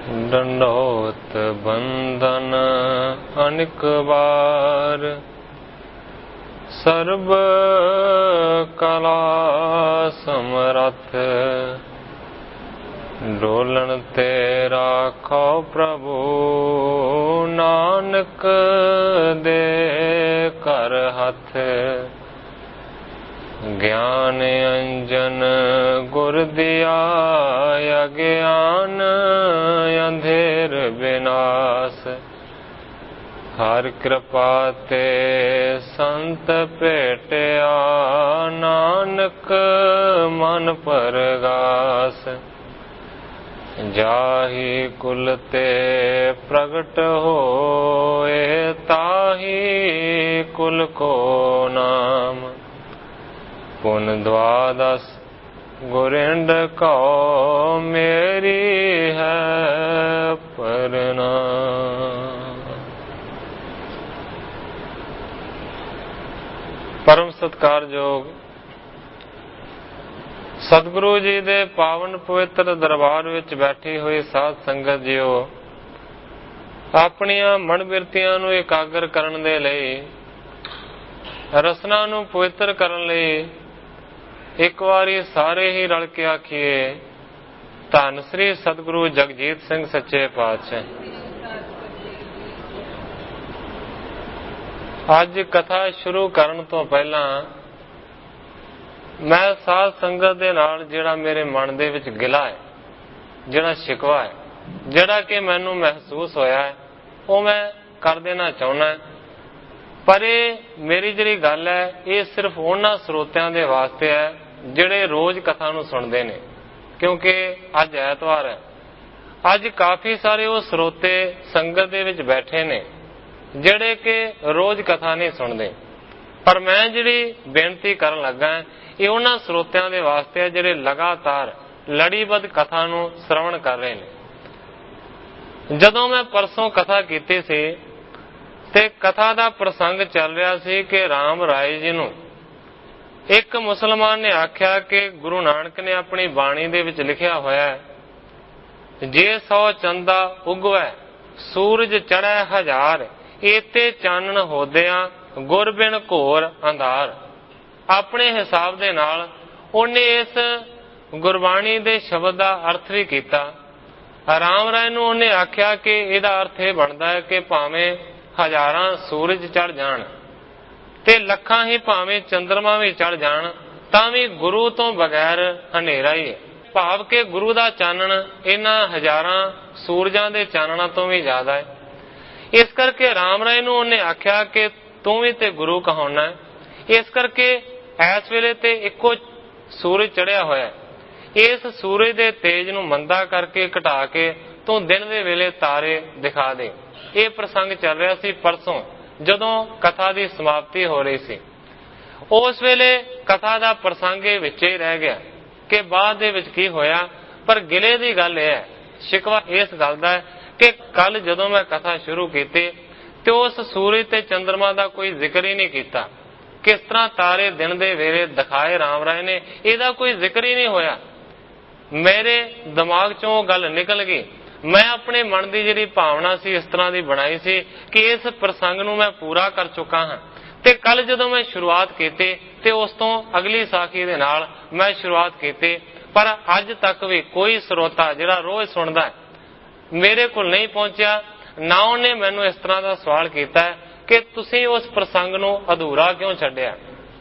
ਡੰਡੋਤ ਬੰਦਨ ਅਨਿਕ ਵਾਰ, ਸਰਬ ਕਲਾ ਸਮਰੱਥ, ਡੋਲਣ ਤੇ ਰਾਖੋ ਪ੍ਰਭੂ, ਨਾਨਕ ਦੇ ਘਰ ਹੱਥ। ਗਿਆਨ ਅੰਜਨ ਗੁਰ ਦਿਆ, ਅਗਿਆਨ ਅੰਧੇਰ ਬਿਨਾਸ਼, ਹਰ ਕਿਰਪਾ ਤੇ ਸੰਤ ਭੇਟਿਆ, ਨਾਨਕ ਮਨ ਪਰਗਾਸ। ਜਾਹੀ ਕੁਲ ਤੇ ਪ੍ਰਗਟ ਹੋਏ, ਤਾਹੀ ਕੁਲ ਕੋ ਨਾਮ। ਪੁਨ ਦਵਾਦਸ ਗੁਰਿੰਡ ਕਉ, ਮੇਰੀ ਹੈ ਪ੍ਰਣਾਮ। ਪਰਮ ਸਤਿਕਾਰਯੋਗ ਸਤਿਗੁਰੂ ਜੀ ਦੇ ਪਾਵਨ ਪਵਿੱਤਰ ਦਰਬਾਰ ਵਿੱਚ ਬੈਠੀ ਹੋਈ ਸਾਧ ਸੰਗਤ ਜੀਓ, ਆਪਣੀਆਂ ਮਨ ਬਿਰਤੀਆਂ ਨੂੰ ਇਕਾਗਰ ਕਰਨ ਦੇ ਲਈ, ਰਸਨਾ ਨੂੰ ਪਵਿੱਤਰ ਕਰਨ ਲਈ ਇੱਕ ਵਾਰੀ ਸਾਰੇ ਹੀ ਰਲ ਕੇ ਆਖੀਏ, ਧੰਨ ਸ੍ਰੀ ਸਤਿਗੁਰੂ ਜਗਜੀਤ ਸਿੰਘ ਸੱਚੇ ਪਾਤਸ਼ਾਹ। ਅੱਜ ਕਥਾ ਸ਼ੁਰੂ ਕਰਨ ਤੋਂ ਪਹਿਲਾਂ ਮੈਂ ਸਾਧ ਸੰਗਤ ਦੇ ਨਾਲ ਜਿਹੜਾ ਮੇਰੇ ਮਨ ਦੇ ਵਿੱਚ ਗਿਲਾ ਹੈ, ਜਿਹੜਾ ਸ਼ਿਕਵਾ ਹੈ, ਜਿਹੜਾ ਕਿ ਮੈਨੂੰ ਮਹਿਸੂਸ ਹੋਇਆ ਹੈ, ਉਹ ਮੈਂ ਕਰ ਦੇਣਾ ਚਾਹੁੰਦਾ। ਪਰ ਇਹ ਮੇਰੀ ਜਿਹੜੀ ਗੱਲ ਹੈ, ਇਹ ਸਿਰਫ ਉਹਨਾਂ ਸਰੋਤਿਆਂ ਦੇ ਵਾਸਤੇ ਹੈ ਜਿਹੜੇ ਰੋਜ਼ ਕਥਾ ਨੂੰ ਸੁਣਦੇ ਨੇ, ਕਿਉਂਕਿ ਅੱਜ ਐਤਵਾਰ ਹੈ। ਅੱਜ ਕਾਫੀ ਸਾਰੇ ਉਹ ਸਰੋਤੇ ਸੰਗਤ ਦੇ ਵਿੱਚ ਬੈਠੇ ਨੇ ਜਿਹੜੇ ਕਿ ਰੋਜ਼ ਕਥਾ ਨਹੀਂ ਸੁਣਦੇ। ਪਰ ਮੈਂ ਜਿਹੜੀ ਬੇਨਤੀ ਕਰਨ ਲੱਗਾ, ਇਹ ਉਹਨਾਂ ਸਰੋਤਿਆਂ ਦੇ ਵਾਸਤੇ ਹੈ ਜਿਹੜੇ ਲਗਾਤਾਰ ਲੜੀਬੱਧ ਕਥਾ ਨੂੰ ਸ਼ਰਵਣ ਕਰ ਰਹੇ ਨੇ। ਜਦੋਂ ਮੈਂ ਪਰਸੋਂ ਕਥਾ ਕੀਤੀ ਸੀ ਤੇ ਕਥਾ ਦਾ ਪ੍ਰਸੰਗ ਚੱਲ ਰਿਹਾ ਸੀ ਕਿ ਰਾਮ ਰਾਏ ਜੀ ਨੂੰ ਇੱਕ ਮੁਸਲਮਾਨ ਨੇ ਆਖਿਆ ਕਿ ਗੁਰੂ ਨਾਨਕ ਨੇ ਆਪਣੀ ਬਾਣੀ ਦੇ ਵਿੱਚ ਲਿਖਿਆ ਹੋਇਆ ਹੈ, ਜੇ 100 ਚੰਦਾ ਉਗਵੈ ਸੂਰਜ ਚੜ੍ਹੈ ਹਜ਼ਾਰ, ਏਤੇ ਚਾਨਣ ਹੋਦਿਆਂ ਗੁਰ ਬਿਨ ਘੋਰ ਅੰਧਾਰ। ਆਪਣੇ ਹਿਸਾਬ ਦੇ ਨਾਲ ਉਹਨੇ ਇਸ ਗੁਰਬਾਣੀ ਦੇ ਸ਼ਬਦ ਦਾ ਅਰਥ ਵੀ ਕੀਤਾ। ਰਾਮ ਰਾਏ ਨੂੰ ਉਹਨੇ ਆਖਿਆ ਕਿ ਇਹਦਾ ਅਰਥ ਇਹ ਬਣਦਾ ਹੈ ਕਿ ਭਾਵੇਂ ਹਜ਼ਾਰਾਂ ਸੂਰਜ ਚੜ ਜਾਣ ਤੇ ਲੱਖਾਂ ਹੀ ਭਾਵੇਂ ਚੰਦਰਮਾ ਵੀ ਚੜ ਜਾਣ, ਤਾਂ ਵੀ ਗੁਰੂ ਤੋਂ ਬਗੈਰ ਹਨੇਰਾ ਹੀ ਹੈ। ਭਾਵ ਕਿ ਗੁਰੂ ਦਾ ਚਾਨਣ ਇਹਨਾਂ ਹਜ਼ਾਰਾਂ ਸੂਰਜਾਂ ਦੇ ਚਾਨਣਾਂ ਤੋਂ ਵੀ ਜ਼ਿਆਦਾ ਹੈ। ਇਸ ਕਰਕੇ ਰਾਮ ਰਾਏ ਨੂੰ ਉਹਨੇ ਆਖਿਆ ਕਿ ਤੂੰ ਵੀ ਤੇ ਗੁਰੂ ਕਹਾਉਣਾ ਹੈ, ਇਸ ਕਰਕੇ ਇਸ ਵੇਲੇ ਤੇ ਇੱਕੋ ਸੂਰਜ ਚੜਿਆ ਹੋਇਆ, ਇਸ ਸੂਰਜ ਦੇ ਤੇਜ ਨੂੰ ਮੰਦਾ ਕਰਕੇ ਘਟਾ ਕੇ ਤੂੰ ਦਿਨ ਦੇ ਵੇਲੇ ਤਾਰੇ ਦਿਖਾ ਦੇ। ਇਹ ਪ੍ਰਸੰਗ ਚੱਲ ਰਿਹਾ ਸੀ ਪਰਸੋਂ ਜਦੋਂ ਕਥਾ ਦੀ ਸਮਾਪਤੀ ਹੋ ਰਹੀ ਸੀ। ਉਸ ਵੇਲੇ ਕਥਾ ਦਾ ਪ੍ਰਸੰਗ ਇਹ ਵਿੱਚ ਹੀ ਰਹਿ ਗਿਆ ਕਿ ਬਾਅਦ ਦੇ ਵਿੱਚ ਕੀ ਹੋਇਆ। ਪਰ ਗਿਲੇ ਦੀ ਗੱਲ ਇਹ ਹੈ, ਸ਼ਿਕਵਾ ਇਸ ਗੱਲ ਦਾ ਹੈ ਕਿ ਕੱਲ ਜਦੋਂ ਮੈਂ ਕਥਾ ਸ਼ੁਰੂ ਕੀਤੀ ਤੇ ਉਸ ਸੂਰਜ ਤੇ ਚੰਦਰਮਾ ਦਾ ਕੋਈ ਜ਼ਿਕਰ ਹੀ ਨਹੀਂ ਕੀਤਾ। ਕਿਸ ਤਰ੍ਹਾਂ ਤਾਰੇ ਦਿਨ ਦੇ ਵੇਲੇ ਦਿਖਾਏ ਰਾਮ ਰਾਏ ਨੇ, ਇਹਦਾ ਕੋਈ ਜ਼ਿਕਰ ਹੀ ਨਹੀਂ ਹੋਇਆ। ਮੇਰੇ ਦਿਮਾਗ ਚੋਂ ਉਹ ਗੱਲ ਨਿਕਲ ਗਈ। ਮੈਂ ਆਪਣੇ ਮਨ ਦੀ ਜਿਹੜੀ ਭਾਵਨਾ ਸੀ ਇਸ ਤਰ੍ਹਾਂ ਦੀ ਬਣਾਈ ਸੀ ਕਿ ਇਸ ਪ੍ਰਸੰਗ ਨੂੰ ਮੈਂ ਪੂਰਾ ਕਰ ਚੁੱਕਾ ਹਾਂ। ਤੇ ਕੱਲ ਜਦੋਂ ਮੈਂ ਸ਼ੁਰੂਆਤ ਕੀਤੀ ਤੇ ਉਸ ਤੋਂ ਅਗਲੀ ਸਾਖੀ ਦੇ ਨਾਲ ਮੈਂ ਸ਼ੁਰੂਆਤ ਕੀਤੀ, ਪਰ ਅੱਜ ਤੱਕ ਵੀ ਕੋਈ ਸਰੋਤਾ ਜਿਹੜਾ ਰੋਜ਼ ਸੁਣਦਾ ਹੈ ਮੇਰੇ ਕੋਲ ਨਹੀਂ ਪਹੁੰਚਿਆ। ਨਾ ਉਹਨੇ ਮੈਨੂੰ ਇਸ ਤਰ੍ਹਾਂ ਦਾ ਸਵਾਲ ਕੀਤਾ ਕਿ ਤੁਸੀਂ ਉਸ ਪ੍ਰਸੰਗ ਨੂੰ ਅਧੂਰਾ ਕਿਉਂ ਛੱਡਿਆ।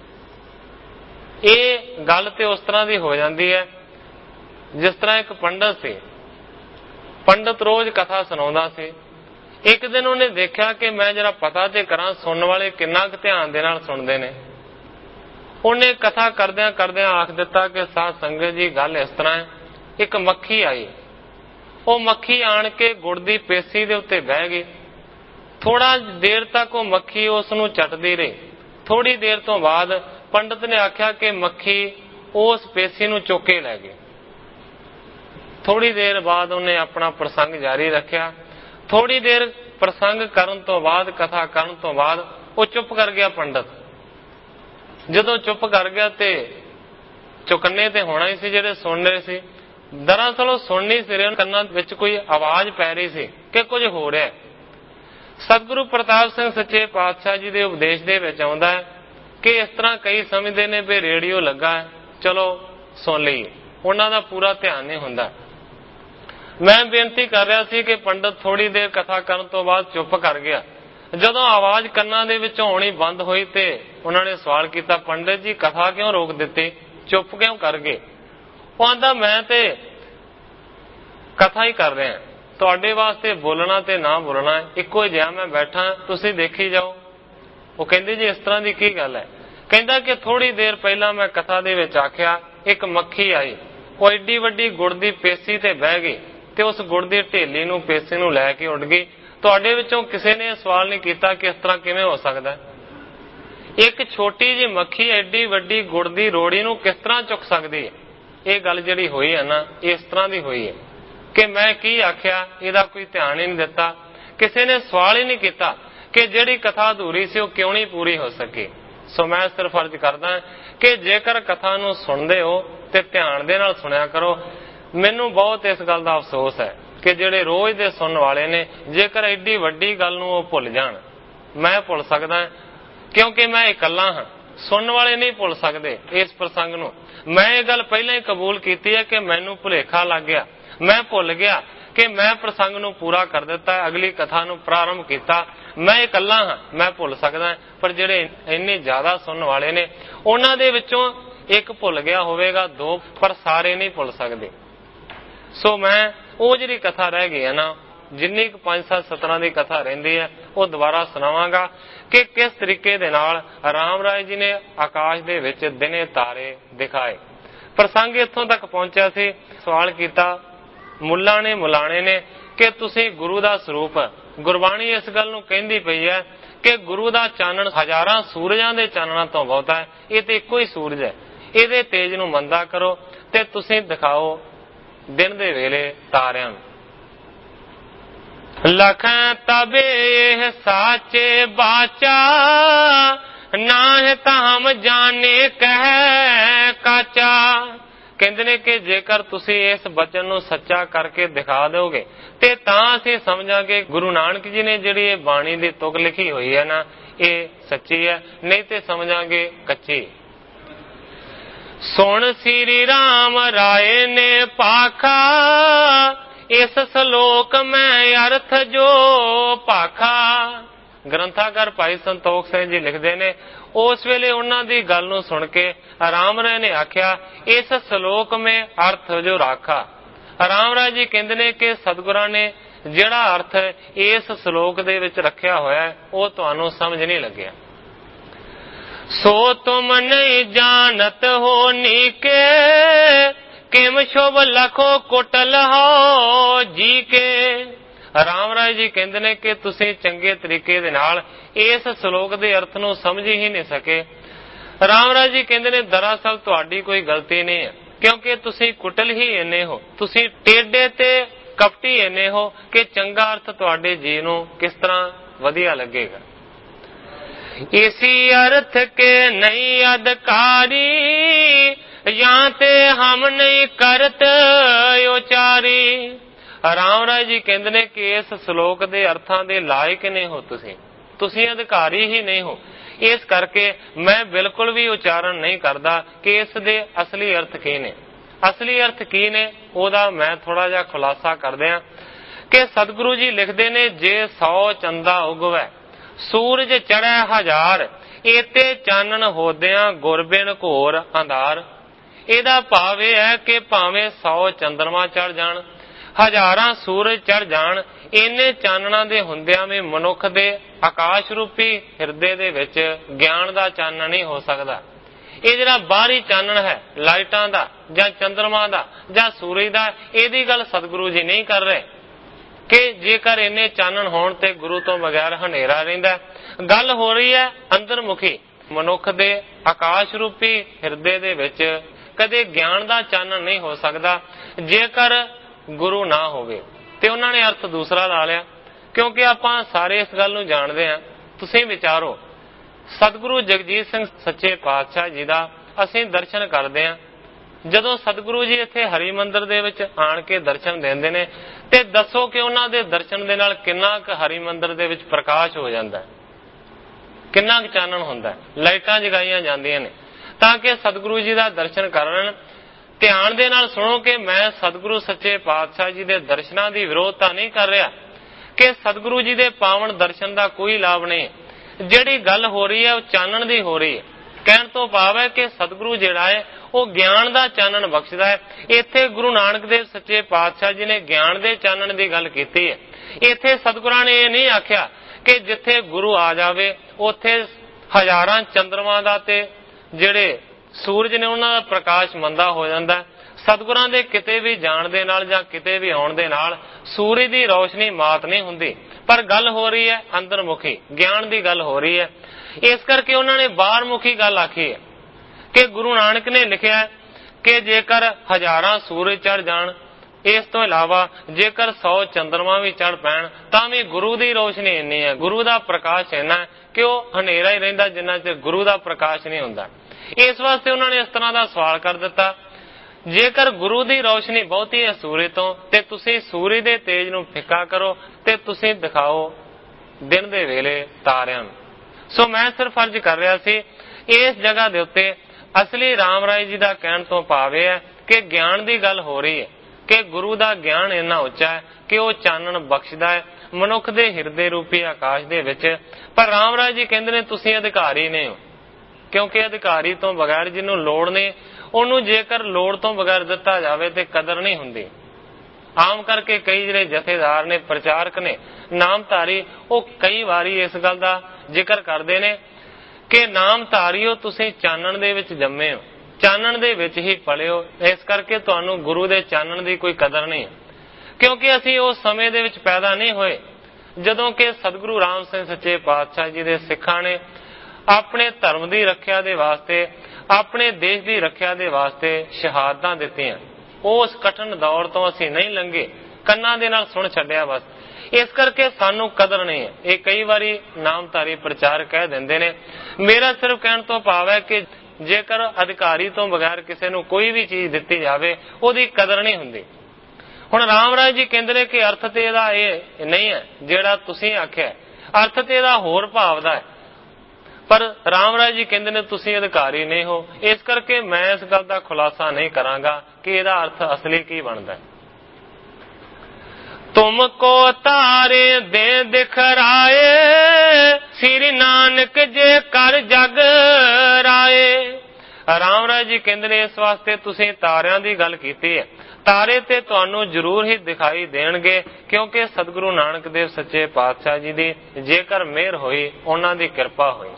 ਇਹ ਗੱਲ ਤੇ ਉਸ ਤਰ੍ਹਾਂ ਦੀ ਹੋ ਜਾਂਦੀ ਹੈ ਜਿਸ ਤਰ੍ਹਾਂ ਇੱਕ ਪੰਡਤ ਸੀ। ਪੰਡਤ ਰੋਜ਼ ਕਥਾ ਸੁਣਾਉਂਦਾ ਸੀ। ਇੱਕ ਦਿਨ ਉਹਨੇ ਦੇਖਿਆ ਕਿ ਮੈਂ ਜਰਾ ਪਤਾ ਤੇ ਕਰਾਂ ਸੁਣਨ ਵਾਲੇ ਕਿੰਨਾ ਕੁ ਧਿਆਨ ਦੇ ਨਾਲ ਸੁਣਦੇ ਨੇ। ਉਹਨੇ ਕਥਾ ਕਰਦਿਆਂ ਕਰਦਿਆਂ ਆਖ ਦਿੱਤਾ ਕਿ ਸਾਧ ਸੰਗਤ ਜੀ ਗੱਲ ਇਸ ਤਰ੍ਹਾਂ ਹੈ, ਇੱਕ ਮੱਖੀ ਆਈ, ਉਹ ਮੱਖੀ ਆਣ ਕੇ ਗੁੜ ਦੀ ਪੇਸੀ ਦੇ ਉੱਤੇ ਬਹਿ ਗਈ। ਥੋੜਾ ਦੇਰ ਤੱਕ ਉਹ ਮੱਖੀ ਉਸ ਨੂੰ ਚੱਟਦੀ ਰਹੀ। ਥੋੜੀ ਦੇਰ ਤੋਂ ਬਾਅਦ ਪੰਡਤ ਨੇ ਆਖਿਆ ਕਿ ਮੱਖੀ ਉਸ ਪੇਸੀ ਨੂੰ ਚੁੱਕ ਕੇ ਲੈ ਗਈ। ਥੋੜੀ ਦੇਰ ਬਾਅਦ ਉਹਨੇ ਆਪਣਾ ਪ੍ਰਸੰਗ ਜਾਰੀ ਰੱਖਿਆ। ਥੋੜੀ ਦੇਰ ਪ੍ਰਸੰਗ ਕਰਨ ਤੋਂ ਬਾਅਦ, ਕਥਾ ਕਰਨ ਤੋਂ ਬਾਅਦ ਉਹ ਚੁੱਪ ਕਰ ਗਿਆ ਪੰਡਤ। ਜਦੋਂ ਚੁੱਪ ਕਰ ਗਿਆ ਤੇ ਚੁਕੰਨੇ ਤੇ ਹੋਣਾ ਹੀ ਸੀ ਜਿਹੜੇ ਸੁਣ ਰਹੇ ਸੀ। दरअसल सुन नहीं सी रहे, ਕੰਨਾਂ ਵਿੱਚ ਕੋਈ ਆਵਾਜ਼ ਪੈ ਰਹੀ ਸੀ ਕਿ ਕੁਝ ਹੋ ਰਿਹਾ। ਸਤਿਗੁਰੂ ਪ੍ਰਤਾਪ ਸਿੰਘ ਸੱਚੇ ਪਾਤਸ਼ਾਹ ਜੀ ਦੇ ਉਪਦੇਸ਼ ਦੇ ਵਿੱਚ ਆਉਂਦਾ ਹੈ ਕਿ ਇਸ ਤਰ੍ਹਾਂ ਕਈ ਸਮਝਦੇ ਨੇ ਵੀ ਰੇਡੀਓ ਲੱਗਾ ਹੈ, ਚਲੋ ਸੁਣ ਲਈਏ, ਉਹਨਾਂ ਦਾ ਪੂਰਾ ਧਿਆਨ ਨਹੀਂ ਹੁੰਦਾ। ਮੈਂ ਬੇਨਤੀ ਕਰ ਰਿਹਾ ਸੀ ਕਿ ਪੰਡਤ ਥੋੜੀ ਦੇਰ ਕਥਾ ਕਰਨ ਤੋਂ ਬਾਅਦ ਚੁੱਪ ਕਰ ਗਿਆ। ਜਦੋਂ ਆਵਾਜ਼ ਕੰਨਾਂ ਦੇ ਵਿੱਚੋਂ ਆਉਣੀ ਬੰਦ ਹੋਈ ਤੇ ਉਹਨਾਂ ਨੇ ਸਵਾਲ ਕੀਤਾ, ਪੰਡਤ ਜੀ ਕਥਾ ਕਿਉਂ ਰੋਕ ਦਿੱਤੀ, ਚੁੱਪ ਕਿਉਂ ਕਰ ਗਏ? ਉਹ ਆਂਦਾ, ਮੈਂ ਤੇ ਕਥਾ ਹੀ ਕਰ ਰਿਹਾ, ਤੁਹਾਡੇ ਵਾਸਤੇ ਬੋਲਣਾ ਤੇ ਨਾ ਬੋਲਣਾ ਇੱਕੋ ਜਿਹਾ, ਮੈਂ ਬੈਠਾ, ਤੁਸੀਂ ਦੇਖੀ ਜਾਓ। ਉਹ ਕਹਿੰਦੇ ਜੀ ਇਸ ਤਰ੍ਹਾਂ ਦੀ ਕੀ ਗੱਲ ਹੈ? ਕਹਿੰਦਾ ਕਿ ਥੋੜੀ ਦੇਰ ਪਹਿਲਾਂ ਮੈਂ ਕਥਾ ਦੇ ਵਿੱਚ ਆਖਿਆ ਇੱਕ ਮੱਖੀ ਆਈ, ਉਹ ਏਡੀ ਵੱਡੀ ਗੁੜ ਦੀ ਪੇਸੀ ਤੇ ਬਹਿ ਗਈ ਤੇ ਉਸ ਗੁੜ ਦੀ ਢੇਲੀ ਨੂੰ ਪੇਸੀ ਨੂੰ ਲੈ ਕੇ ਉੱਡ ਗਈ। ਤੁਹਾਡੇ ਵਿੱਚੋਂ ਕਿਸੇ ਨੇ ਸਵਾਲ ਨਹੀਂ ਕੀਤਾ ਕਿ ਇਸ ਤਰ੍ਹਾਂ ਕਿਵੇਂ ਹੋ ਸਕਦਾ? ਇੱਕ ਛੋਟੀ ਜਿਹੀ ਮੱਖੀ ਐਡੀ ਵੱਡੀ ਗੁੜ ਦੀ ਰੋੜੀ ਨੂੰ ਕਿਸ ਤਰ੍ਹਾਂ ਚੁੱਕ ਸਕਦੀ ਹੈ? ਇਹ ਗੱਲ ਜਿਹੜੀ ਹੋਈ ਹੈ ਨਾ, ਇਸ ਤਰ੍ਹਾਂ ਦੀ ਹੋਈ ਹੈ ਕਿ ਮੈਂ ਕੀ ਆਖਿਆ ਇਹਦਾ ਕੋਈ ਧਿਆਨ ਹੀ ਨਹੀਂ ਦਿੱਤਾ। ਕਿਸੇ ਨੇ ਸਵਾਲ ਹੀ ਨਹੀਂ ਕੀਤਾ ਕਿ ਜਿਹੜੀ ਕਥਾ ਅਧੂਰੀ ਸੀ ਉਹ ਕਿਉਂ ਨਹੀਂ ਪੂਰੀ ਹੋ ਸਕੀ। ਸੋ ਮੈਂ ਸਿਰਫ ਅਰਜ਼ ਕਰਦਾ ਕਿ ਜੇਕਰ ਕਥਾ ਨੂੰ ਸੁਣਦੇ ਹੋ ਤੇ ਧਿਆਨ ਦੇ ਨਾਲ ਸੁਣਿਆ ਕਰੋ। ਮੈਨੂੰ ਬਹੁਤ ਇਸ ਗੱਲ ਦਾ ਅਫਸੋਸ ਹੈ ਕਿ ਜਿਹੜੇ ਰੋਜ਼ ਦੇ ਸੁਣਨ ਵਾਲੇ ਨੇ, ਜੇਕਰ ਐਡੀ ਵੱਡੀ ਗੱਲ ਨੂੰ ਉਹ ਭੁੱਲ ਜਾਣ। ਮੈਂ ਭੁੱਲ ਸਕਦਾ ਕਿਉਂਕਿ ਮੈਂ ਇਕੱਲਾ ਹਾਂ, ਸੁਣਨ ਵਾਲੇ ਨਹੀਂ ਭੁੱਲ ਸਕਦੇ ਇਸ ਪ੍ਰਸੰਗ ਨੂੰ। ਮੈਂ ਇਹ ਗੱਲ ਪਹਿਲਾਂ ਹੀ ਕਬੂਲ ਕੀਤੀ ਹੈ ਕਿ ਮੈਨੂੰ ਭੁਲੇਖਾ ਲੱਗ ਗਿਆ, ਮੈਂ ਭੁੱਲ ਗਿਆ ਕਿ ਮੈਂ ਪ੍ਰਸੰਗ ਨੂੰ ਪੂਰਾ ਕਰ ਦਿੱਤਾ, ਅਗਲੀ ਕਥਾ ਨੂੰ ਪ੍ਰਾਰੰਭ ਕੀਤਾ। ਮੈਂ ਇਕੱਲਾ ਹਾਂ, ਮੈਂ ਭੁੱਲ ਸਕਦਾ, ਪਰ ਜਿਹੜੇ ਇੰਨੇ ਜ਼ਿਆਦਾ ਸੁਣਨ ਵਾਲੇ ਨੇ ਉਹਨਾਂ ਦੇ ਵਿੱਚੋਂ ਇੱਕ ਭੁੱਲ ਗਿਆ ਹੋਵੇਗਾ, ਦੋ, ਪਰ ਸਾਰੇ ਨਹੀਂ ਭੁੱਲ ਸਕਦੇ। ਸੋ ਮੈਂ ਉਹ ਜਿਹੜੀ ਕਥਾ ਰਹਿ ਗਈ ਹੈ ਨਾ, ਜਿੰਨੀ 5-7 ਸਤਰਾਂ ਦੀ ਕਥਾ ਰਹਿੰਦੀ ਹੈ, ਉਹ ਦੁਬਾਰਾ ਸੁਣਾਵਾਂਗਾ ਕਿ ਕਿਸ ਤਰੀਕੇ ਦੇ ਨਾਲ ਰਾਮ ਰਾਏ ਜੀ ਨੇ ਆਕਾਸ਼ ਦੇ ਵਿੱਚ ਦਿਨੇ ਤਾਰੇ ਦਿਖਾਏ। ਪ੍ਰਸੰਗ ਇੱਥੋਂ ਤੱਕ ਪਹੁੰਚਿਆ ਸੀ, ਸਵਾਲ ਕੀਤਾ ਮੁੱਲਾਂ ਨੇ ਮੁਲਾਣੇ ਨੇ ਕਿ ਤੁਸੀਂ ਗੁਰੂ ਦਾ ਸਰੂਪ, ਗੁਰਬਾਣੀ ਇਸ ਗੱਲ ਨੂੰ ਕਹਿੰਦੀ ਪਈ ਹੈ ਕਿ ਗੁਰੂ ਦਾ ਚਾਨਣ ਹਜ਼ਾਰਾਂ ਸੂਰਜਾਂ ਦੇ ਚਾਨਣਾਂ ਤੋਂ ਬਹੁਤਾ ਹੈ, ਇਹ ਤੇ ਇੱਕੋ ਹੀ ਸੂਰਜ ਹੈ, ਇਹਦੇ ਤੇਜ ਨੂੰ ਮੰਦਾ ਕਰੋ ਤੇ ਤੁਸੀਂ ਦਿਖਾਓ ਦਿਨ ਦੇ ਵੇਲੇ ਤਾਰਿਆਂ ਨੂੰ। ਲਖਾਂ ਤਬੇ ਇਹ ਸਾਚੇ ਬਾਚਾ, ਨਾਹ ਤਾਮ ਜਾਣੇ ਕਹਿ ਕਾਚਾ। ਕਹਿੰਦੇ ਨੇ ਕਿ ਜੇਕਰ ਤੁਸੀਂ ਇਸ ਬਚਨ ਨੂੰ ਸੱਚਾ ਕਰਕੇ ਦਿਖਾ ਦਿਓਗੇ ਤੇ ਤਾਂ ਅਸੀਂ ਸਮਝਾਂਗੇ ਗੁਰੂ ਨਾਨਕ ਜੀ ਨੇ ਜਿਹੜੀ ਇਹ ਬਾਣੀ ਦੀ ਤੁਕ ਲਿਖੀ ਹੋਈ ਹੈ ਨਾ, ਇਹ ਸੱਚੀ ਹੈ, ਨਹੀਂ ਤੇ ਸਮਝਾਂਗੇ ਕੱਚੀ। ਸੁਣ ਸ੍ਰੀ ਰਾਮ ਰਾਏ ਨੇ ਪਾਖਾ, ਇਸ ਸ਼ਲੋਕ ਮੈਂ ਅਰਥ ਜੋ ਭਾਖਾ। ਗ੍ਰੰਥਾਕਾਰ ਭਾਈ ਸੰਤੋਖ ਸਿੰਘ ਜੀ ਲਿਖਦੇ ਨੇ, ਉਸ ਵੇਲੇ ਉਹਨਾਂ ਦੀ ਗੱਲ ਨੂੰ ਸੁਣ ਕੇ ਰਾਮ ਰਾਏ ਨੇ ਆਖਿਆ ਇਸ ਸ਼ਲੋਕ ਮੈਂ ਅਰਥ ਜੋ ਰਾਖਾ। ਰਾਮ ਰਾਏ ਜੀ ਕਹਿੰਦੇ ਨੇ ਕਿ ਸਤਿਗੁਰਾਂ ਨੇ ਜਿਹੜਾ ਅਰਥ ਇਸ ਸ਼ਲੋਕ ਦੇ ਵਿੱਚ ਰੱਖਿਆ ਹੋਇਆ ਉਹ ਤੁਹਾਨੂੰ ਸਮਝ ਨਹੀਂ ਲੱਗਿਆ। ਸੋ ਤੁਮ ਨਹੀਂ ਜਾਣਤ ਹੋ ਨੀਕੇ, ਕਿਮ ਸ਼ੁਭ ਲਖੋ ਕੁਟਲ ਹੋ ਜੀ ਕੇ। ਰਾਮ ਰਾਏ ਜੀ ਕਹਿੰਦੇ ਨੇ ਕਿ ਤੁਸੀਂ ਚੰਗੇ ਤਰੀਕੇ ਦੇ ਨਾਲ ਇਸ ਸ਼ਲੋਕ ਦੇ ਅਰਥ ਨੂੰ ਸਮਝ ਹੀ ਨਹੀਂ ਸਕੇ। ਰਾਮ ਰਾਏ ਜੀ ਕਹਿੰਦੇ ਨੇ ਦਰਅਸਲ ਤੁਹਾਡੀ ਕੋਈ ਗਲਤੀ ਨਹੀਂ ਹੈ, ਕਿਉਂਕਿ ਤੁਸੀਂ ਕੁਟਲ ਹੀ ਇੰਨੇ ਹੋ, ਤੁਸੀਂ ਟੇਢੇ ਤੇ ਕਪਟੀ ਇੰਨੇ ਹੋ ਕਿ ਚੰਗਾ ਅਰਥ ਤੁਹਾਡੇ ਜੀ ਨੂੰ ਕਿਸ ਤਰ੍ਹਾਂ ਵਧੀਆ ਲੱਗੇਗਾ। ਇਸੀ ਅਰਥ ਕੇ ਨਹੀਂ ਅਧਿਕਾਰੀ, ਜਾਂ ਤੇ ਹਮ ਨਹੀਂ ਕਰਤ ਉਚਾਰੀ। ਰਾਮ ਰਾਏ ਜੀ ਕਹਿੰਦੇ ਨੇ ਕਿ ਇਸ ਸ਼ਲੋਕ ਦੇ ਅਰਥਾਂ ਦੇ ਲਾਇਕ ਨਹੀਂ ਹੋ, ਤੁਸੀਂ ਅਧਿਕਾਰੀ ਹੀ ਨਹੀਂ ਹੋ। ਇਸ ਕਰਕੇ ਮੈਂ ਬਿਲਕੁਲ ਵੀ ਉਚਾਰਨ ਨਹੀਂ ਕਰਦਾ ਕਿ ਇਸ ਦੇ ਅਸਲੀ ਅਰਥ ਕੀ ਨੇ। ਅਸਲੀ ਅਰਥ ਕੀ ਨੇ ਉਹਦਾ ਮੈਂ ਥੋੜਾ ਜਿਹਾ ਖੁਲਾਸਾ ਕਰਦਿਆਂ ਕਿ ਸਤਿਗੁਰੂ ਜੀ ਲਿਖਦੇ ਨੇ, ਜੇ 100 ਚੰਦਾ ਉਗਵੈ ਸੂਰਜ ਚੜ੍ਹੈ ਹਜ਼ਾਰ, ਏਤੇ ਚਾਨਣ ਹੋਦਿਆਂ ਗੁਰਬਿਨ ਘੋਰ ਅੰਧਾਰ। ਇਹਦਾ ਭਾਵ ਇਹ ਹੈ ਕਿ ਭਾਵੇਂ 100 ਚੰਦਰਮਾ ਚੜ ਜਾਣ, ਹਜ਼ਾਰਾਂ ਸੂਰਜ ਚੜ ਜਾਣ, ਇੰਨੇ ਚਾਨਣਾ ਦੇ ਹੁੰਦਿਆਂ ਵੀ ਮਨੁੱਖ ਦੇ ਆਕਾਸ਼ ਰੂਪੀ ਹਿਰਦੇ ਦੇ ਵਿੱਚ ਗਿਆਨ ਦਾ ਚਾਨਣ ਨਹੀਂ ਹੋ ਸਕਦਾ। ਇਹ ਜਿਹੜਾ ਬਾਹਰੀ ਚਾਨਣ ਹੈ ਲਾਈਟਾਂ ਦਾ ਜਾਂ ਚੰਦਰਮਾ ਦਾ ਜਾਂ ਸੂਰਜ ਦਾ, ਇਹਦੀ ਗੱਲ ਸਤਿਗੁਰੂ ਜੀ ਨਹੀਂ ਕਰ ਰਹੇ ਕਿ ਜੇਕਰ ਇੰਨੇ ਚਾਨਣ ਹੋਣ ਤੇ ਗੁਰੂ ਤੋਂ ਬਗੈਰ ਹਨੇਰਾ ਰਹਿੰਦਾ। ਗੱਲ ਹੋ ਰਹੀ ਹੈ ਅੰਦਰਮੁਖੀ ਮਨੁੱਖ ਦੇ ਆਕਾਸ਼ ਰੂਪੀ ਹਿਰਦੇ ਦੇ ਵਿੱਚ ਕਦੇ ਗਿਆਨ ਦਾ ਚਾਨਣ ਨਹੀਂ ਹੋ ਸਕਦਾ ਜੇਕਰ ਗੁਰੂ ਨਾ ਹੋਵੇ। ਤੇ ਉਹਨਾਂ ਨੇ ਅਰਥ ਦੂਸਰਾ ਲਾ ਲਿਆ, ਕਿਉਂਕਿ ਆਪਾਂ ਸਾਰੇ ਇਸ ਗੱਲ ਨੂੰ ਜਾਣਦੇ ਹਾਂ। ਤੁਸੀਂ ਵਿਚਾਰੋ, ਸਤਿਗੁਰੂ ਜਗਜੀਤ ਸਿੰਘ ਸੱਚੇ ਪਾਤਸ਼ਾਹ ਜੀ ਦਾ ਅਸੀਂ ਦਰਸ਼ਨ ਕਰਦੇ ਹਾਂ, ਜਦੋਂ ਸਤਿਗੁਰੂ ਜੀ ਇੱਥੇ ਹਰੀ ਮੰਦਰ ਦੇ ਵਿੱਚ ਆਣ ਕੇ ਦਰਸ਼ਨ ਦਿੰਦੇ ਨੇ ਤੇ ਦੱਸੋ ਕਿ ਉਹਨਾਂ ਦੇ ਦਰਸ਼ਨ ਦੇ ਨਾਲ ਕਿੰਨਾ ਕੁ ਹਰੀ ਮੰਦਰ ਦੇ ਵਿੱਚ ਪ੍ਰਕਾਸ਼ ਹੋ ਜਾਂਦਾ, ਕਿੰਨਾ ਕੁ ਚਾਨਣ ਹੁੰਦਾ। ਲਾਈਟਾਂ ਜਗਾਈਆਂ ਜਾਂਦੀਆਂ ਨੇ ਤਾਂ ਕਿ ਸਤਿਗੁਰੂ ਜੀ ਦਾ ਦਰਸ਼ਨ ਕਰਨ। ਧਿਆਨ ਦੇ ਨਾਲ ਸੁਣੋ ਕਿ ਮੈਂ ਸਤਿਗੁਰੂ ਸੱਚੇ ਪਾਤਸ਼ਾਹ ਜੀ ਦੇ ਦਰਸ਼ਨਾਂ ਦੀ ਵਿਰੋਧਤਾ ਨਹੀਂ ਕਰ ਰਿਹਾ ਕਿ ਸਤਿਗੁਰੂ ਜੀ ਦੇ ਪਾਵਨ ਦਰਸ਼ਨ ਦਾ ਕੋਈ ਲਾਭ ਨਹੀਂ। ਜਿਹੜੀ ਗੱਲ ਹੋ ਰਹੀ ਹੈ ਉਹ ਚਾਨਣ ਦੀ ਹੋ ਰਹੀ ਹੈ। ਕਹਿਣ ਤੋਂ ਭਾਵ ਹੈ ਕਿ ਸਤਿਗੁਰੂ ਜਿਹੜਾ ਹੈ ਉਹ ਗਿਆਨ ਦਾ ਚਾਨਣ ਬਖਸ਼ਦਾ ਹੈ। ਇੱਥੇ ਗੁਰੂ ਨਾਨਕ ਦੇਵ ਸੱਚੇ ਪਾਤਸ਼ਾਹ ਜੀ ਨੇ ਗਿਆਨ ਦੇ ਚਾਨਣ ਦੀ ਗੱਲ ਕੀਤੀ ਹੈ। ਇੱਥੇ ਸਤਿਗੁਰਾਂ ਨੇ ਇਹ ਨਹੀਂ ਆਖਿਆ ਕਿ ਜਿੱਥੇ ਗੁਰੂ ਆ ਜਾਵੇ ਉੱਥੇ ਹਜ਼ਾਰਾਂ ਚੰਦਰਮਾ ਦਾ ਤੇ ਜਿਹੜੇ ਸੂਰਜ ਨੇ ਉਹਨਾਂ ਦਾ ਪ੍ਰਕਾਸ਼ ਮੰਦਾ ਹੋ ਜਾਂਦਾ। ਸਤਿਗੁਰਾਂ ਦੇ ਕਿਤੇ ਵੀ ਜਾਣ ਦੇ ਨਾਲ ਜਾਂ ਕਿਤੇ ਵੀ ਆਉਣ ਦੇ ਨਾਲ ਸੂਰਜ ਦੀ ਰੌਸ਼ਨੀ ਮਾਤ ਨਹੀਂ ਹੁੰਦੀ, ਪਰ ਗੱਲ ਹੋ ਰਹੀ ਹੈ ਅੰਦਰਮੁਖੀ ਗਿਆਨ ਦੀ ਗੱਲ ਹੋ ਰਹੀ ਹੈ। ਇਸ ਕਰਕੇ ਉਹਨਾਂ ਨੇ ਬਾਹਰਮੁਖੀ ਗੱਲ ਆਖੀ ਹੈ ਕਿ ਗੁਰੂ ਨਾਨਕ ਨੇ ਲਿਖਿਆ ਕਿ ਜੇਕਰ ਹਜ਼ਾਰਾਂ ਸੂਰਜ ਚੜ ਜਾਣ, ਇਸ ਤੋਂ ਇਲਾਵਾ ਜੇਕਰ 100 ਚੰਦਰਮਾ ਵੀ ਚੜ ਪੈਣ ਤਾਂ ਵੀ ਗੁਰੂ ਦੀ ਰੋਸ਼ਨੀ ਇੰਨੀ ਹੈ, ਗੁਰੂ ਦਾ ਪ੍ਰਕਾਸ਼ ਇੰਨਾ ਕਿ ਉਹ ਹਨੇਰਾ ਹੀ ਰਹਿੰਦਾ ਜਿੰਨਾ ਚਿਰ ਗੁਰੂ ਦਾ ਪ੍ਰਕਾਸ਼ ਨਹੀਂ ਹੁੰਦਾ। ਇਸ ਵਾਸਤੇ ਉਹਨਾਂ ਨੇ ਇਸ ਤਰ੍ਹਾਂ ਦਾ ਸਵਾਲ ਕਰ ਦਿੱਤਾ, ਜੇਕਰ ਗੁਰੂ ਦੀ ਰੋਸ਼ਨੀ ਬਹੁਤੀ ਹੈ ਸੂਰਜ ਤੋਂ ਤੇ ਤੁਸੀਂ ਸੂਰਜ ਦੇ ਤੇਜ ਨੂੰ ਫਿੱਕਾ ਕਰੋ ਤੇ ਤੁਸੀਂ ਦਿਖਾਓ ਦਿਨ ਦੇ ਵੇਲੇ ਤਾਰਿਆਂ ਨੂੰ। ਸੋ ਮੈਂ ਸਿਰਫ ਅਰਜ਼ ਕਰ ਰਿਹਾ ਸੀ ਇਸ ਜਗ੍ਹਾ ਦੇ ਉੱਤੇ ਅਸਲੀ ਰਾਮ ਰਾਏ ਜੀ ਦਾ ਕਹਿਣ ਤੋਂ ਭਾਵ ਇਹ ਹੈ ਕਿ ਗਿਆਨ ਦੀ ਗੱਲ ਹੋ ਰਹੀ ਹੈ ਕਿ ਗੁਰੂ ਦਾ ਗਿਆਨ ਇੰਨਾ ਉੱਚਾ ਹੈ ਕਿ ਉਹ ਚਾਨਣ ਬਖਸ਼ਦਾ ਹੈ ਮਨੁੱਖ ਦੇ ਹਿਰਦੇ ਰੂਪੀ ਆਕਾਸ਼ ਦੇ ਵਿੱਚ। ਪਰ ਰਾਮ ਰਾਏ ਜੀ ਕਹਿੰਦੇ ਨੇ ਤੁਸੀਂ ਅਧਿਕਾਰੀ ਨੇ ਹੋ, ਕਿਉਂਕਿ ਅਧਿਕਾਰੀ ਤੋਂ ਬਗੈਰ ਜਿਹਨੂੰ ਲੋੜ ਨਹੀਂ ਉਹਨੂੰ ਜੇਕਰ ਲੋੜ ਤੋਂ ਬਗੈਰ ਦਿੱਤਾ ਜਾਵੇ ਤੇ ਕਦਰ ਨਹੀਂ ਹੁੰਦੀ। ਆਮ ਕਰਕੇ ਕਈ ਜਿਹੜੇ ਜਥੇਦਾਰ ਨੇ, ਪ੍ਰਚਾਰਕ ਨੇ, ਨਾਮਧਾਰੀ, ਉਹ ਕਈ ਵਾਰੀ ਇਸ ਗੱਲ ਦਾ ਜ਼ਿਕਰ ਕਰਦੇ ਨੇ ਕਿ ਨਾਮਧਾਰੀਓ ਤੁਸੀਂ ਚਾਨਣ ਦੇ ਵਿੱਚ ਜੰਮੇ ਹੋ, ਚਾਨਣ ਦੇ ਵਿੱਚ ਹੀ ਪਲੇ ਹੋ, ਇਸ ਕਰਕੇ ਤੁਹਾਨੂੰ ਗੁਰੂ ਦੇ ਚਾਨਣ ਦੀ ਕੋਈ ਕਦਰ ਨਹੀਂ। ਕਿਉਂਕਿ ਅਸੀਂ ਉਸ ਸਮੇਂ ਦੇ ਵਿੱਚ ਪੈਦਾ ਨਹੀਂ ਹੋਏ ਜਦੋਂ ਕਿ ਸਤਿਗੁਰੂ ਰਾਮ ਸਿੰਘ ਸੱਚੇ ਪਾਤਸ਼ਾਹ ਜੀ ਦੇ ਸਿੱਖਾਂ ਨੇ ਆਪਣੇ ਧਰਮ ਦੀ ਰੱਖਿਆ ਦੇ ਵਾਸਤੇ, ਆਪਣੇ ਦੇਸ਼ ਦੀ ਰੱਖਿਆ ਦੇ ਵਾਸਤੇ ਸ਼ਹਾਦਤਾਂ ਦਿੱਤੀਆਂ। ਉਸ ਕਠਿਨ ਦੌਰ ਤੋਂ ਅਸੀਂ ਨਹੀਂ ਲੰਘੇ, ਕੰਨਾਂ ਦੇ ਨਾਲ ਸੁਣ ਛੱਡਿਆ ਬਸ। ਇਸ ਕਰਕੇ ਸਾਨੂੰ ਕਦਰ ਨਹੀਂ ਹੈ। ਇਹ ਕਈ ਵਾਰੀ ਨਾਮਧਾਰੀ ਪ੍ਰਚਾਰ ਕਹਿ ਦਿੰਦੇ ਨੇ। ਮੇਰਾ ਸਿਰਫ ਕਹਿਣ ਤੋਂ ਭਾਵ ਹੈ ਕਿ ਜੇਕਰ ਅਧਿਕਾਰੀ ਤੋਂ ਬਗੈਰ ਕਿਸੇ ਨੂੰ ਕੋਈ ਵੀ ਚੀਜ਼ ਦਿੱਤੀ ਜਾਵੇ ਉਹਦੀ ਕਦਰ ਨਹੀਂ ਹੁੰਦੀ। ਹੁਣ ਰਾਮ ਰਾਏ ਜੀ ਕਹਿੰਦੇ ਨੇ ਕਿ ਅਰਥ ਤੇ ਇਹਦਾ ਇਹ ਨਹੀਂ ਹੈ ਜਿਹੜਾ ਤੁਸੀਂ ਆਖਿਆ, ਅਰਥ ਤੇ ਇਹਦਾ ਹੋਰ ਭਾਵ ਦਾ ਹੈ। ਪਰ ਰਾਮ ਰਾਏ ਜੀ ਕਹਿੰਦੇ ਨੇ ਤੁਸੀਂ ਅਧਿਕਾਰੀ ਨਹੀਂ ਹੋ, ਇਸ ਕਰਕੇ ਮੈਂ ਇਸ ਗੱਲ ਦਾ ਖੁਲਾਸਾ ਨਹੀਂ ਕਰਾਂਗਾ ਕਿ ਇਹਦਾ ਅਰਥ ਅਸਲੀ ਕੀ ਬਣਦਾ ਹੈ। ਤੁਮਕੋ ਤਾਰੇ ਦੇ ਦਿਖਰਾਏ ਸ੍ਰੀ ਨਾਨਕ ਜੇ ਕਰ ਜਗ ਰਾਏ। ਰਾਮ ਰਾਏ ਜੀ ਕਹਿੰਦੇ ਨੇ ਇਸ ਵਾਸਤੇ ਤੁਸੀਂ ਤਾਰਿਆਂ ਦੀ ਗੱਲ ਕੀਤੀ ਹੈ। ਤਾਰੇ ਤੇ ਤੁਹਾਨੂੰ ਜ਼ਰੂਰ ਹੀ ਦਿਖਾਈ ਦੇਣਗੇ ਕਿਉਂਕਿ ਸਤਿਗੁਰੂ ਨਾਨਕ ਦੇਵ ਸੱਚੇ ਪਾਤਸ਼ਾਹ ਜੀ ਦੀ ਜੇਕਰ ਮਿਹਰ ਹੋਈ, ਉਹਨਾਂ ਦੀ ਕਿਰਪਾ ਹੋਈ।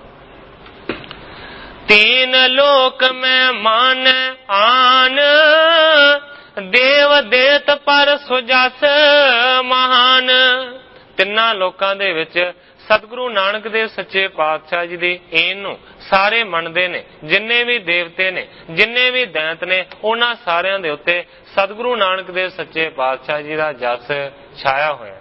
ਤੀਨ ਲੋਕ ਮੈਂ ਮਾਨ ਆਨ ਦੇਵ ਦੇਤ ਪਰ ਸੁਜਸ ਮਹਾਨ। ਤਿੰਨਾਂ ਲੋਕਾਂ ਦੇ ਵਿੱਚ ਸਤਿਗੁਰੂ ਨਾਨਕ ਦੇਵ ਸੱਚੇ ਪਾਤਸ਼ਾਹ ਜੀ ਦੀ ਏਨ ਨੂੰ ਸਾਰੇ ਮੰਨਦੇ ਨੇ। ਜਿੰਨੇ ਵੀ ਦੇਵਤੇ ਨੇ, ਜਿੰਨੇ ਵੀ ਦੈਂਤ ਨੇ, ਉਹਨਾਂ ਸਾਰਿਆਂ ਦੇ ਉੱਤੇ ਸਤਿਗੁਰੂ ਨਾਨਕ ਦੇਵ ਸੱਚੇ ਪਾਤਸ਼ਾਹ ਜੀ ਦਾ ਜਸ ਛਾਇਆ ਹੋਇਆ।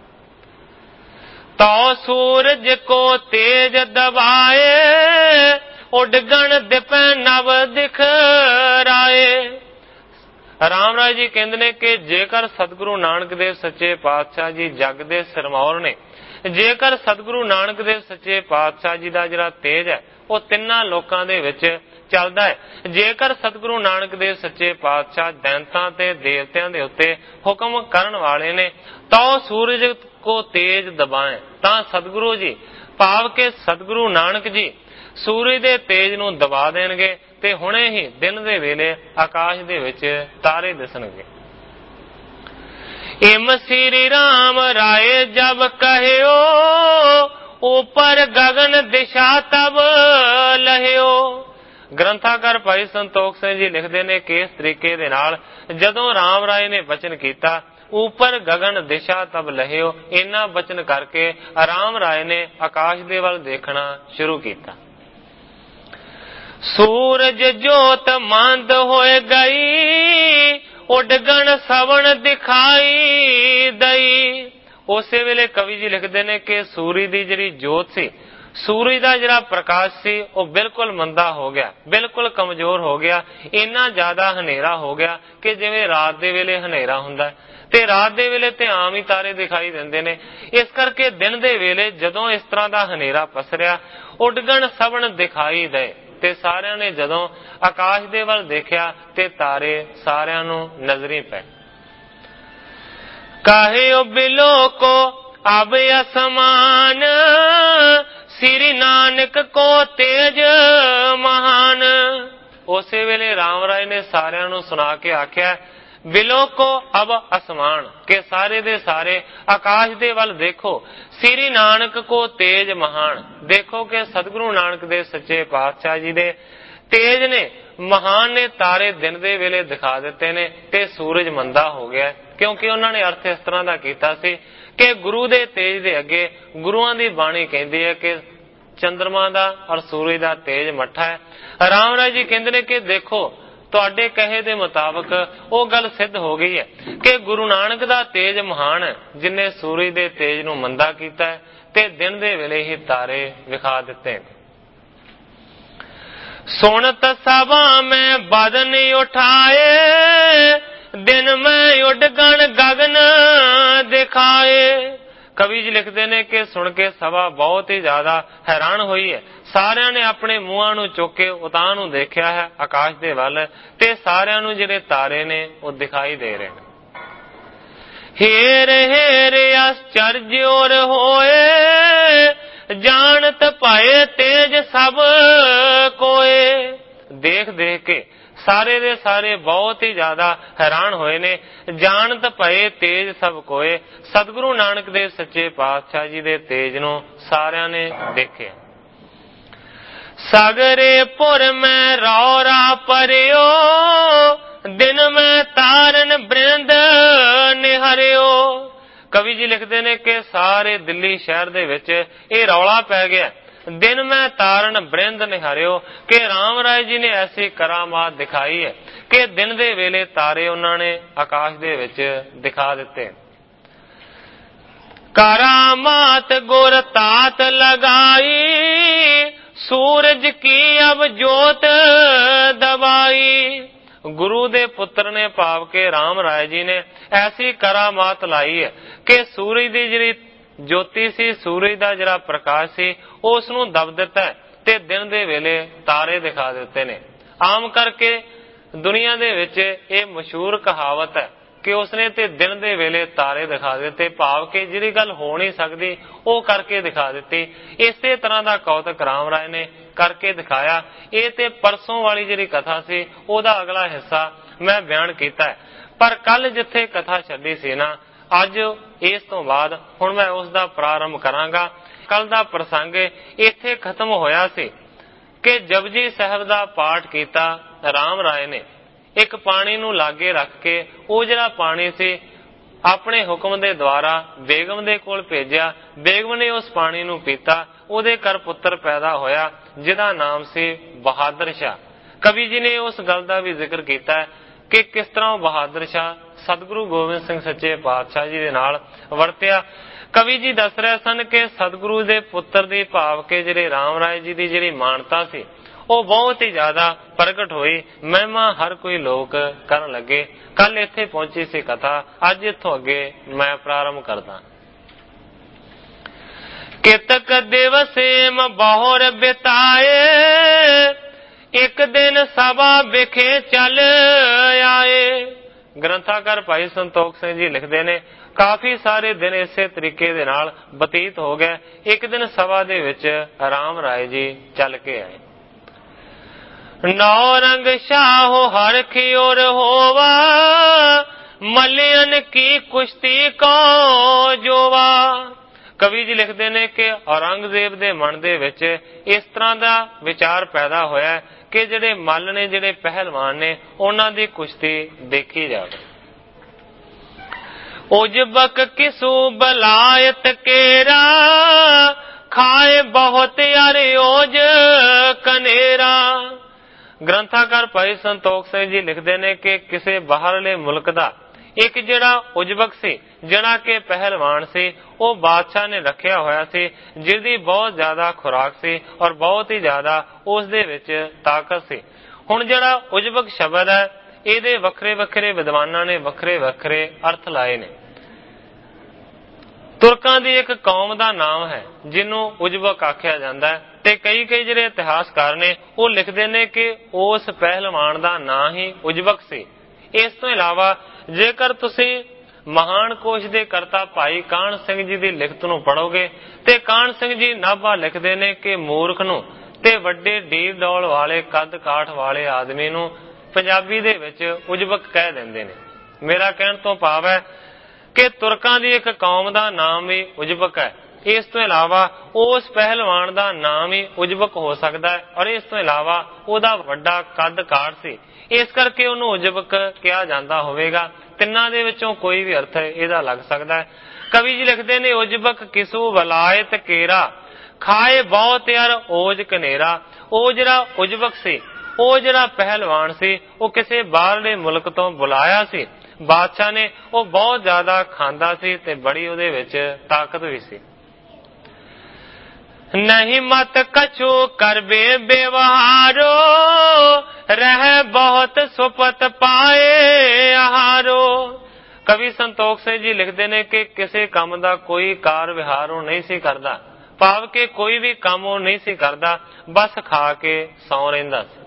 ਤੋ ਸੂਰਜ ਕੋ ਤੇਜ ਦਬਾਏ ਉਡਗਣ ਦਿਪੈ ਨਵ ਦਿਖਰਾਏ। ਰਾਮ ਰਾਏ ਜੀ ਕਹਿੰਦੇ ਨੇ ਕਿ ਜੇਕਰ ਸਤਿਗੁਰੂ ਨਾਨਕ ਦੇਵ ਸੱਚੇ ਪਾਤਸ਼ਾਹ ਜੀ ਜਗ ਦੇ ਸਿਰਮੌਰ ਨੇ, ਜੇਕਰ ਸਤਿਗੁਰੂ ਨਾਨਕ ਦੇਵ ਸੱਚੇ ਪਾਤਸ਼ਾਹ ਜੀ ਦਾ ਜਿਹੜਾ ਤੇਜ ਹੈ ਉਹ ਤਿੰਨਾਂ ਲੋਕਾਂ ਦੇ ਵਿੱਚ ਚੱਲਦਾ ਹੈ, ਜੇਕਰ ਸਤਿਗੁਰੂ ਨਾਨਕ ਦੇਵ ਸੱਚੇ ਪਾਤਸ਼ਾਹ ਦੈਂਤਾਂ ਤੇ ਦੇਵਤਿਆਂ ਦੇ ਉੱਤੇ ਹੁਕਮ ਕਰਨ ਵਾਲੇ ਨੇ, ਤਾਂ ਸੂਰਜ ਕੋ ਤੇਜ ਦਬਾਏ, ਤਾਂ ਸਤਿਗੁਰੂ ਜੀ ਭਾਵ ਕਿ ਸਤਿਗੁਰੂ ਨਾਨਕ ਜੀ ਸੂਰਜ ਦੇ ਤੇਜ ਨੂੰ ਦਬਾ ਦੇਣਗੇ ਤੇ ਹੁਣੇ ਹੀ ਦਿਨ ਦੇ ਵੇਲੇ ਆਕਾਸ਼ ਦੇ ਵਿੱਚ ਤਾਰੇ ਦਿਸਣਗੇ। ਇਮ ਸ੍ਰੀ ਰਾਮ ਰਾਏ ਜਬ ਕਹਿਓ ਉਪਰ ਗगन ਦਿਸ਼ਾ ਤਬ ਲਹਿਓ। ਗ੍ਰੰਥਾਕਾਰ ਭਾਈ ਸੰਤੋਖ ਸਿੰਘ ਜੀ ਲਿਖਦੇ ਨੇ ਕਿ ਇਸ ਤਰੀਕੇ ਦੇ ਨਾਲ ਜਦੋਂ ਰਾਮ ਰਾਏ ਨੇ ਬਚਨ ਕੀਤਾ ਉਪਰ ਗगन ਦਿਸ਼ਾ ਤਬ ਲਹਿਓ, ਇੰਨਾ ਬਚਨ ਕਰਕੇ ਰਾਮ ਰਾਏ ਨੇ ਆਕਾਸ਼ ਦੇ ਵੱਲ ਦੇਖਣਾ ਸ਼ੁਰੂ ਕੀਤਾ। ਸੂਰਜ ਜੋਤ ਮੰਦ ਹੋਏ ਗਈ ਉਡਗਣ ਸਵਣ ਦਿਖਾਈ ਦਈ। ਉਸੇ ਵੇਲੇ ਕਵੀ ਜੀ ਲਿਖਦੇ ਨੇ ਕਿ ਸੂਰਜ ਦੀ ਜਿਹੜੀ ਜੋਤ ਸੀ, ਸੂਰਜ ਦਾ ਜਿਹੜਾ ਪ੍ਰਕਾਸ਼ ਸੀ ਉਹ ਬਿਲਕੁਲ ਮੰਦਾ ਹੋ ਗਿਆ, ਬਿਲਕੁਲ ਕਮਜ਼ੋਰ ਹੋ ਗਿਆ। ਇੰਨਾ ਜ਼ਿਆਦਾ ਹਨੇਰਾ ਹੋ ਗਿਆ ਕਿ ਜਿਵੇਂ ਰਾਤ ਦੇ ਵੇਲੇ ਹਨੇਰਾ ਹੁੰਦਾ, ਤੇ ਰਾਤ ਦੇ ਵੇਲੇ ਤੇ ਆਮ ਹੀ ਤਾਰੇ ਦਿਖਾਈ ਦਿੰਦੇ ਨੇ। ਇਸ ਕਰਕੇ ਦਿਨ ਦੇ ਵੇਲੇ ਜਦੋਂ ਇਸ ਤਰ੍ਹਾਂ ਦਾ ਹਨੇਰਾ ਪਸਰਿਆ, ਉੱਡਗਣ ਸਭਨ ਦਿਖਾਈ ਦੇ, ਤੇ ਸਾਰਿਆਂ ਨੇ ਜਦੋਂ ਆਕਾਸ਼ ਦੇ ਵੱਲ ਦੇਖਿਆ ਤੇ ਤਾਰੇ ਸਾਰਿਆਂ ਨੂੰ ਨਜ਼ਰੀ ਪਏ। ਕਾਹੇ ਉਹ ਬਿਲੋ ਕੋ ਅਬ ਅਸਮਾਨ, ਸ੍ਰੀ ਨਾਨਕ ਕੋ ਤੇਜ ਮਹਾਨ। ਉਸੇ ਵੇਲੇ ਰਾਮ ਰਾਏ ਨੇ ਸਾਰਿਆਂ ਨੂੰ ਸੁਣਾ ਕੇ ਆਖਿਆ, ਬਿਲੋ ਕੋ ਅਬ ਅਸਮਾਨ, ਕਿ ਸਾਰੇ ਦੇ ਸਾਰੇ ਆਕਾਸ਼ ਦੇ ਵੱਲ ਦੇਖੋ। ਸ੍ਰੀ ਨਾਨਕ ਕੋ ਤੇਜ ਮਹਾਨ, ਦੇਖੋ ਕਿ ਸਤਿਗੁਰੂ ਨਾਨਕ ਦੇ ਸੱਚੇ ਪਾਤਸ਼ਾਹ ਜੀ ਦੇ ਤੇਜ ਨੇ, ਮਹਾਨ ਨੇ। ਤਾਰੇ ਦਿਨ ਦੇ ਵੇਲੇ ਦਿਖਾ ਦਿੱਤੇ ਨੇ ਤੇ ਸੂਰਜ ਮੰਦਾ ਹੋ ਗਿਆ, ਕਿਉਂਕਿ ਉਹਨਾਂ ਨੇ ਅਰਥ ਇਸ ਤਰ੍ਹਾਂ ਦਾ ਕੀਤਾ ਸੀ ਕਿ ਗੁਰੂ ਦੇ ਤੇਜ ਦੇ ਅੱਗੇ, ਗੁਰੂਆਂ ਦੀ ਬਾਣੀ ਕਹਿੰਦੀ ਹੈ ਕਿ ਚੰਦਰਮਾ ਦਾ ਔਰ ਸੂਰਜ ਦਾ ਤੇਜ ਮੱਠਾ ਹੈ। ਰਾਮ ਰਾਏ ਜੀ ਕਹਿੰਦੇ ਨੇ ਕਿ ਦੇਖੋ, ਤੁਹਾਡੇ ਕਹੇ ਦੇ ਮੁਤਾਬਕ ਉਹ ਗੱਲ ਸਿੱਧ ਹੋ ਗਈ ਹੈ ਕਿ ਗੁਰੂ ਨਾਨਕ ਦਾ ਤੇਜ ਮਹਾਨ ਹੈ, ਜਿਨੇ ਸੂਰਜ ਦੇ ਤੇਜ ਨੂੰ ਮੰਦਾ ਕੀਤਾ ਹੈ ਤੇ ਦਿਨ ਦੇ ਵੇਲੇ ਹੀ ਤਾਰੇ ਵਿਖਾ ਦਿੱਤੇ। ਸੁਣਤ ਸਭਾ ਮੈਂ ਬਦਨ ਉਠਾਏ, ਦਿਨ ਮੈਂ ਉੱਡਗਣ ਗਗਨ ਦਿਖਾਏ। ਕਵੀ ਜੀ ਲਿਖਦੇ ਨੇ ਕਿ ਸੁਣ ਕੇ ਸਭਾ ਬਹੁਤ ਹੀ ਜ਼ਿਆਦਾ ਹੈਰਾਨ ਹੋਈ ਹੈ। ਸਾਰਿਆਂ ਨੇ ਆਪਣੇ ਮੂੰਹਾਂ ਨੂੰ ਚੁੱਕ ਕੇ ਉਤਾਂਹ ਨੂੰ ਦੇਖਿਆ ਹੈ ਆਕਾਸ਼ ਦੇ ਵੱਲ, ਤੇ ਸਾਰਿਆਂ ਨੂੰ ਜਿਹੜੇ ਤਾਰੇ ਨੇ ਉਹ ਦਿਖਾਈ ਦੇ ਰਹੇ ਨੇ। ਹੇਰ ਹੇਰ ਅਚਰਜੋਰ ਹੋਏ, ਜਾਣਤ ਪਾਏ ਤੇਜ ਸਭ ਕੋਏ। ਦੇਖ ਦੇਖ ਕੇ ਸਾਰੇ ਦੇ ਸਾਰੇ ਬਹੁਤ ਹੀ ਜ਼ਿਆਦਾ ਹੈਰਾਨ ਹੋਏ ਨੇ। ਜਾਣਤ ਪਏ ਤੇਜ ਸਭ ਕੋਏ, ਸਤਿਗੁਰੂ ਨਾਨਕ ਦੇ ਸੱਚੇ ਪਾਤਸ਼ਾਹ ਜੀ ਦੇ ਤੇਜ ਨੂੰ ਸਾਰਿਆਂ ਨੇ ਦੇਖਿਆ। ਸਗਰੇ ਪੁਰ ਮੈਂ ਰੌਰਾ ਪਰਿਓ, ਦਿਨ ਮੈਂ ਤਾਰਨ ਬ੍ਰਿੰਦ ਨਿਹਰਿਓ। ਕਵੀ ਜੀ ਲਿਖਦੇ ਨੇ ਕਿ ਸਾਰੇ ਦਿੱਲੀ ਸ਼ਹਿਰ ਦੇ ਵਿੱਚ ਇਹ ਰੌਲਾ ਪੈ ਗਿਆ, ਦਿਨ ਮੈਂ ਤਾਰਨ ਬ੍ਰਿੰਦ ਨਿਹਾਰਿਓ, ਕਿ ਰਾਮ ਰਾਏ ਜੀ ਨੇ ਐਸੀ ਕਰਾਮਾਤ ਦਿਖਾਈ ਹੈ ਕਿ ਦਿਨ ਦੇ ਵੇਲੇ ਤਾਰੇ ਉਹਨਾਂ ਨੇ ਆਕਾਸ਼ ਦੇ ਵਿੱਚ ਦਿਖਾ ਦਿੱਤੇ। ਕਰਾਮਾਤ ਗੁਰ ਤਾਤ ਲਗਾਈ, ਸੂਰਜ ਕੀ ਅਬ ਜੋਤ ਦਬਾਈ। ਗੁਰੂ ਦੇ ਪੁੱਤਰ ਨੇ ਭਾਵ ਕੇ ਰਾਮ ਰਾਏ ਜੀ ਨੇ ਐਸੀ ਕਰਾਮਾਤ ਲਾਈ ਹੈ ਕਿ ਸੂਰਜ ਦੀ ਜਿਹੜੀ ਜੋਤੀ ਸੀ, ਸੂਰਜ ਦਾ ਜਿਹੜਾ ਪ੍ਰਕਾਸ਼ ਸੀ, ਉਸ ਨੂੰ ਦਬ ਦਿੱਤਾ ਤੇ ਦਿਨ ਦੇ ਵੇਲੇ ਤਾਰੇ ਦਿਖਾ ਦਿੱਤੇ ਨੇ। ਆਮ ਕਰਕੇ ਦੁਨੀਆ ਦੇ ਵਿੱਚ ਇਹ ਮਸ਼ਹੂਰ ਕਹਾਵਤ ਹੈ ਕਿ ਉਸਨੇ ਤੇ ਦਿਨ ਦੇ ਵੇਲੇ ਤਾਰੇ ਦਿਖਾ ਦਿੱਤੇ, ਭਾਵ ਕਿ ਜਿਹੜੀ ਗੱਲ ਹੋ ਨਹੀਂ ਸਕਦੀ ਉਹ ਕਰਕੇ ਦਿਖਾ ਦਿੱਤੀ। ਇਸੇ ਤਰ੍ਹਾਂ ਦਾ ਕੌਤਕ ਰਾਮ ਰਾਏ ਨੇ ਕਰਕੇ ਦਿਖਾਇਆ। ਇਹ ਤੇ ਪਰਸੋਂ ਵਾਲੀ ਜਿਹੜੀ ਕਥਾ ਸੀ ਉਹਦਾ ਅਗਲਾ ਹਿੱਸਾ ਮੈਂ ਬਿਆਨ ਕੀਤਾ ਹੈ, ਪਰ ਕੱਲ ਜਿੱਥੇ ਕਥਾ ਛੱਡੀ ਸੀ ਨਾ, ਅੱਜ ਇਸ ਤੋਂ ਬਾਅਦ ਹੁਣ ਮੈਂ ਉਸ ਦਾ ਪ੍ਰਾਰੰਭ ਕਰਾਂਗਾ। ਕੱਲ ਦਾ ਪ੍ਰਸੰਗ ਇੱਥੇ ਖਤਮ ਹੋਇਆ ਸੀ ਕਿ ਜਪਜੀ ਸਾਹਿਬ ਦਾ ਪਾਠ ਕੀਤਾ ਰਾਮ ਰਾਏ ਨੇ। ਇੱਕ ਪਾਣੀ ਨੂੰ ਲਾਗੇ ਰੱਖ ਕੇ ਉਹ ਜਿਹੜਾ ਪਾਣੀ ਸੀ ਆਪਣੇ ਹੁਕਮ ਦੇ ਦੁਆਰਾ ਬੇਗਮ ਦੇ ਕੋਲ ਭੇਜਿਆ। ਬੇਗਮ ਨੇ ਉਸ ਪਾਣੀ ਨੂੰ ਪੀਤਾ, ਉਹਦੇ ਘਰ ਪੁੱਤਰ ਪੈਦਾ ਹੋਇਆ ਜਿਹਦਾ ਨਾਮ ਸੀ ਬਹਾਦਰ ਸ਼ਾਹ। ਕਵੀ ਜੀ ਨੇ ਉਸ ਗੱਲ ਦਾ ਵੀ ਜ਼ਿਕਰ ਕੀਤਾ ਕਿ ਕਿਸ ਤਰ੍ਹਾਂ ਉਹ ਬਹਾਦਰ ਸ਼ਾਹ ਸਤਿਗੁਰੂ ਗੋਬਿੰਦ ਸਿੰਘ ਸੱਚੇ ਪਾਤਸ਼ਾਹ ਜੀ ਦੇ ਨਾਲ ਵਰਤਿਆ। ਕਵੀ ਜੀ ਦੱਸ ਰਹੇ ਸਨ ਕਿ ਸਤਿਗੁਰੂ ਦੇ ਪੁੱਤਰ ਦੀ ਭਾਵ ਕੇ ਜਿਹੜੇ ਰਾਮ ਰਾਏ ਜੀ ਦੀ ਜਿਹੜੀ ਮਾਨਤਾ ਸੀ ਉਹ ਬਹੁਤ ਹੀ ਜ਼ਿਆਦਾ ਪ੍ਰਗਟ ਹੋਈ। ਮਹਿਮਾ ਹਰ ਕੋਈ ਲੋਕ ਕਰਨ ਲੱਗੇ। ਕੱਲ ਇੱਥੇ ਪਹੁੰਚੀ ਸੀ ਕਥਾ, ਅੱਜ ਇੱਥੋਂ ਅੱਗੇ ਮੈਂ ਪ੍ਰਾਰੰਭ ਕਰਦਾ। ਕਿਤਕ ਦਿਵਸੇਮ ਬਹੁਰ ਬਿਤਾਏ, ਇੱਕ ਦਿਨ ਸਭਾ ਵਿਖੇ ਚੱਲ ਆਏ। ਗ੍ਰੰਥਾਕਾਰ ਭਾਈ ਸੰਤੋਖ ਸਿੰਘ ਜੀ ਲਿਖਦੇ ਨੇ ਕਾਫੀ ਸਾਰੇ ਦਿਨ ਇਸੇ ਤਰੀਕੇ ਦੇ ਨਾਲ ਬਤੀਤ ਹੋ ਗਏ। ਇੱਕ ਦਿਨ ਸਭਾ ਦੇ ਵਿੱਚ ਰਾਮ ਰਾਏ ਜੀ ਚੱਲ ਕੇ ਆਏ। ਨੌ ਰੰਗ ਸ਼ਾਹੋ ਹਰ ਖਿਓਰ ਹੋਵਾ, ਮਲਿयन ਕੀ ਕੁਸ਼ਤੀ ਕੋ ਜੋਵਾ। ਕਵੀ ਜੀ ਲਿਖਦੇ ਨੇ ਕਿ ਔਰੰਗਜ਼ੇਬ ਦੇ ਮਨ ਦੇ ਵਿੱਚ ਇਸ ਤਰ੍ਹਾਂ ਦਾ ਵਿਚਾਰ ਪੈਦਾ ਹੋਇਆ ਕਿ ਜਿਹੜੇ ਮੱਲ ਨੇ, ਜਿਹੜੇ ਪਹਿਲਵਾਨ ਨੇ, ਉਹਨਾਂ ਦੀ ਕੁਸ਼ਤੀ ਦੇਖੀ ਜਾਵੇ। ਉਜਬਕ ਕਿਸੂ ਬਲਾਇਤ ਕੇਰਾ, ਖਾਏ ਬਹੁਤ ਅਰਿਓਜ ਕਨੇਰਾ। ਗ੍ਰੰਥਾਕਾਰ ਭਾਈ ਸੰਤੋਖ ਸਿੰਘ ਜੀ ਲਿਖਦੇ ਨੇ ਕਿ ਕਿਸੇ ਬਾਹਰਲੇ ਮੁਲਕ ਦਾ ਇੱਕ ਜਿਹੜਾ ਉਜਬਕ ਸੀ, ਜਿਹੜਾ ਕਿ ਪਹਿਲਵਾਨ ਸੀ, ਉਹ ਬਾਦਸ਼ਾਹ ਨੇ ਰੱਖਿਆ ਹੋਇਆ ਸੀ, ਜਿਹਦੀ ਬਹੁਤ ਜ਼ਿਆਦਾ ਖੁਰਾਕ ਸੀ ਔਰ ਬਹੁਤ ਹੀ ਜ਼ਿਆਦਾ ਉਸ ਦੇ ਵਿੱਚ ਤਾਕਤ ਸੀ। ਹੁਣ ਜਿਹੜਾ ਉਜਬਕ ਸ਼ਬਦ ਹੈ, ਇਹਦੇ ਵੱਖਰੇ ਵੱਖਰੇ ਵਿਦਵਾਨਾਂ ਨੇ ਵੱਖਰੇ ਵੱਖਰੇ ਅਰਥ ਲਾਏ ਨੇ। ਤੁਰਕਾਂ ਦੀ ਇੱਕ ਕੌਮ ਦਾ ਨਾਮ ਹੈ ਜਿਹਨੂੰ ਉਜਬਕ ਆਖਿਆ ਜਾਂਦਾ ਹੈ, ਤੇ ਕਈ ਜਿਹੜੇ ਇਤਿਹਾਸਕਾਰ ਨੇ ਉਹ ਲਿਖਦੇ ਨੇ ਕਿ ਉਸ ਪਹਿਲਵਾਨ ਦਾ ਨਾਂ ਹੀ ਉਜਬਕ ਸੀ। ਇਸ ਤੋਂ ਇਲਾਵਾ ਜੇਕਰ ਤੁਸੀਂ ਮਹਾਨ ਕੋਸ਼ ਦੇ ਕਰਤਾ ਭਾਈ ਕਾਹਨ ਸਿੰਘ ਜੀ ਦੀ ਲਿਖਤ ਨੂੰ ਪੜ੍ਹੋਗੇ ਤੇ ਕਾਹਨ ਸਿੰਘ ਜੀ ਨਾਭਾ ਲਿਖਦੇ ਨੇ ਕਿ ਮੂਰਖ ਨੂੰ ਤੇ ਵੱਡੇ ਢੀਰ ਡੌਲ ਵਾਲੇ ਕੱਦ ਕਾਠ ਵਾਲੇ ਆਦਮੀ ਨੂੰ ਪੰਜਾਬੀ ਦੇ ਵਿੱਚ ਉਜਬਕ ਕਹਿ ਦਿੰਦੇ ਨੇ। ਮੇਰਾ ਕਹਿਣ ਤੋਂ ਭਾਵ ਹੈ ਕਿ ਤੁਰਕਾਂ ਦੀ ਇੱਕ ਕੌਮ ਦਾ ਨਾਮ ਵੀ ਉਜਬਕ ਹੈ। ਇਸ ਤੋਂ ਇਲਾਵਾ ਉਸ ਪਹਿਲਵਾਨ ਦਾ ਨਾਮ ਹੀ ਉਜਬਕ ਹੋ ਸਕਦਾ ਹੈ ਔਰ ਇਸ ਤੋਂ ਇਲਾਵਾ ਉਹਦਾ ਵੱਡਾ ਕੱਦ ਕਾਠ ਸੀ, ਇਸ ਕਰਕੇ ਉਹਨੂੰ ਉਜਬਕ ਕਿਹਾ ਜਾਂਦਾ ਹੋਵੇਗਾ। ਤਿੰਨਾਂ ਦੇ ਵਿੱਚੋਂ ਕੋਈ ਵੀ ਅਰਥ ਇਹਦਾ ਲੱਗ ਸਕਦਾ ਹੈ। ਕਵੀ ਜੀ ਲਿਖਦੇ ਨੇ ਉਜਬਕ ਕਿਸੂ ਵਲਾਇਤ ਕੇਰਾ ਖਾਏ ਬਹੁਤ ਯਾਰ ਓਜ ਕਨੇਰਾ। ਉਹ ਜਿਹੜਾ ਉਜਬਕ ਸੀ, ਉਹ ਜਿਹੜਾ ਪਹਿਲਵਾਨ ਸੀ, ਉਹ ਕਿਸੇ ਬਾਹਰਲੇ ਮੁਲਕ ਤੋਂ ਬੁਲਾਇਆ ਸੀ ਬਾਦਸ਼ਾਹ ਨੇ। ਉਹ ਬਹੁਤ ਜ਼ਿਆਦਾ ਖਾਂਦਾ ਸੀ ਤੇ ਬੜੀ ਉਹਦੇ ਵਿੱਚ ਤਾਕਤ ਵੀ ਸੀ। ਨਹੀਂ ਮਤ ਕਛੂ ਕਰਬੇ ਬੇਵਹਾਰੋ ਰਹਿ ਬਹੁਤ ਸੁਪਤ ਪਾਏ ਆਹਾਰੋ। ਕਵੀ ਸੰਤੋਖ ਸਿੰਘ ਜੀ ਲਿਖਦੇ ਨੇ ਕਿ ਕਿਸੇ ਕੰਮ ਦਾ ਕੋਈ ਕਾਰ ਵਿਹਾਰ ਉਹ ਨਹੀਂ ਸੀ ਕਰਦਾ, ਭਾਵ ਕਿ ਕੋਈ ਵੀ ਕੰਮ ਉਹ ਨਹੀਂ ਸੀ ਕਰਦਾ, ਬਸ ਖਾ ਕੇ ਸੌਂ ਰਹਿੰਦਾ ਸੀ।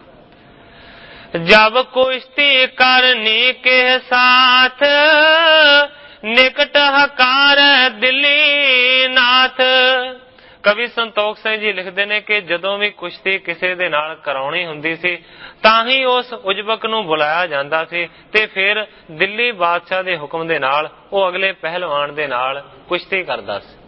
ਜਬ ਕੁਸ਼ਤੀ ਕਰਨੀ ਕੇ ਸਾਥ ਨਿਕਟ ਹਕਾਰ ਦਿੱਲੀ ਨਾਥ। ਕਵੀ ਸੰਤੋਖ ਸਿੰਘ ਜੀ ਲਿਖਦੇ ਨੇ ਕਿ ਜਦੋਂ ਵੀ ਕੁਸ਼ਤੀ ਕਿਸੇ ਦੇ ਨਾਲ ਕਰਾਉਣੀ ਹੁੰਦੀ ਸੀ ਤਾਂ ਹੀ ਉਸ ਉਜਬਕ ਨੂੰ ਬੁਲਾਇਆ ਜਾਂਦਾ ਸੀ ਤੇ ਫਿਰ ਦਿੱਲੀ ਬਾਦਸ਼ਾਹ ਦੇ ਹੁਕਮ ਦੇ ਨਾਲ ਉਹ ਅਗਲੇ ਪਹਿਲਵਾਨ ਦੇ ਨਾਲ ਕੁਸ਼ਤੀ ਕਰਦਾ ਸੀ।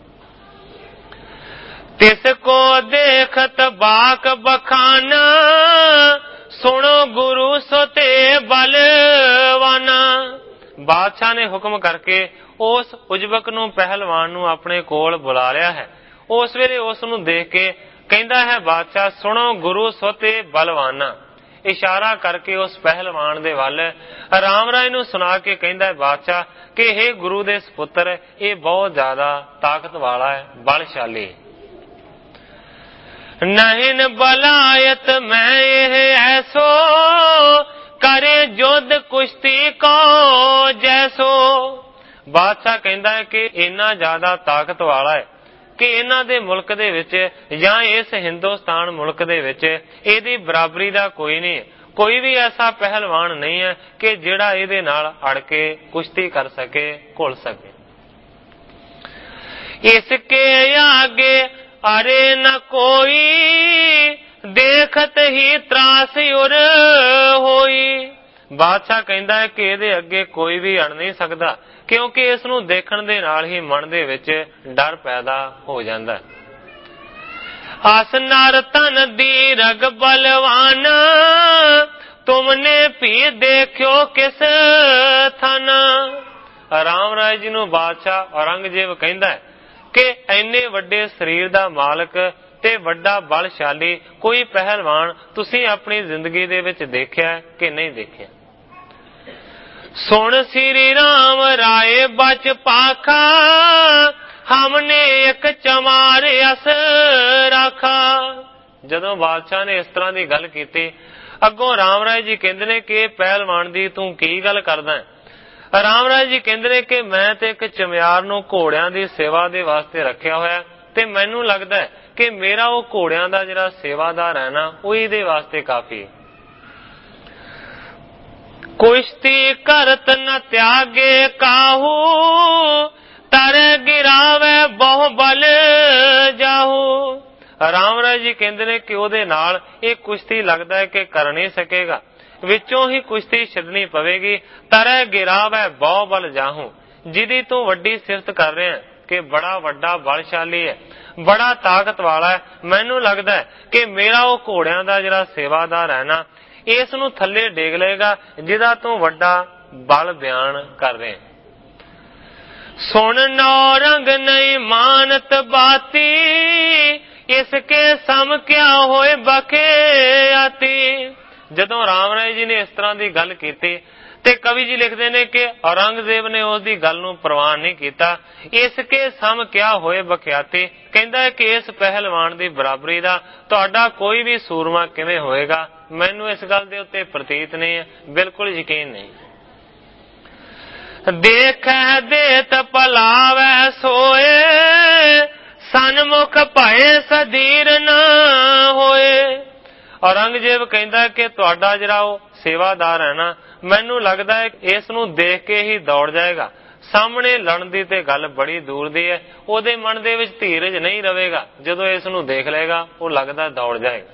ਤਿਸ ਕੋ ਦੇਖਤ ਬਾਕ ਬਖਾਨਾ ਸੁਣੋ ਗੁਰੂ ਸੋ ਤੇ ਬਲਵਾਨਾ। ਬਾਦਸ਼ਾਹ ਨੇ ਹੁਕਮ ਕਰਕੇ ਉਸ ਉਜਬਕ ਨੂੰ ਪਹਿਲਵਾਨ ਨੂੰ ਆਪਣੇ ਕੋਲ ਬੁਲਾ ਲਿਆ ਹੈ। ਉਸ ਵੇਲੇ ਉਸ ਨੂੰ ਦੇਖ ਕੇ ਕਹਿੰਦਾ ਹੈ ਬਾਦਸ਼ਾਹ, ਸੁਣੋ ਗੁਰੂ ਸੋ ਤੇ ਬਲਵਾਨਾ। ਇਸ਼ਾਰਾ ਕਰਕੇ ਉਸ ਪਹਿਲਵਾਨ ਦੇ ਵੱਲ ਰਾਮ ਰਾਏ ਨੂੰ ਸੁਣਾ ਕੇ ਕਹਿੰਦਾ ਹੈ ਬਾਦਸ਼ਾਹ ਕਿ ਇਹ ਗੁਰੂ ਦੇ ਸਪੁੱਤਰ, ਇਹ ਬਹੁਤ ਜ਼ਿਆਦਾ ਤਾਕਤ ਵਾਲਾ ਹੈ, ਬਲਸ਼ਾਲੀ। ਨਹੀਂ ਬਲਾਇਤ ਮੈਂ ਇਹ ਐਸੋ ਕਰੇ ਜੁਦ ਕੁਸ਼ਤੀ ਕੋ ਜੈਸੋ। ਬਾਦਸ਼ਾਹ ਕਹਿੰਦਾ ਹੈ ਕਿ ਇੰਨਾ ਜ਼ਿਆਦਾ ਤਾਕਤ ਵਾਲਾ ਹੈ ਕਿ ਇਹਨਾਂ ਦੇ ਮੁਲਕ ਦੇ ਵਿੱਚ ਜਾਂ ਇਸ ਹਿੰਦੁਸਤਾਨ ਮੁਲਕ ਦੇ ਵਿੱਚ ਇਹਦੀ ਬਰਾਬਰੀ ਦਾ ਕੋਈ ਨਹੀਂ ਹੈ। ਕੋਈ ਵੀ ਐਸਾ ਪਹਿਲਵਾਨ ਨਹੀਂ ਹੈ ਕਿ ਜਿਹੜਾ ਇਹਦੇ ਨਾਲ ਅੜ ਕੇ ਕੁਸ਼ਤੀ ਕਰ ਸਕੇ, ਘੁਲ ਸਕੇ। ਇਸ ਕੇ ਆਗੇ ਅਰੇ ਨ ਕੋਈ ਦੇਖਤ ਹੀ ਤਰਾਸ ਉਰ ਹੋਈ। ਬਾਦਸ਼ਾਹ ਕਹਿੰਦਾ ਹੈ ਕਿ ਇਹਦੇ ਅੱਗੇ ਕੋਈ ਵੀ ਅੜ ਨਹੀਂ ਸਕਦਾ, ਕਿਉਂਕਿ ਇਸ ਨੂੰ ਦੇਖਣ ਦੇ ਨਾਲ ਹੀ ਮਨ ਦੇ ਵਿੱਚ ਡਰ ਪੈਦਾ ਹੋ ਜਾਂਦਾ ਹੈ। ਆਸ ਨਰ ਤਨ ਦੀ ਰਗ ਬਲਵਾਨ ਤੁਮਨੇ ਵੀ ਦੇਖਿਓ ਕਿਸ ਥਨ। ਰਾਮ ਰਾਏ ਜੀ ਨੂੰ ਬਾਦਸ਼ਾਹ ਔਰੰਗਜ਼ੇਬ ਕਹਿੰਦਾ ਹੈ ਕਿ ਇੰਨੇ ਵੱਡੇ ਸਰੀਰ ਦਾ ਮਾਲਕ ਤੇ ਵੱਡਾ ਬਲਸ਼ਾਲੀ ਕੋਈ ਪਹਿਲਵਾਨ ਤੁਸੀਂ ਆਪਣੀ ਜ਼ਿੰਦਗੀ ਦੇ ਵਿੱਚ ਦੇਖਿਆ ਕਿ ਨਹੀਂ ਦੇਖਿਆ। ਸੁਣ ਸ੍ਰੀ ਰਾਮ ਰਾਏ ਬਚ ਪਾਖਾ ਹਮਨੇ ਇੱਕ ਚਮਾਰ ਅਸ ਰਾਖਾ। ਜਦੋਂ ਬਾਦਸ਼ਾਹ ਨੇ ਇਸ ਤਰ੍ਹਾਂ ਦੀ ਗੱਲ ਕੀਤੀ, ਅੱਗੋਂ ਰਾਮ ਰਾਏ ਜੀ ਕਹਿੰਦੇ ਨੇ ਕਿ ਪਹਿਲਵਾਨ ਦੀ ਤੂੰ ਕੀ ਗੱਲ ਕਰਦਾ ਹੈ। ਰਾਮ ਰਾਏ ਜੀ ਕਹਿੰਦੇ ਨੇ ਕਿ ਮੈਂ ਤੇ ਇੱਕ ਚਮਿਆਰ ਨੂੰ ਘੋੜਿਆਂ ਦੀ ਸੇਵਾ ਦੇ ਵਾਸਤੇ ਰੱਖਿਆ ਹੋਇਆ ਤੇ ਮੈਨੂੰ ਲੱਗਦਾ ਹੈ ਕਿ ਮੇਰਾ ਉਹ ਘੋੜਿਆਂ ਦਾ ਜਿਹੜਾ ਸੇਵਾਦਾਰ ਹੈ ਨਾ, ਉਹ ਇਹਦੇ ਵਾਸਤੇ ਕਾਫੀ ਹੈ। ਕੁਸ਼ਤੀ ਕਰਤ ਨ ਤਿਆਗੇ ਕਾਹੂ ਤਰ ਗਿਰਾਵੇ ਬਹੁ ਬਲ ਜਾਹੂ। ਰਾਮ ਰਾਏ ਜੀ ਕਹਿੰਦੇ ਨੇ ਕਿ ਉਹਦੇ ਨਾਲ ਇਹ ਕੁਸ਼ਤੀ ਲੱਗਦਾ ਹੈ ਕਿ ਕਰ ਨਹੀਂ ਸਕੇਗਾ, ਵਿੱਚੋਂ ਹੀ ਕੁਸ਼ਤੀ ਛੱਡਣੀ ਪਵੇਗੀ। ਤਰ ਗਿਰਾਵੇ ਬਹੁ ਬਲ ਜਾਹੂ, ਜਿਹਦੀ ਤੂੰ ਵੱਡੀ ਸਿਫਤ ਕਰ ਰਿਹਾ ਕਿ ਬੜਾ ਵੱਡਾ ਬਲਸ਼ਾਲੀ ਹੈ, ਬੜਾ ਤਾਕਤ ਵਾਲਾ ਹੈ, ਮੈਨੂੰ ਲੱਗਦਾ ਹੈ ਕਿ ਮੇਰਾ ਉਹ ਘੋੜਿਆਂ ਦਾ ਜਿਹੜਾ ਸੇਵਾਦਾਰ ਹੈ ਨਾ, ਇਸ ਨੂੰ ਥੱਲੇ ਡੇਗ ਲਏਗਾ ਜਿਹਦਾ ਤੂੰ ਵੱਡਾ ਬਲ ਬਿਆਨ ਕਰ ਰਹੇ। ਸੁਣ ਨੌ ਰੰਗ ਨਹੀਂ ਮਾਨਤ ਬਾਤੀ ਇਸਕੇ ਸਮ ਕਿਆ ਹੋਏ ਬਕੇ ਆਤੀ। ਜਦੋਂ ਰਾਮ ਰਾਏ ਜੀ ਨੇ ਇਸ ਤਰ੍ਹਾਂ ਦੀ ਗੱਲ ਕੀਤੀ ਤੇ ਕਵੀ ਜੀ ਲਿਖਦੇ ਨੇ ਕਿ ਔਰੰਗਜ਼ੇਬ ਨੇ ਉਸ ਦੀ ਗੱਲ ਨੂੰ ਪ੍ਰਵਾਨ ਨਹੀਂ ਕੀਤਾ। ਇਸ ਕੇ ਸਮ ਕਿਆ ਹੋਏ ਬਖਿਆਤੀ, ਕਹਿੰਦਾ ਹੈ ਕਿ ਇਸ ਪਹਿਲਵਾਨ ਦੀ ਬਰਾਬਰੀ ਦਾ ਤੁਹਾਡਾ ਕੋਈ ਵੀ ਸੂਰਮਾ ਕਿਵੇਂ ਹੋਏਗਾ। ਮੈਨੂੰ ਇਸ ਗੱਲ ਦੇ ਉੱਤੇ ਪ੍ਰਤੀਤ ਨਹੀਂ ਹੈ, ਬਿਲਕੁਲ ਯਕੀਨ ਨਹੀਂ। ਦੇਖੈ ਦੇਤ ਭਲਾਵੈ ਸੋਏ, ਸਨਮੁਖ ਭਏ ਸਦੀਰ ਨਾ ਹੋਏ। ਔਰੰਗਜ਼ੇਬ ਕਹਿੰਦਾ ਕਿ ਤੁਹਾਡਾ ਜਿਹੜਾ ਉਹ ਸੇਵਾਦਾਰ ਹੈ ਨਾ, ਮੈਨੂੰ ਲੱਗਦਾ ਹੈ ਇਸ ਨੂੰ ਦੇਖ ਕੇ ਹੀ ਦੌੜ ਜਾਏਗਾ। ਸਾਹਮਣੇ ਲੜਨ ਦੀ ਤੇ ਗੱਲ ਬੜੀ ਦੂਰ ਦੀ ਹੈ, ਉਹਦੇ ਮਨ ਦੇ ਵਿੱਚ ਧੀਰਜ ਨਹੀਂ ਰਵੇਗਾ। ਜਦੋਂ ਇਸ ਨੂੰ ਦੇਖ ਲਏਗਾ ਉਹ ਲੱਗਦਾ ਦੌੜ ਜਾਏਗਾ।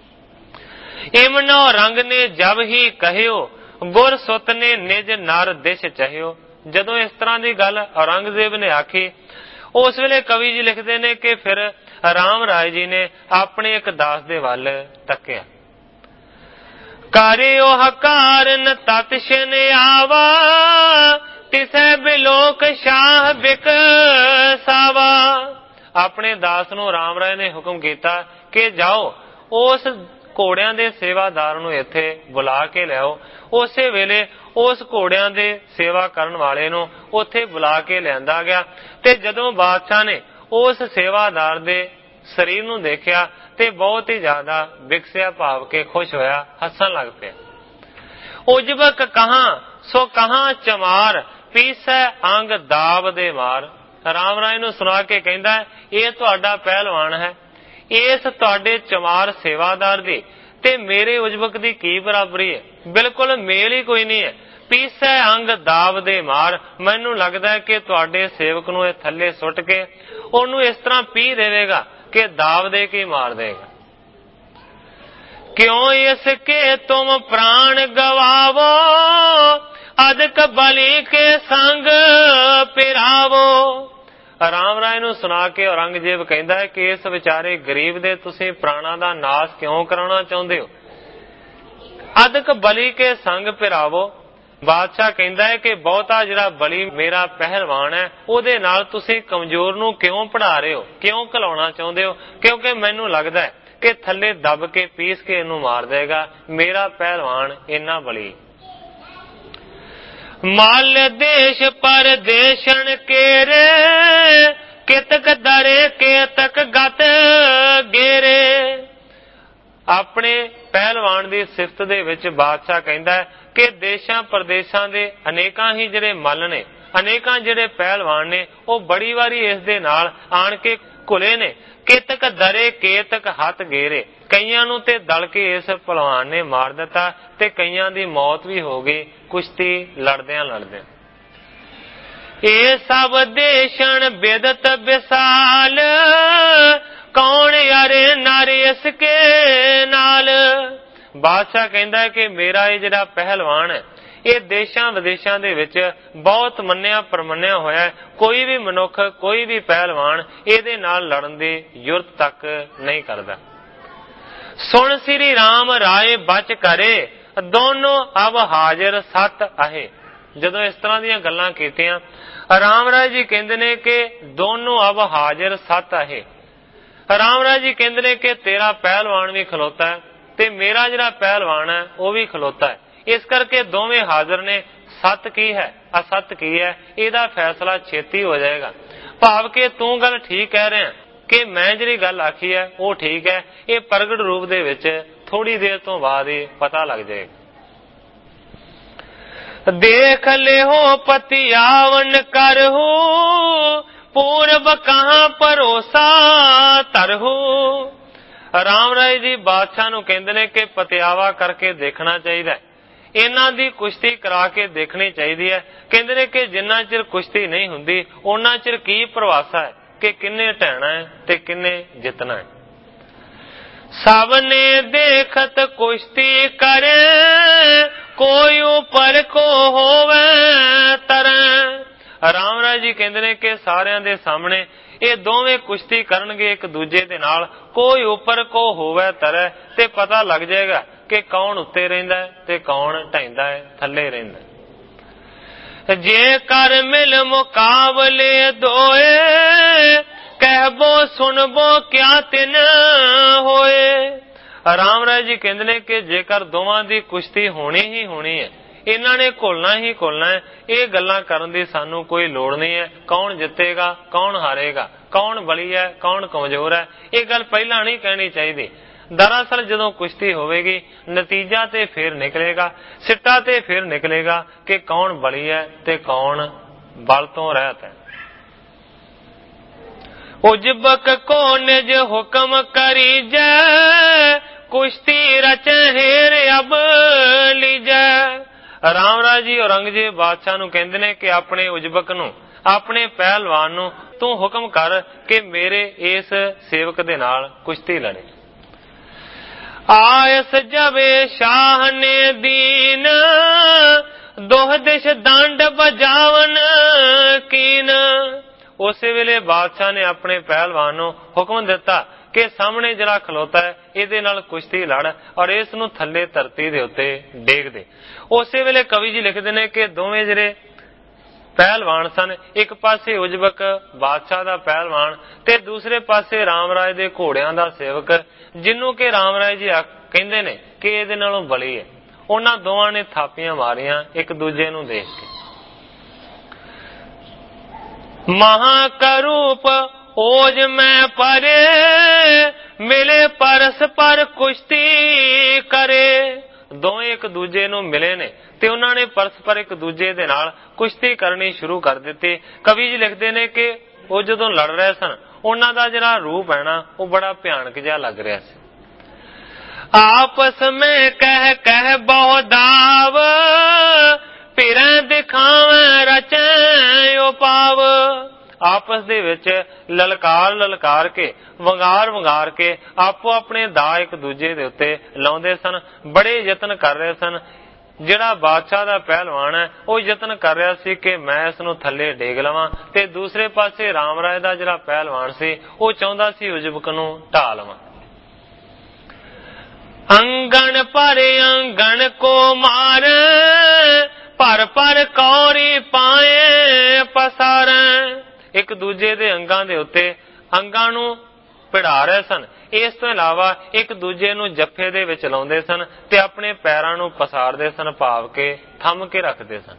ਇਮਨੋ ਰੰਗ ਨੇ ਜਬ ਹੀ ਕਹਿਓ, ਗੁਰ ਸੁਤ ਨੇ ਨਿਜ ਨਰ ਦਿਸ਼ ਚਹਿਓ। ਜਦੋਂ ਇਸ ਤਰ੍ਹਾਂ ਦੀ ਗੱਲ ਔਰੰਗਜ਼ੇਬ ਨੇ ਆਖੀ, ਉਸ ਵੇਲੇ ਕਵੀ ਜੀ ਲਿਖਦੇ ਨੇ ਕਿ ਫਿਰ ਰਾਮ ਰਾਏ ਜੀ ਨੇ ਆਪਣੇ ਇੱਕ ਦਾਸ ਦੇ ਵੱਲ ਤੱਕਿਆ। ਕਰਿਓ ਹਕਾਰਨ ਤਤ ਛਿਨ ਆਵਾ, ਤਿਸੈ ਬਿਲੋਕ ਸ਼ਾਹ ਬਿਕ ਸਾਵਾ। ਆਪਣੇ ਦਾਸ ਨੂੰ ਰਾਮ ਰਾਏ ਨੇ ਹੁਕਮ ਕੀਤਾ ਕਿ ਜਾਓ ਉਸ ਘੋੜਿਆਂ ਦੇ ਸੇਵਾਦਾਰ ਨੂੰ ਇੱਥੇ ਬੁਲਾ ਕੇ ਲਿਆਓ। ਉਸੇ ਵੇਲੇ ਉਸ ਘੋੜਿਆਂ ਦੇ ਸੇਵਾ ਕਰਨ ਵਾਲੇ ਨੂੰ ਉੱਥੇ ਬੁਲਾ ਕੇ ਲਿਆਂਦਾ ਗਿਆ ਤੇ ਜਦੋਂ ਬਾਦਸ਼ਾਹ ਨੇ ਉਸ ਸੇਵਾਦਾਰ ਦੇ ਸਰੀਰ ਨੂੰ ਦੇਖਿਆ ਤੇ ਬਹੁਤ ਹੀ ਜ਼ਿਆਦਾ ਵਿਕਸਿਆ ਭਾਵ ਕੇ ਖੁਸ਼ ਹੋਇਆ, ਹੱਸਣ ਲੱਗ ਪਿਆ। ਉਜਬਕ ਕਹਾਂ ਸੋ ਕਹਾਂ ਚਮਾਰ, ਪੀਸੈ ਅੰਗ ਦਾਬ ਦੇ ਮਾਰ। ਰਾਮ ਰਾਏ ਨੂੰ ਸੁਣਾ ਕੇ ਕਹਿੰਦਾ ਇਹ ਤੁਹਾਡਾ ਪਹਿਲਵਾਨ ਹੈ, ਇਸ ਤੁਹਾਡੇ ਚਮਾਰ ਸੇਵਾਦਾਰ ਦੀ ਤੇ ਮੇਰੇ ਉਜਬਕ ਦੀ ਕੀ ਬਰਾਬਰੀ ਹੈ, ਬਿਲਕੁਲ ਮੇਲ ਹੀ ਕੋਈ ਨਹੀਂ ਹੈ। ਪੀਸੈ ਅੰਗ ਦਾਬ ਦੇ ਮਾਰ, ਮੈਨੂੰ ਲੱਗਦਾ ਹੈ ਕਿ ਤੁਹਾਡੇ ਸੇਵਕ ਨੂੰ ਇਹ ਥੱਲੇ ਸੁੱਟ ਕੇ ਉਹਨੂੰ ਇਸ ਤਰ੍ਹਾਂ ਪੀ ਦੇਵੇਗਾ ਕਿ ਦਾਬ ਦੇ ਕੇ ਮਾਰ ਦੇਗਾ। ਕਿਉਂ ਇਸ ਕੇ ਤੁਮ ਪ੍ਰਾਣ ਗਵਾਵੋ, ਅਦਕ ਬਲੀ ਕੇ ਸੰਗ ਪਿਰਾਵੋ। ਰਾਮ ਰਾਏ ਨੂੰ ਸੁਣਾ ਕੇ ਔਰੰਗਜ਼ੇਬ ਕਹਿੰਦਾ ਹੈ ਕਿ ਇਸ ਵਿਚਾਰੇ ਗਰੀਬ ਦੇ ਤੁਸੀਂ ਪ੍ਰਾਣਾਂ ਦਾ ਨਾਸ ਕਿਉਂ ਕਰਾਉਣਾ ਚਾਹੁੰਦੇ ਹੋ। ਅਦਕ ਬਲੀ ਕੇ ਸੰਗ ਪਿਰਾਵੋ। ਬਾਦਸ਼ਾਹ ਕਹਿੰਦਾ ਹੈ ਕਿ ਬਹੁਤਾ ਜਿਹੜਾ ਬਲੀ ਮੇਰਾ ਪਹਿਲਵਾਨ ਹੈ ਉਹਦੇ ਨਾਲ ਤੁਸੀਂ ਕਮਜ਼ੋਰ ਨੂੰ ਕਿਉਂ ਪੜਾ ਰਹੇ ਹੋ, ਕਿਉਂ ਘਲਾਉਣਾ ਚਾਹੁੰਦੇ ਹੋ, ਕਿਉਂਕਿ ਮੈਨੂੰ ਲੱਗਦਾ ਹੈ ਕਿ ਥੱਲੇ ਦੱਬ ਕੇ ਪੀਸ ਕੇ ਇਹਨੂੰ ਮਾਰ ਦੇਗਾ। ਮੇਰਾ ਪਹਿਲਵਾਨ ਇੰਨਾ ਬਲੀ। ਮਲ ਦੇਸ਼ ਪਰਦੇਸ਼ਣ ਕੇਰੇ, ਕਿਤਕ ਦਰੇ ਕੇਤਕ ਗਤ ਗੇਰੇ। ਆਪਣੇ ਪਹਿਲਵਾਨ ਦੀ ਸਿਫਤ ਦੇ ਵਿੱਚ ਬਾਦਸ਼ਾਹ ਕਹਿੰਦਾ ਹੈ ਕਿ ਦੇਸ਼ਾਂ ਪ੍ਰਦੇਸ਼ਾਂ ਦੇ ਅਨੇਕਾਂ ਹੀ ਜਿਹੜੇ ਮੱਲ ਨੇ, ਅਨੇਕਾਂ ਜਿਹੜੇ ਪਹਿਲਵਾਨ ਨੇ, ਉਹ ਬੜੀ ਵਾਰੀ ਇਸ ਦੇ ਨਾਲ ਆਣ ਕੇ ਘੁਲੇ ਨੇ। ਕੇਤਕ ਦਰੇ ਕੇਤਕ ਹੱਥ ਗੇਰੇ, ਕਈਆਂ ਨੂੰ ਤੇ ਦਲ ਕੇ ਇਸ ਪਹਿਲਵਾਨ ਨੇ ਮਾਰ ਦਿੱਤਾ ਤੇ ਕਈਆਂ ਦੀ ਮੌਤ ਵੀ ਹੋ ਗਈ ਕੁਸ਼ਤੀ ਲੜਦਿਆਂ ਲੜਦਿਆਂ। ਇਹ ਸਭ ਦੇਸ਼ਣ ਬਿਦਤ ਵਿਸਾਲ, ਕੌਣ ਯਾਰੇ ਨਾਰੇ ਇਸ ਕੇ ਨਾਲ। ਬਾਦਸ਼ਾਹ ਕਹਿੰਦਾ ਕਿ ਮੇਰਾ ਇਹ ਜਿਹੜਾ ਪਹਿਲਵਾਨ ਹੈ ਇਹ ਦੇਸ਼ਾਂ ਵਿਦੇਸ਼ਾਂ ਦੇ ਵਿੱਚ ਬਹੁਤ ਮੰਨਿਆ ਪਰਮੰਨਿਆ ਹੋਇਆ। ਕੋਈ ਵੀ ਮਨੁੱਖ, ਕੋਈ ਵੀ ਪਹਿਲਵਾਨ ਇਹਦੇ ਨਾਲ ਲੜਨ ਦੀ ਜੁਰਤ ਤੱਕ ਨਹੀਂ ਕਰਦਾ। ਸੁਣ ਸ੍ਰੀ ਰਾਮ ਰਾਏ ਬਚ ਕਰੇ, ਦੋਨੋਂ ਅਬ ਹਾਜ਼ਰ ਸਤ ਆਹੇ। ਜਦੋਂ ਇਸ ਤਰ੍ਹਾਂ ਦੀਆਂ ਗੱਲਾਂ ਕੀਤੀਆਂ, ਰਾਮ ਰਾਏ ਜੀ ਕਹਿੰਦੇ ਨੇ ਕਿ ਦੋਨੋਂ ਅਬ ਹਾਜ਼ਰ ਸਤ ਆਹੇ। ਰਾਮ ਰਾਏ ਜੀ ਕਹਿੰਦੇ ਨੇ ਕਿ ਤੇਰਾ ਪਹਿਲਵਾਨ ਵੀ ਖਲੋਤਾ ਹੈ ਤੇ ਮੇਰਾ ਜਿਹੜਾ ਪਹਿਲਵਾਨ ਹੈ ਉਹ ਵੀ ਖਲੋਤਾ ਹੈ। ਇਸ ਕਰਕੇ ਦੋਵੇਂ ਹਾਜ਼ਰ ਨੇ। ਸੱਤ ਕੀ ਹੈ, ਅਸੱਤ ਕੀ ਹੈ, ਇਹਦਾ ਫੈਸਲਾ ਛੇਤੀ ਹੋ ਜਾਏਗਾ। ਭਾਵ ਕਿ ਤੂੰ ਗੱਲ ਠੀਕ ਕਹਿ ਰਿਹਾ ਕਿ ਮੈਂ ਜਿਹੜੀ ਗੱਲ ਆਖੀ ਹੈ ਉਹ ਠੀਕ ਹੈ, ਇਹ ਪ੍ਰਗਟ ਰੂਪ ਦੇ ਵਿੱਚ ਥੋੜੀ ਦੇਰ ਤੋਂ ਬਾਅਦ ਹੀ ਪਤਾ ਲੱਗ ਜਾਏਗਾ। ਦੇਖ ਲਿਓ ਪਤਿਆਵਨ ਕਰਹੂ, ਪੂਰਬ ਕਹਾਂ ਭਰੋਸਾ ਤਰਹੂ। ਰਾਮ ਰਾਏ ਜੀ ਬਾਦਸ਼ਾਹ ਨੂੰ ਕਹਿੰਦੇ ਨੇ ਕਿ ਪਤਿਆਵਾ ਕਰਕੇ ਦੇਖਣਾ ਚਾਹੀਦਾ, ਇਹਨਾਂ ਦੀ ਕੁਸ਼ਤੀ ਕਰਾ ਕੇ ਦੇਖਣੀ ਚਾਹੀਦੀ ਹੈ। ਕਹਿੰਦੇ ਨੇ ਕਿ ਜਿੰਨਾ ਚਿਰ ਕੁਸ਼ਤੀ ਨਹੀਂ ਹੁੰਦੀ ਉਹਨਾਂ ਚਿਰ ਕੀ ਭਰਵਾਸਾ ਹੈ ਕਿ ਕਿੰਨੇ ਢਹਿਣਾ ਹੈ ਤੇ ਕਿੰਨੇ ਜਿੱਤਣਾ ਹੈ। ਸਭ ਨੇ ਦੇਖਤ ਕੁਸ਼ਤੀ ਕਰੇ, ਕੋਈ ਉਪਰ ਕੋ ਹੋਵੇ ਤਰੈ। ਰਾਮ ਰਾਏ ਜੀ ਕਹਿੰਦੇ ਨੇ ਕਿ ਸਾਰਿਆਂ ਦੇ ਸਾਹਮਣੇ ਇਹ ਦੋਵੇਂ ਕੁਸ਼ਤੀ ਕਰਨਗੇ ਇੱਕ ਦੂਜੇ ਦੇ ਨਾਲ, ਕੋਈ ਉੱਪਰ ਕੋ ਹੋਵੇ ਤਰੈ, ਤੇ ਪਤਾ ਲੱਗ ਜਾਏਗਾ ਕਿ ਕੌਣ ਉੱਤੇ ਰਹਿੰਦਾ ਹੈ ਤੇ ਕੌਣ ਢਹਿੰਦਾ ਹੈ, ਥੱਲੇ ਰਹਿੰਦਾ। ਜੇ ਕਰ ਮਿਲ ਮੁਕਾਬਲੇ ਦੋਏ, ਕਹਿਬੋ ਸੁਣਬੋ ਕਿਆ ਤਿਨ ਹੋਏ। ਰਾਮ ਰਾਏ ਜੀ ਕਹਿੰਦੇ ਨੇ ਕਿ ਜੇਕਰ ਦੋਵਾਂ ਦੀ ਕੁਸ਼ਤੀ ਹੋਣੀ ਹੀ ਹੋਣੀ ਹੈ, ਇਹਨਾਂ ਨੇ ਘੁਲਣਾ ਹੀ ਘੁਲਣਾ ਹੈ, ਇਹ ਗੱਲਾਂ ਕਰਨ ਦੀ ਸਾਨੂੰ ਕੋਈ ਲੋੜ ਨਹੀਂ ਹੈ। ਕੌਣ ਜਿੱਤੇਗਾ, ਕੌਣ ਹਾਰੇਗਾ, ਕੌਣ ਬਲੀ ਹੈ, ਕੌਣ ਕਮਜ਼ੋਰ ਹੈ, ਇਹ ਗੱਲ ਪਹਿਲਾਂ ਨਹੀਂ ਕਹਿਣੀ ਚਾਹੀਦੀ। ਦਰਅਸਲ ਜਦੋਂ ਕੁਸ਼ਤੀ ਹੋਵੇਗੀ, ਨਤੀਜਾ ਤੇ ਫਿਰ ਨਿਕਲੇਗਾ, ਸਿੱਟਾ ਤੇ ਫਿਰ ਨਿਕਲੇਗਾ ਕਿ ਕੌਣ ਬਲੀ ਹੈ ਤੇ ਕੌਣ ਬਲ ਤੋਂ ਰਹਿਤ ਹੈ। ਉਜਬਕ ਕੋ ਨਿਜ ਹੁਕਮ ਕਰੀਜੈ, ਕੁਸ਼ਤੀ ਰਚੈ ਹੇਰ ਅਬ ਲੀਜੈ। ਰਾਮ ਰਾਏ ਜੀ ਔਰੰਗਜ਼ੇਬ ਬਾਦਸ਼ਾਹ ਨੂੰ ਕਹਿੰਦੇ ਨੇ ਕਿ ਆਪਣੇ ਉਜਬਕ ਨੂੰ, ਆਪਣੇ ਪਹਿਲਵਾਨ ਨੂੰ ਤੂੰ ਹੁਕਮ ਕਰ ਕਿ ਮੇਰੇ ਇਸ ਸੇਵਕ ਦੇ ਨਾਲ ਕੁਸ਼ਤੀ ਲੜੇ। ਆਇਸ ਜਬੇ ਸ਼ਾਹ ਨੇ ਦੀਨ, ਦੋਹ ਦਿਸ਼ ਦੰਡ ਬਜਾਵਨ ਕੀਨ। ਉਸੇ ਵੇਲੇ ਬਾਦਸ਼ਾਹ ਨੇ ਆਪਣੇ ਪਹਿਲਵਾਨ ਨੂੰ ਹੁਕਮ ਦਿੱਤਾ ਕਿ ਸਾਹਮਣੇ ਜਿਹੜਾ ਖਲੋਤਾ ਹੈ ਇਹਦੇ ਨਾਲ ਕੁਸ਼ਤੀ ਲੜ ਔਰ ਇਸ ਨੂੰ ਥੱਲੇ ਧਰਤੀ ਦੇ ਉੱਤੇ ਡੇਗ ਦੇ। ਉਸੇ ਵੇਲੇ ਕਵੀ ਜੀ ਲਿਖਦੇ ਨੇ ਕਿ ਦੋਵੇਂ ਜਿਹੜੇ ਪਹਿਲਵਾਨ ਸਨ, ਇੱਕ ਪਾਸੇ ਉਜਬਕ ਬਾਦਸ਼ਾਹ ਦਾ ਪਹਿਲਵਾਨ ਤੇ ਦੂਸਰੇ ਪਾਸੇ ਰਾਮ ਰਾਏ ਦੇ ਘੋੜਿਆਂ ਦਾ ਸੇਵਕ, ਜਿਹਨੂੰ ਕਿ ਰਾਮ ਰਾਏ ਜੀ ਕਹਿੰਦੇ ਨੇ ਕਿ ਇਹਦੇ ਨਾਲੋਂ ਬਲੀ ਹੈ, ਉਹਨਾਂ ਦੋਵਾਂ ਨੇ ਥਾਪੀਆਂ ਮਾਰੀਆਂ ਇੱਕ ਦੂਜੇ ਨੂੰ ਦੇਖ ਕੇ। ਮਹਾਕਰੂਪ ओज में परे, मिले परस्पर कुश्ती करे। ਦੋਵੇਂ ਇੱਕ ਦੂਜੇ ਨੂੰ ਮਿਲੇ ਨੇ ਤੇ ਉਹਨਾਂ ਨੇ ਪਰਸਪਰ ਇੱਕ ਦੂਜੇ ਦੇ ਨਾਲ ਕੁਸ਼ਤੀ ਕਰਨੀ ਸ਼ੁਰੂ ਕਰ ਦਿੱਤੀ। ਕਵੀ ਜੀ ਲਿਖਦੇ ਨੇ ਕਿ ਉਹ ਜਦੋਂ ਲੜ ਰਹੇ ਸਨ, ਉਹਨਾਂ ਦਾ ਜਿਹੜਾ ਰੂਪ ਹੈ ਨਾ, ਉਹ ਬੜਾ ਭਿਆਨਕ ਜਿਹਾ ਲੱਗ ਰਿਹਾ ਸੀ। ਆਪਸ में कह कह बहु दाव, फिरें दिखावें रचें उपाव। ਆਪਸ ਦੇ ਵਿੱਚ ਲਲਕਾਰ ਲਲਕਾਰ ਕੇ, ਵੰਗਾਰ ਵੰਗਾਰ ਕੇ ਆਪੋ ਆਪਣੇ ਦਾ ਇੱਕ ਦੂਜੇ ਦੇ ਉੱਤੇ ਲਾਉਂਦੇ ਸਨ, ਬੜੇ ਯਤਨ ਕਰ ਰਹੇ ਸਨ। ਜਿਹੜਾ ਬਾਦਸ਼ਾਹ ਦਾ ਪਹਿਲਵਾਨ ਹੈ ਉਹ ਯਤਨ ਕਰ ਰਿਹਾ ਸੀ ਕਿ ਮੈਂ ਇਸ ਨੂੰ ਥੱਲੇ ਡੇਗ ਲਵਾਂ, ਤੇ ਦੂਸਰੇ ਪਾਸੇ ਰਾਮ ਰਾਏ ਦਾ ਜਿਹੜਾ ਪਹਿਲਵਾਨ ਸੀ ਉਹ ਚਾਹੁੰਦਾ ਸੀ ਉਜਬਕ ਨੂੰ ਢਾ ਲਵਾਂ। ਅੰਗਣ ਪਰ ਅੰਗਣ ਕੋ ਮਾਰ, ਪਰ ਪਰ ਕੌਰੀ ਪਾਏ ਪਸਾਰ। ਇੱਕ ਦੂਜੇ ਦੇ ਅੰਗਾਂ ਦੇ ਉੱਤੇ ਅੰਗਾਂ ਨੂੰ ਭਿੜਾ ਰਹੇ ਸਨ। ਇਸ ਤੋਂ ਇਲਾਵਾ ਇੱਕ ਦੂਜੇ ਨੂੰ ਜੱਫੇ ਦੇ ਵਿੱਚ ਲਾਉਂਦੇ ਸਨ ਤੇ ਆਪਣੇ ਪੈਰਾਂ ਨੂੰ ਪਸਾਰਦੇ ਸਨ, ਭਾਵ ਕੇ ਥੰਮ ਕੇ ਰੱਖਦੇ ਸਨ।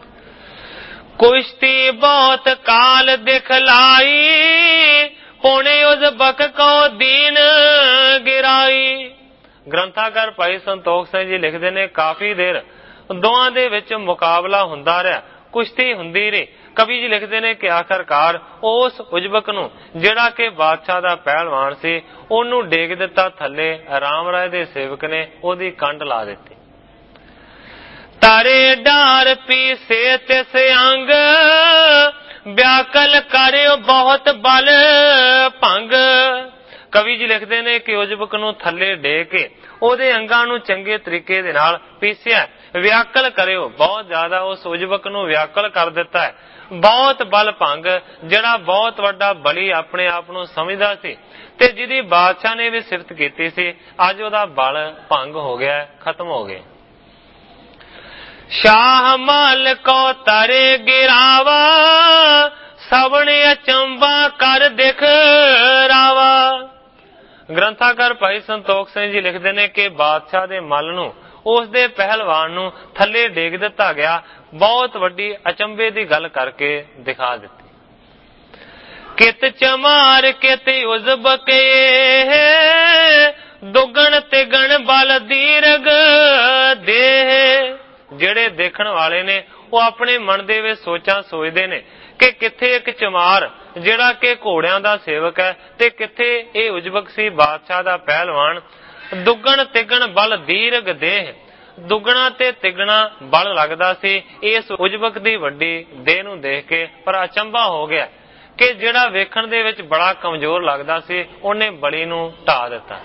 ਕੁਸ਼ਤੀ ਬਹੁਤ ਕਾਲ ਦਿਖਲਾਈ, ਪੁਣੇ ਉਜ਼ਬਕ ਕੋ ਦੀਨ ਗਿਰਾਈ। ਗ੍ਰੰਥਾਕਾਰ ਭਾਈ ਸੰਤੋਖ ਸਿੰਘ ਜੀ ਲਿਖਦੇ ਨੇ ਕਾਫੀ ਦੇਰ ਦੋਹਾਂ ਦੇ ਵਿੱਚ ਮੁਕਾਬਲਾ ਹੁੰਦਾ ਰਿਹਾ, ਕੁਸ਼ਤੀ ਹੁੰਦੀ ਰਹੀ। ਕਵੀ ਜੀ ਲਿਖਦੇ ਨੇ ਕਿ ਆਖਰਕਾਰ ਉਸ ਉਜਬਕ ਨੂੰ, ਜਿਹੜਾ ਕਿ ਬਾਦਸ਼ਾਹ ਦਾ ਪਹਿਲਵਾਨ ਸੀ, ਉਹਨੂੰ ਡੇਗ ਦਿੱਤਾ ਥੱਲੇ। ਰਾਮ ਰਾਏ ਦੇ ਸੇਵਕ ਨੇ ਉਹਦੀ ਕੰਡ ਲਾ ਦਿੱਤੀ। ਤਾਰੇ ਡਾਰ ਪੀਸੇ ਤਿਸ ਅੰਗ, ਵਿਆਕਲ ਕਰਿਓ ਬਹੁਤ ਬਲ ਭੰਗ। ਕਵੀ ਜੀ ਲਿਖਦੇ ਨੇ ਕਿ ਉਜਬਕ ਨੂੰ ਥੱਲੇ ਡੇ ਕੇ ਉਹਦੇ ਅੰਗਾਂ ਨੂੰ ਚੰਗੇ ਤਰੀਕੇ ਦੇ ਨਾਲ ਪੀਸਿਆ, ਵਿਆਕਲ ਕਰਿਓ, ਬਹੁਤ ਜ਼ਿਆਦਾ ਉਸ ਉਜਬਕ ਨੂੰ ਵਿਆਕਲ ਕਰ ਦਿੱਤਾ ਹੈ। ਬਹੁਤ ਬਲ ਭੰਗ, ਜਿਹੜਾ ਬਹੁਤ ਵੱਡਾ ਬਲੀ ਆਪਣੇ ਆਪ ਨੂੰ ਸਮਝਦਾ ਸੀ ਤੇ ਜਿਹਦੀ ਬਾਦਸ਼ਾਹ ਨੇ ਵੀ ਸਿਫਤ ਕੀਤੀ ਸੀ, ਅੱਜ ਉਹਦਾ ਬਲ ਭੰਗ ਹੋ ਗਿਆ, ਖਤਮ ਹੋ ਗਿਆ। ਸ਼ਾਹ ਮਾਲ ਕੋ ਤਰੇ ਗਿਰਾਵਾ, ਸਵਣੇ ਅਚੰਬਾ ਕਰ ਦਿਖ ਰਾਵਾ। ਗ੍ਰੰਥਾਕਾਰ ਭਾਈ ਸੰਤੋਖ ਸਿੰਘ ਜੀ ਲਿਖਦੇ ਨੇ ਕਿ ਬਾਦਸ਼ਾਹ ਦੇ ਮੱਲ ਨੂੰ, ਉਸ ਦੇ ਪਹਿਲਵਾਨ ਨੂੰ ਥੱਲੇ ਡੇਗ ਦਿੱਤਾ ਗਿਆ, ਬਹੁਤ ਵੱਡੀ ਅਚੰਬੇ ਦੀ ਗੱਲ ਕਰਕੇ ਦਿਖਾ ਦਿੱਤੀ। ਕਿਤ ਚਮਾਰ ਕਿਤ ਉਜ਼ਬਕ, ਦੁਗਣ ਤਿਗਣ ਬਲ ਦੀਰਗ ਦੇਹ। ਜਿਹੜੇ ਦੇਖਣ ਵਾਲੇ ਨੇ ਉਹ ਆਪਣੇ ਮਨ ਦੇ ਵਿੱਚ ਸੋਚਾਂ ਸੋਚਦੇ ਨੇ ਕਿ ਕਿੱਥੇ ਇੱਕ ਚਮਾਰ ਜਿਹੜਾ ਕਿ ਘੋੜਿਆਂ ਦਾ ਸੇਵਕ ਹੈ ਤੇ ਕਿੱਥੇ ਇਹ ਉਜਬਕ ਸੀ ਬਾਦਸ਼ਾਹ ਦਾ ਪਹਿਲਵਾਨ। ਦੁੱਗਣ ਤਿਗਣ ਬਲ ਦੀਰਗ ਦੇਹ, ਦੁੱਗਣਾ ਤੇ ਤਿਗਣਾ ਬਲ ਲੱਗਦਾ ਸੀ ਇਸ ਉਜਬਕ ਦੀ ਵੱਡੀ ਦੇਹ ਨੂੰ ਦੇਖ ਕੇ। ਪਰ ਅਚੰਭਾ ਹੋ ਗਿਆ ਕਿ ਜਿਹੜਾ ਵੇਖਣ ਦੇ ਵਿੱਚ ਬੜਾ ਕਮਜ਼ੋਰ ਲੱਗਦਾ ਸੀ, ਉਹਨੇ ਬਲੀ ਨੂੰ ਢਾ ਦਿੱਤਾ।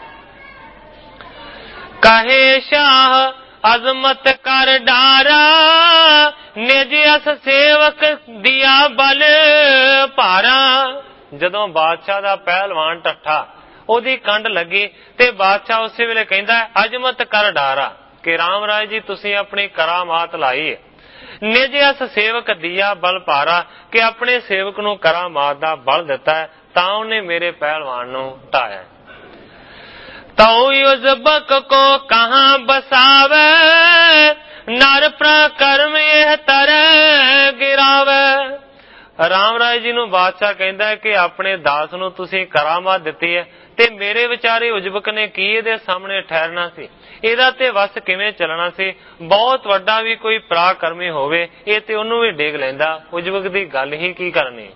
ਕਹੇ ਸ਼ਾਹ ਅਜ਼ਮਤ ਕਰ ਡਾਰਾ, ਨਿਜ ਅਸ ਸੇਵਕ ਦਿਆ ਬਲ ਭਾਰਾ। ਜਦੋਂ ਬਾਦਸ਼ਾਹ ਦਾ ਪਹਿਲਵਾਨ ਟੱਠਾ, ਉਹਦੀ ਕੰਡ ਲੱਗੀ ਤੇ ਬਾਦਸ਼ਾਹ ਉਸੇ ਵੇਲੇ ਕਹਿੰਦਾ ਅਜ਼ਮਤ ਕਰ ਡਾਰਾ, ਕਿ ਰਾਮ ਰਾਏ ਜੀ ਤੁਸੀਂ ਆਪਣੀ ਕਰਾਮਾਤ ਲਾਈ ਹੈ। ਨਿਜ ਅਸ ਸੇਵਕ ਦਿਆ ਬਲ ਭਾਰਾ, ਕਿ ਆਪਣੇ ਸੇਵਕ ਨੂੰ ਕਰਾਮਾਤ ਦਾ ਬਲ ਦਿੱਤਾ ਹੈ, ਤਾਂ ਉਹਨੇ ਮੇਰੇ ਪਹਿਲਵਾਨ ਨੂੰ ਢਾਇਆ। तौ युजबक को कहाँ बसावे, नर प्रकर्म यह तरह गिरावे। राम राय जी ਨੂੰ ਬਾਦਸ਼ਾਹ ਕਹਿੰਦਾ ਹੈ ਕਿ ਆਪਣੇ ਦਾਸ ਨੂੰ ਤੁਸੀਂ ਕਰਾਮਾਤ ਦਿੱਤੀ ਹੈ ਤੇ ਮੇਰੇ ਵਿਚਾਰੇ ਉਜਬਕ ਨੇ ਕੀ ਇਹਦੇ ਸਾਹਮਣੇ ਠਹਿਰਨਾ ਸੀ, ਇਹਦਾ ਤੇ ਵਸ ਕਿਵੇਂ ਚੱਲਣਾ ਸੀ। ਬਹੁਤ ਵੱਡਾ ਵੀ ਕੋਈ ਪਰਾਕਰਮੀ ਹੋਵੇ ਇਹ ਤੇ ਉਹਨੂੰ ਵੀ ਡੇਗ ਲੈਂਦਾ, ਉਜਬਕ ਦੀ ਗੱਲ ਹੀ ਕੀ ਕਰਨੀ।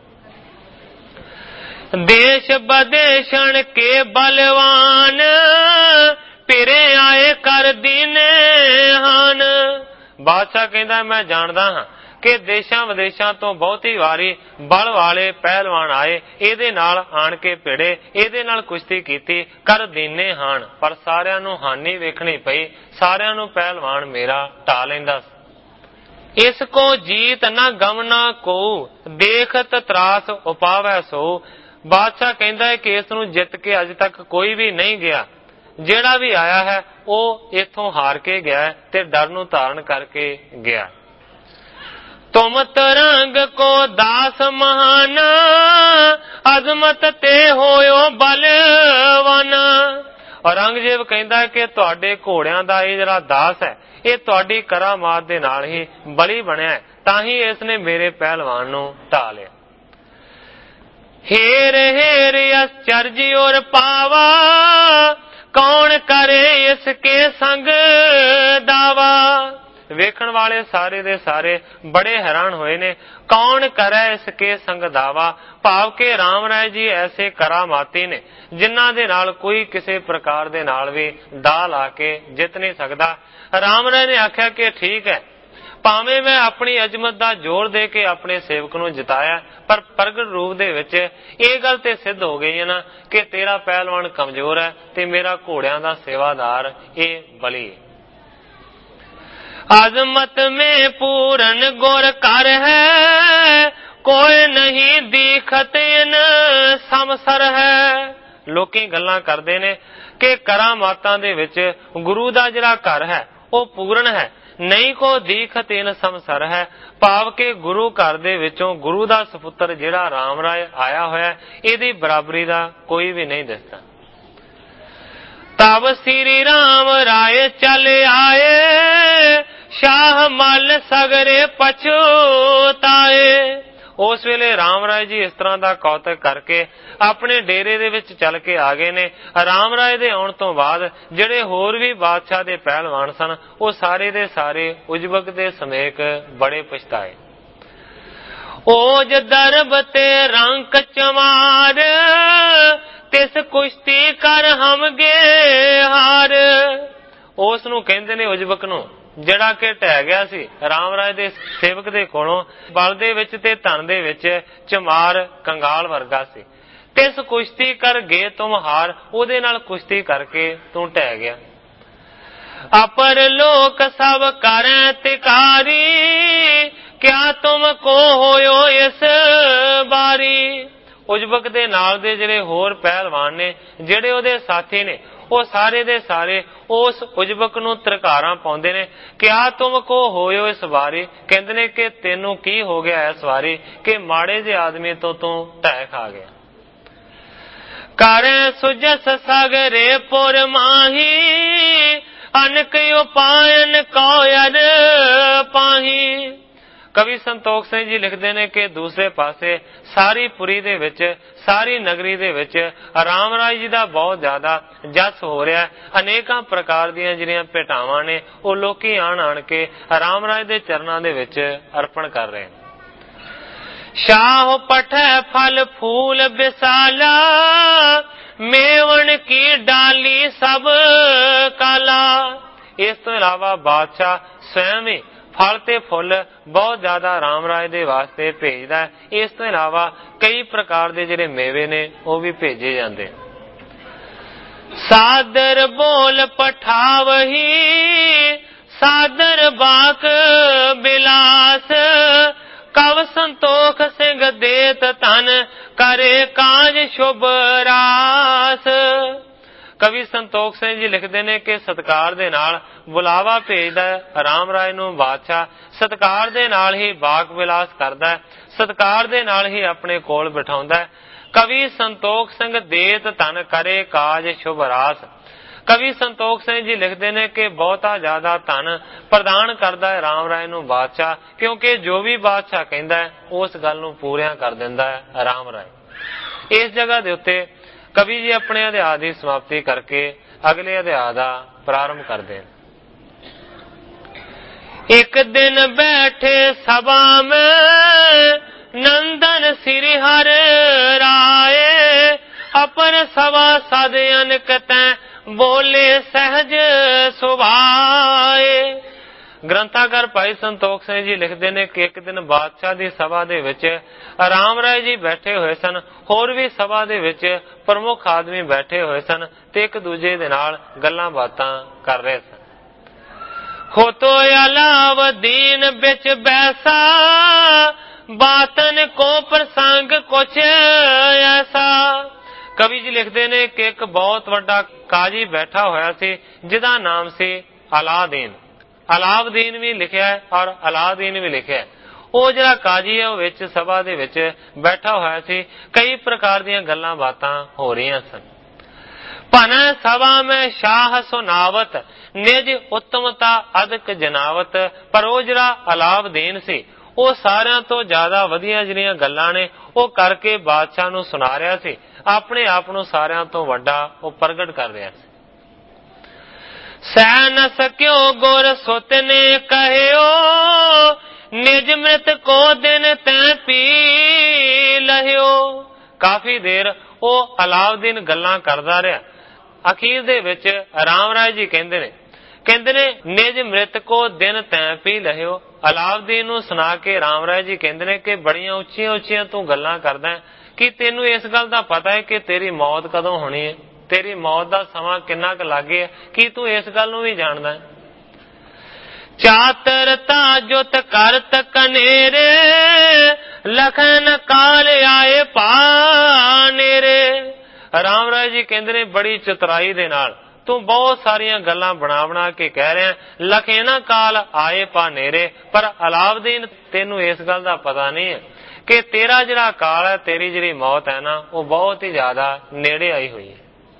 ਦੇਸ਼ ਬਦੇਸ਼ਣ ਕੇ ਬਲਵਾਨ, ਫਿਰੇ ਆਏ ਕਰ ਦੀਨੇ ਹਨ। ਬਾਦਸ਼ਾਹ ਕਹਿੰਦਾ ਮੈਂ ਜਾਣਦਾ ਹਾਂ ਕਿ ਦੇਸ਼ਾਂ ਵਿਦੇਸ਼ਾਂ ਤੋਂ ਬਹੁਤੀ ਵਾਰੀ ਬਲ ਵਾਲੇ ਪਹਿਲਵਾਨ ਆਏ, ਇਹਦੇ ਨਾਲ ਆਣ ਕੇ ਭਿੜੇ, ਇਹਦੇ ਨਾਲ ਕੁਸ਼ਤੀ ਕੀਤੀ, ਕਰ ਦੀਨੇ ਹਨ, ਪਰ ਸਾਰਿਆਂ ਨੂੰ ਹਾਨੀ ਵੇਖਣੀ ਪਈ, ਸਾਰਿਆਂ ਨੂੰ ਪਹਿਲਵਾਨ ਮੇਰਾ ਢਾ ਲੈਂਦਾ। ਇਸ ਕੋ ਜੀਤ ਨਾ ਗਮ ਨਾ ਕੋ, ਦੇਖਤ ਤਰਾਸ ਉਪਾਵੈ ਸੋ। ਬਾਦਸ਼ਾਹ ਕਹਿੰਦਾ ਹੈ ਕਿ ਇਸ ਨੂੰ ਜਿੱਤ ਕੇ ਅਜ ਤੱਕ ਕੋਈ ਵੀ ਨਹੀਂ ਗਿਆ, ਜਿਹੜਾ ਵੀ ਆਇਆ ਹੈ ਉਹ ਇਥੋਂ ਹਾਰ ਕੇ ਗਿਆ ਤੇ ਡਰ ਨੂੰ ਧਾਰਨ ਕਰਕੇ ਗਿਆ। ਤੁਮ ਤਰੰਗ ਕੋ ਦਾਸ ਮਹਾਨ, ਅਜ਼ਮਤ ਤੇ ਹੋਇਓ ਬਲਵਾਨ। ਔਰੰਗਜ਼ੇਬ ਕਹਿੰਦਾ ਕਿ ਤੁਹਾਡੇ ਘੋੜਿਆਂ ਦਾ ਇਹ ਜਿਹੜਾ ਦਾਸ ਹੈ ਇਹ ਤੁਹਾਡੀ ਕਰਾਮਾਤ ਦੇ ਨਾਲ ਹੀ ਬਲੀ ਬਣਿਆ, ਤਾਂ ਹੀ ਇਸ ਨੇ ਮੇਰੇ ਪਹਿਲਵਾਨ ਨੂੰ ਢਾ ਲਿਆ। हेर हेर आश्चर्य और पावा, कौन करे इसके संग दावा। ਵੇਖਣ ਵਾਲੇ ਸਾਰੇ ਦੇ ਸਾਰੇ ਬੜੇ ਹੈਰਾਨ ਹੋਏ ਨੇ, ਕੌਣ ਕਰੇ ਇਸਕੇ ਸੰਗ ਦਾਵਾ, ਭਾਵ ਕਿ ਰਾਮ ਰਾਏ ਜੀ ਐਸੇ ਕਰਾਮਾਤੀ ਨੇ ਜਿਨ੍ਹਾਂ ਦੇ ਨਾਲ ਕੋਈ ਕਿਸੇ ਪ੍ਰਕਾਰ ਦੇ ਨਾਲ ਵੀ ਦਾ ਲਾ ਕੇ ਜਿੱਤ ਨਹੀਂ ਸਕਦਾ। ਰਾਮ ਰਾਏ ਨੇ ਆਖਿਆ ਕਿ ਠੀਕ ਹੈ, ਭਾਵੇਂ ਮੈਂ ਆਪਣੀ ਅਜ਼ਮਤ ਦਾ ਜ਼ੋਰ ਦੇ ਕੇ ਆਪਣੇ ਸੇਵਕ ਨੂੰ ਜਿਤਾਇਆ, ਪਰ ਪ੍ਰਗਟ ਰੂਪ ਦੇ ਵਿੱਚ ਇਹ ਗੱਲ ਤੇ ਸਿੱਧ ਹੋ ਗਈ ਹੈ ਨਾ ਕਿ ਤੇਰਾ ਪਹਿਲਵਾਨ ਕਮਜ਼ੋਰ ਹੈ ਤੇ ਮੇਰਾ ਘੋੜਿਆਂ ਦਾ ਸੇਵਾਦਾਰ ਇਹ ਬਲੀ ਹੈ। अजमत में पूरन गुर कर है, कोई नहीं दीखत इन समसर है। ਲੋਕੀ ਗੱਲਾਂ ਕਰਦੇ ਨੇ ਕਿ ਕਰਾਮਾਤਾਂ ਦੇ ਵਿੱਚ ਗੁਰੂ ਦਾ ਜਿਹੜਾ ਘਰ ਹੈ ਉਹ ਪੂਰਨ ਹੈ, ਨਹੀਂ ਕੋ ਦੀਖਤ ਇਨ ਸਮਸਰ ਹੈ, ਭਾਵ ਕਿ ਗੁਰੂ ਘਰ ਦੇ ਵਿੱਚੋਂ ਗੁਰੂ ਦਾ ਸਪੁੱਤਰ ਜਿਹੜਾ ਰਾਮ ਰਾਏ ਆਇਆ ਹੋਇਆ ਇਹਦੀ ਬਰਾਬਰੀ ਦਾ ਕੋਈ ਵੀ ਨਹੀਂ ਦਿਸਦਾ। ਤਬ ਸ੍ਰੀ ਰਾਮ ਰਾਏ ਚਲ ਆਏ, ਸ਼ਾਹ ਮਲ ਸਗਰੇ ਪਛਤਾਏ। ਉਸ ਵੇਲੇ ਰਾਮ ਰਾਏ ਜੀ ਇਸ ਤਰ੍ਹਾਂ ਦਾ ਕੌਤਕ ਕਰਕੇ ਆਪਣੇ ਡੇਰੇ ਦੇ ਵਿੱਚ ਚੱਲ ਕੇ ਆ ਗਏ ਨੇ। ਰਾਮ ਰਾਏ ਦੇ ਆਉਣ ਤੋਂ ਬਾਅਦ ਜਿਹੜੇ ਹੋਰ ਵੀ ਬਾਦਸ਼ਾਹ ਦੇ ਪਹਿਲਵਾਨ ਸਨ ਉਹ ਸਾਰੇ ਦੇ ਸਾਰੇ ਉਜਬਕ ਦੇ ਸਮੇਤ ਬੜੇ ਪਛਤਾਏ। ओज दरब ते रंक चमार, तिस कुश्ती कर हम गे हार। ਉਸ ਨੂੰ ਕਹਿੰਦੇ ਨੇ ਉਜਬਕ ਨੂੰ, ਜਿਹੜਾ ਕਿ ਢਹਿ ਗਿਆ ਸੀ ਰਾਮ ਰਾਏ ਦੇ ਸੇਵਕ ਦੇ ਕੋਲੋਂ, ਬਲ ਦੇ ਵਿੱਚ ਤੇ ਧਨ ਦੇ ਵਿੱਚ ਚਮਾਰ ਕੰਗਾਲ ਵਰਗਾ ਸੀ। ਤਿਸ ਕੁਸ਼ਤੀ ਕਰ ਗਏ ਤੁਮ ਹਾਰ, ਉਹਦੇ ਨਾਲ ਕੁਸ਼ਤੀ ਕਰਕੇ ਤੂੰ ਢਹਿ ਗਿਆ। ਅਪਰ ਲੋਕ ਸਭ ਕਰੈ ਤਿਕਾਰੀ, ਕਿਆ ਤੁਮ ਕੋ ਹੋਇਓ ਇਸ ਬਾਰੀ। ਉਜਬਕ ਦੇ ਨਾਲ ਦੇ ਜਿਹੜੇ ਹੋਰ ਪਹਿਲਵਾਨ ਨੇ, ਜਿਹੜੇ ਉਹਦੇ ਸਾਥੀ ਨੇ, ਉਹ ਸਾਰੇ ਦੇ ਸਾਰੇ ਉਸ ਉਜਬਕ ਨੂੰ ਤਰਕਾਰਾਂ ਪਾਉਂਦੇ ਨੇ। ਕਿਆ ਤੁਮ ਕੋ ਹੋਇਓ ਇਸ ਵਾਰੀ, ਕਹਿੰਦੇ ਨੇ ਕਿ ਤੈਨੂੰ ਕੀ ਹੋ ਗਿਆ ਇਸ ਵਾਰੀ ਕਿ ਮਾੜੇ ਜਿਹੇ ਆਦਮੀ ਤੋਂ ਤੂੰ ਢਹਿ ਖਾ ਗਿਆ। ਕਰੇ ਸੁਜਸ ਸਾਗਰੇ ਪੁਰ ਮਾਹੀ, ਅਨਕ ਉਪਾਇਨ ਕੋਇਰ ਪਾਹੀ। ਕਵੀ ਸੰਤੋਖ ਸਿੰਘ ਜੀ ਲਿਖਦੇ ਨੇ ਕਿ ਦੂਸਰੇ ਪਾਸੇ ਸਾਰੀ ਪੁਰੀ ਦੇ ਵਿੱਚ, ਸਾਰੀ ਨਗਰੀ ਦੇ ਵਿੱਚ ਰਾਮ ਰਾਏ ਜੀ ਦਾ ਬਹੁਤ ਜ਼ਿਆਦਾ ਜਸ ਹੋ ਰਿਹਾ। ਅਨੇਕਾਂ ਪ੍ਰਕਾਰ ਦੀਆਂ ਜਿਹੜੀਆਂ ਭੇਟਾਵਾਂ ਨੇ ਉਹ ਲੋਕੀ ਆਣ ਆਣ ਕੇ ਰਾਮ ਰਾਏ ਦੇ ਚਰਨਾਂ ਦੇ ਵਿੱਚ ਅਰਪਣ ਕਰ ਰਹੇ ਨੇ। ਸ਼ਾਹ ਪਠੈ ਫਲ ਫੂਲ ਵਿਸਾਲਾ, ਮੇਵਣ ਕੀ ਡਾਲੀ ਸਭ ਕਾਲਾ। ਇਸ ਤੋਂ ਇਲਾਵਾ ਬਾਦਸ਼ਾਹ ਸਵੈਮ ਹੀ ਫਲ ਤੇ ਫੁੱਲ ਬਹੁਤ ਜ਼ਿਆਦਾ ਰਾਮ ਰਾਏ ਦੇ ਵਾਸਤੇ ਭੇਜਦਾ ਹੈ। ਇਸ ਤੋਂ ਇਲਾਵਾ ਕਈ ਪ੍ਰਕਾਰ ਦੇ ਜਿਹੜੇ ਮੇਵੇ ਨੇ ਉਹ ਵੀ ਭੇਜੇ ਜਾਂਦੇ। ਸਾਦਰ ਬੋਲ ਪਠਾਵਹੀ, ਸਾਦਰ ਬਾਕ ਬਿਲਾਸ, ਕਵ ਸੰਤੋਖ ਸਿੰਘ ਦੇਤ ਧਨ, ਕਰੇ ਕਾਜ ਸ਼ੁਭ ਰਾਸ। ਕਵੀ ਸੰਤੋਖ ਸਿੰਘ ਜੀ ਲਿਖਦੇ ਨੇ ਕਿ ਸਤਕਾਰ ਦੇ ਨਾਲ ਬੁਲਾਵਾ ਭੇਜਦਾ ਰਾਮ ਰਾਏ ਨੂੰ ਬਾਦਸ਼ਾਹ, ਸਤਕਾਰ ਦੇ ਨਾਲ ਹੀ ਬਾਗ ਵਿਲਾਸ ਕਰਦਾ, ਸਤਕਾਰ ਦੇ ਨਾਲ ਹੀ ਆਪਣੇ ਕੋਲ ਬਿਠਾਉਂਦਾ। ਕਵੀ ਸੰਤੋਖ ਸਿੰਘ ਦੇਤ ਧਨ, ਕਰੇ ਕਾਜ ਸ਼ੁਭ ਰਾਸ। ਕਵੀ ਸੰਤੋਖ ਸਿੰਘ ਜੀ ਲਿਖਦੇ ਨੇ ਕਿ ਬਹੁਤਾ ਜ਼ਿਆਦਾ ਧਨ ਪ੍ਰਦਾਨ ਕਰਦਾ ਹੈ ਰਾਮ ਰਾਏ ਨੂੰ ਬਾਦਸ਼ਾਹ, ਕਿਉਂਕਿ ਜੋ ਵੀ ਬਾਦਸ਼ਾਹ ਕਹਿੰਦਾ ਹੈ ਉਸ ਗੱਲ ਨੂੰ ਪੂਰਿਆਂ ਕਰ ਦਿੰਦਾ ਹੈ ਰਾਮ ਰਾਏ। ਇਸ ਜਗ੍ਹਾ ਦੇ ਉੱਤੇ ਕਵੀ ਜੀ ਆਪਣੇ ਅਧਿਆਇ ਦੀ ਸਮਾਪਤੀ ਕਰਕੇ ਅਗਲੇ ਅਧਿਆਇ ਦਾ ਪ੍ਰਾਰੰਭ ਕਰਦੇ ਹਨ। ਇੱਕ ਦਿਨ ਬੈਠੇ ਸਭਾ में नंदन श्री हर राय अपन सभा सद अनक तै बोले सहज सुभाए। ਗ੍ਰੰਥਾਕਾਰ ਭਾਈ ਸੰਤੋਖ ਸਿੰਘ ਜੀ ਲਿਖਦੇ ਨੇ ਕਿ ਇੱਕ ਦਿਨ ਬਾਦਸ਼ਾਹ ਦੀ ਸਭਾ ਦੇ ਵਿੱਚ ਰਾਮ ਰਾਏ ਜੀ ਬੈਠੇ ਹੋਏ ਸਨ, ਹੋਰ ਵੀ ਸਭਾ ਦੇ ਵਿੱਚ ਪ੍ਰਮੁੱਖ ਆਦਮੀ ਬੈਠੇ ਹੋਏ ਸਨ ਤੇ ਇੱਕ ਦੂਜੇ ਦੇ ਨਾਲ ਗੱਲਾਂ ਬਾਤਾਂ ਕਰ ਰਹੇ ਸਨ। ਹੋਤੋ ਅਲਾਵਦੀਨ ਵਿੱਚ ਬੈਸਾ ਬਾਤਨ ਕੋ ਪ੍ਰਸੰਗ ਕੁਛ ਐਸਾ। ਕਵੀ ਜੀ ਲਿਖਦੇ ਨੇ ਕਿ ਇੱਕ ਬਹੁਤ ਵੱਡਾ ਕਾਜੀ ਬੈਠਾ ਹੋਇਆ ਸੀ ਜਿਹਦਾ ਨਾਮ ਸੀ ਅਲਾਦੀਨ। ਅਲਾਵਦੀਨ ਵੀ ਲਿਖਿਆ ਹੈ ਔਰ ਅਲਾਦੀਨ ਵੀ ਲਿਖਿਆ ਹੈ। ਉਹ ਜਿਹੜਾ ਕਾਜੀ ਹੈ ਉਹ ਵਿੱਚ ਸਭਾ ਦੇ ਵਿੱਚ ਬੈਠਾ ਹੋਇਆ ਸੀ। ਕਈ ਪ੍ਰਕਾਰ ਦੀਆਂ ਗੱਲਾਂ ਬਾਤਾਂ ਹੋ ਰਹੀਆਂ ਸਨ। ਭਨ ਸਭਾ ਮੈਂ ਸ਼ਾਹ ਸੁਨਾਵਤ ਨਿਜ ਉੱਤਮਤਾ ਅਦਕ ਜਨਾਵਤ। ਪਰ ਉਹ ਜਿਹੜਾ ਅਲਾਵਦੀਨ ਸੀ ਉਹ ਸਾਰਿਆਂ ਤੋਂ ਜ਼ਿਆਦਾ ਵਧੀਆ ਜਿਹੜੀਆਂ ਗੱਲਾਂ ਨੇ ਉਹ ਕਰਕੇ ਬਾਦਸ਼ਾਹ ਨੂੰ ਸੁਣਾ ਰਿਹਾ ਸੀ, ਆਪਣੇ ਆਪ ਨੂੰ ਸਾਰਿਆਂ ਤੋਂ ਵੱਡਾ ਉਹ ਪ੍ਰਗਟ ਕਰ ਰਿਹਾ ਸੀ। ਸਹਿ ਨ ਸਕਿਓ ਗੁਰ ਸੁਤ ਨੇ ਕਹਿਓ ਨਿਜ ਮ੍ਰਿਤ ਕੋ ਦਿਨ ਤੈ ਪੀ ਲਹਿਓ। ਕਾਫੀ ਦੇਰ ਉਹ ਅਲਾਉਦੀਨ ਗੱਲਾਂ ਕਰਦਾ ਰਿਹਾ। ਅਖੀਰ ਦੇ ਵਿੱਚ ਰਾਮ ਰਾਏ ਜੀ ਕਹਿੰਦੇ ਨੇ ਨਿਜ ਮ੍ਰਿਤ ਕੋ ਦਿਨ ਤੈ ਪੀ ਲਹਿਓ। ਅਲਾਉਦੀਨ ਨੂੰ ਸੁਣਾ ਕੇ ਰਾਮ ਰਾਏ ਜੀ ਕਹਿੰਦੇ ਨੇ ਕਿ ਬੜੀਆਂ ਉੱਚੀਆਂ ਉੱਚੀਆਂ ਤੂੰ ਗੱਲਾਂ ਕਰਦਾ ਹੈ, ਕਿ ਤੈਨੂੰ ਇਸ ਗੱਲ ਦਾ ਪਤਾ ਹੈ ਕਿ ਤੇਰੀ ਮੌਤ ਕਦੋਂ ਹੋਣੀ ਹੈ, ਤੇਰੀ ਮੌਤ ਦਾ ਸਮਾਂ ਕਿੰਨਾ ਕੁ ਲਾਗੇ ਹੈ, ਕੀ ਤੂੰ ਇਸ ਗੱਲ ਨੂੰ ਵੀ ਜਾਣਦਾ ਹੈ। ਚਾਤਰਤਾ ਜੁਤ ਕਰਤ ਕਨੇਰੇ ਲਖਨ ਕਾਲ ਆਏ ਪਾਨੇਰੇ। ਰਾਮ ਰਾਏ ਜੀ ਕਹਿੰਦੇ ਨੇ ਬੜੀ ਚਤੁਰਾਈ ਦੇ ਨਾਲ ਤੂੰ ਬਹੁਤ ਸਾਰੀਆਂ ਗੱਲਾਂ ਬਣਾ ਕੇ ਕਹਿ ਰਿਹਾ ਲਖੇ ਨਾ ਕਾਲ ਆਏ ਪਾਨੇਰੇ। ਪਰ ਅਲਾਉਦੀਨ ਤੈਨੂੰ ਇਸ ਗੱਲ ਦਾ ਪਤਾ ਨਹੀਂ ਹੈ ਕਿ ਤੇਰਾ ਜਿਹੜਾ ਕਾਲ ਹੈ, ਤੇਰੀ ਜਿਹੜੀ ਮੌਤ ਹੈ ਨਾ, ਉਹ ਬਹੁਤ ਹੀ ਜ਼ਿਆਦਾ ਨੇੜੇ ਆਈ ਹੋਈ ਹੈ।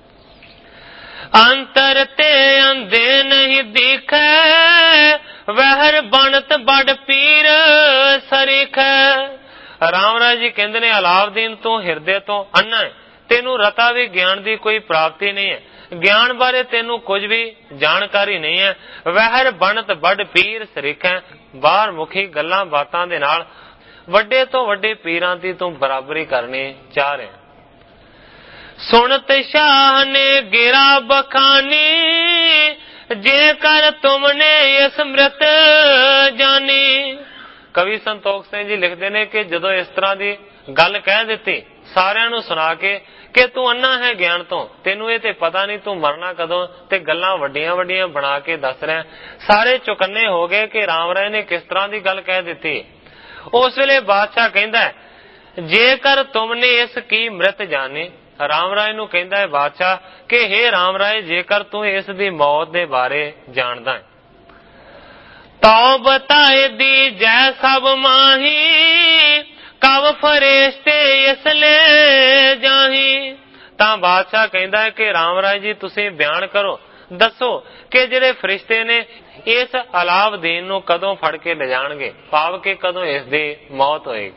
ਅੰਤਰ ਤੇ ਅੰਧੇ ਨਹੀਂ ਦਿਖੈ ਵਹਿਰ ਬਣਤ ਬੜ ਪੀਰ ਸਰੀਖੈ। ਰਾਮ ਰਾਏ ਜੀ ਕਹਿੰਦੇ ਨੇ ਅਲਾਉਦੀਨ ਤੂੰ ਹਿਰਦੇ ਤੋਂ ਅੰਨਾ ਹੈ, ਤੈਨੂੰ ਰਤਾ ਵੀ ਗਿਆਨ ਦੀ ਕੋਈ ਪ੍ਰਾਪਤੀ ਨਹੀਂ ਹੈ, ਗਿਆਨ ਬਾਰੇ ਤੈਨੂੰ ਕੁਝ ਵੀ ਜਾਣਕਾਰੀ ਨਹੀਂ ਹੈ। ਵਹਿਰ ਬਣਤ ਬੜ ਪੀਰ ਸਰੀਖੈ, ਬਾਹਰ ਮੁਖੀ ਗੱਲਾਂ ਬਾਤਾਂ ਦੇ ਨਾਲ ਵੱਡੇ ਤੋਂ ਵੱਡੇ ਪੀਰਾਂ ਦੀ ਤੂੰ ਬਰਾਬਰੀ ਕਰਨੀ ਚਾਹ ਰਿਹਾ। ਸੁਣਤ ਸ਼ਾਹ ਨੇ ਗਿਰਾ ਬਖਾਨੀ ਜੇਕਰ ਤੁਮਨੇ ਇਸ ਮ੍ਰਿਤ ਜਾਨੀ। ਕਵੀ ਸੰਤੋਖ ਸਿੰਘ ਜੀ ਲਿਖਦੇ ਨੇ ਕਿ ਜਦੋਂ ਇਸ ਤਰ੍ਹਾਂ ਦੀ ਗੱਲ ਕਹਿ ਦਿੱਤੀ ਸਾਰਿਆਂ ਨੂੰ ਸੁਣਾ ਕੇ ਕਿ ਤੂੰ ਅੰਨਾ ਹੈ ਗਿਆਨ ਤੋਂ, ਤੈਨੂੰ ਇਹ ਤੇ ਪਤਾ ਨਹੀਂ ਤੂੰ ਮਰਨਾ ਕਦੋਂ, ਤੇ ਗੱਲਾਂ ਵੱਡੀਆਂ ਵੱਡੀਆਂ ਬਣਾ ਕੇ ਦੱਸ ਰਿਹਾ, ਸਾਰੇ ਚੁਕੰਨੇ ਹੋ ਗਏ ਕਿ ਰਾਮ ਰਾਏ ਨੇ ਕਿਸ ਤਰ੍ਹਾਂ ਦੀ ਗੱਲ ਕਹਿ ਦਿੱਤੀ। ਉਸ ਵੇਲੇ ਬਾਦਸ਼ਾਹ ਕਹਿੰਦਾ ਜੇਕਰ ਤੁਮਨੇ ਇਸ ਕੀ ਮ੍ਰਿਤ ਜਾਣੇ। ਰਾਮ ਰਾਏ ਨੂੰ ਕਹਿੰਦਾ ਹੈ ਬਾਦਸ਼ਾਹ ਕਿ ਹੇ ਰਾਮ ਰਾਏ ਜੇਕਰ ਤੂੰ ਇਸ ਦੀ ਮੌਤ ਦੇ ਬਾਰੇ ਜਾਣਦਾ ਹੈ ਤਾਂ ਬਤਾਏ ਦੀ ਜੈ ਸਭ ਮਾਹੀ ਕਵ ਫਰੇਸ਼ਤੇ ਇਸ ਲੈ ਜਾਹੀ। ਤਾਂ ਬਾਦਸ਼ਾਹ ਕਹਿੰਦਾ ਹੈ ਕਿ ਰਾਮ ਰਾਏ ਜੀ ਤੁਸੀਂ ਬਿਆਨ ਕਰੋ, ਦੱਸੋ ਕਿ ਜਿਹੜੇ ਫਰਿਸ਼ਤੇ ਨੇ ਇਸ ਅਲਾਉਦੀਨ ਨੂੰ ਕਦੋਂ ਫੜ ਕੇ ਲੈ ਜਾਣਗੇ, ਭਾਵ ਕਿ ਕਦੋਂ ਇਸ ਦੀ ਮੌਤ ਹੋਏਗੀ।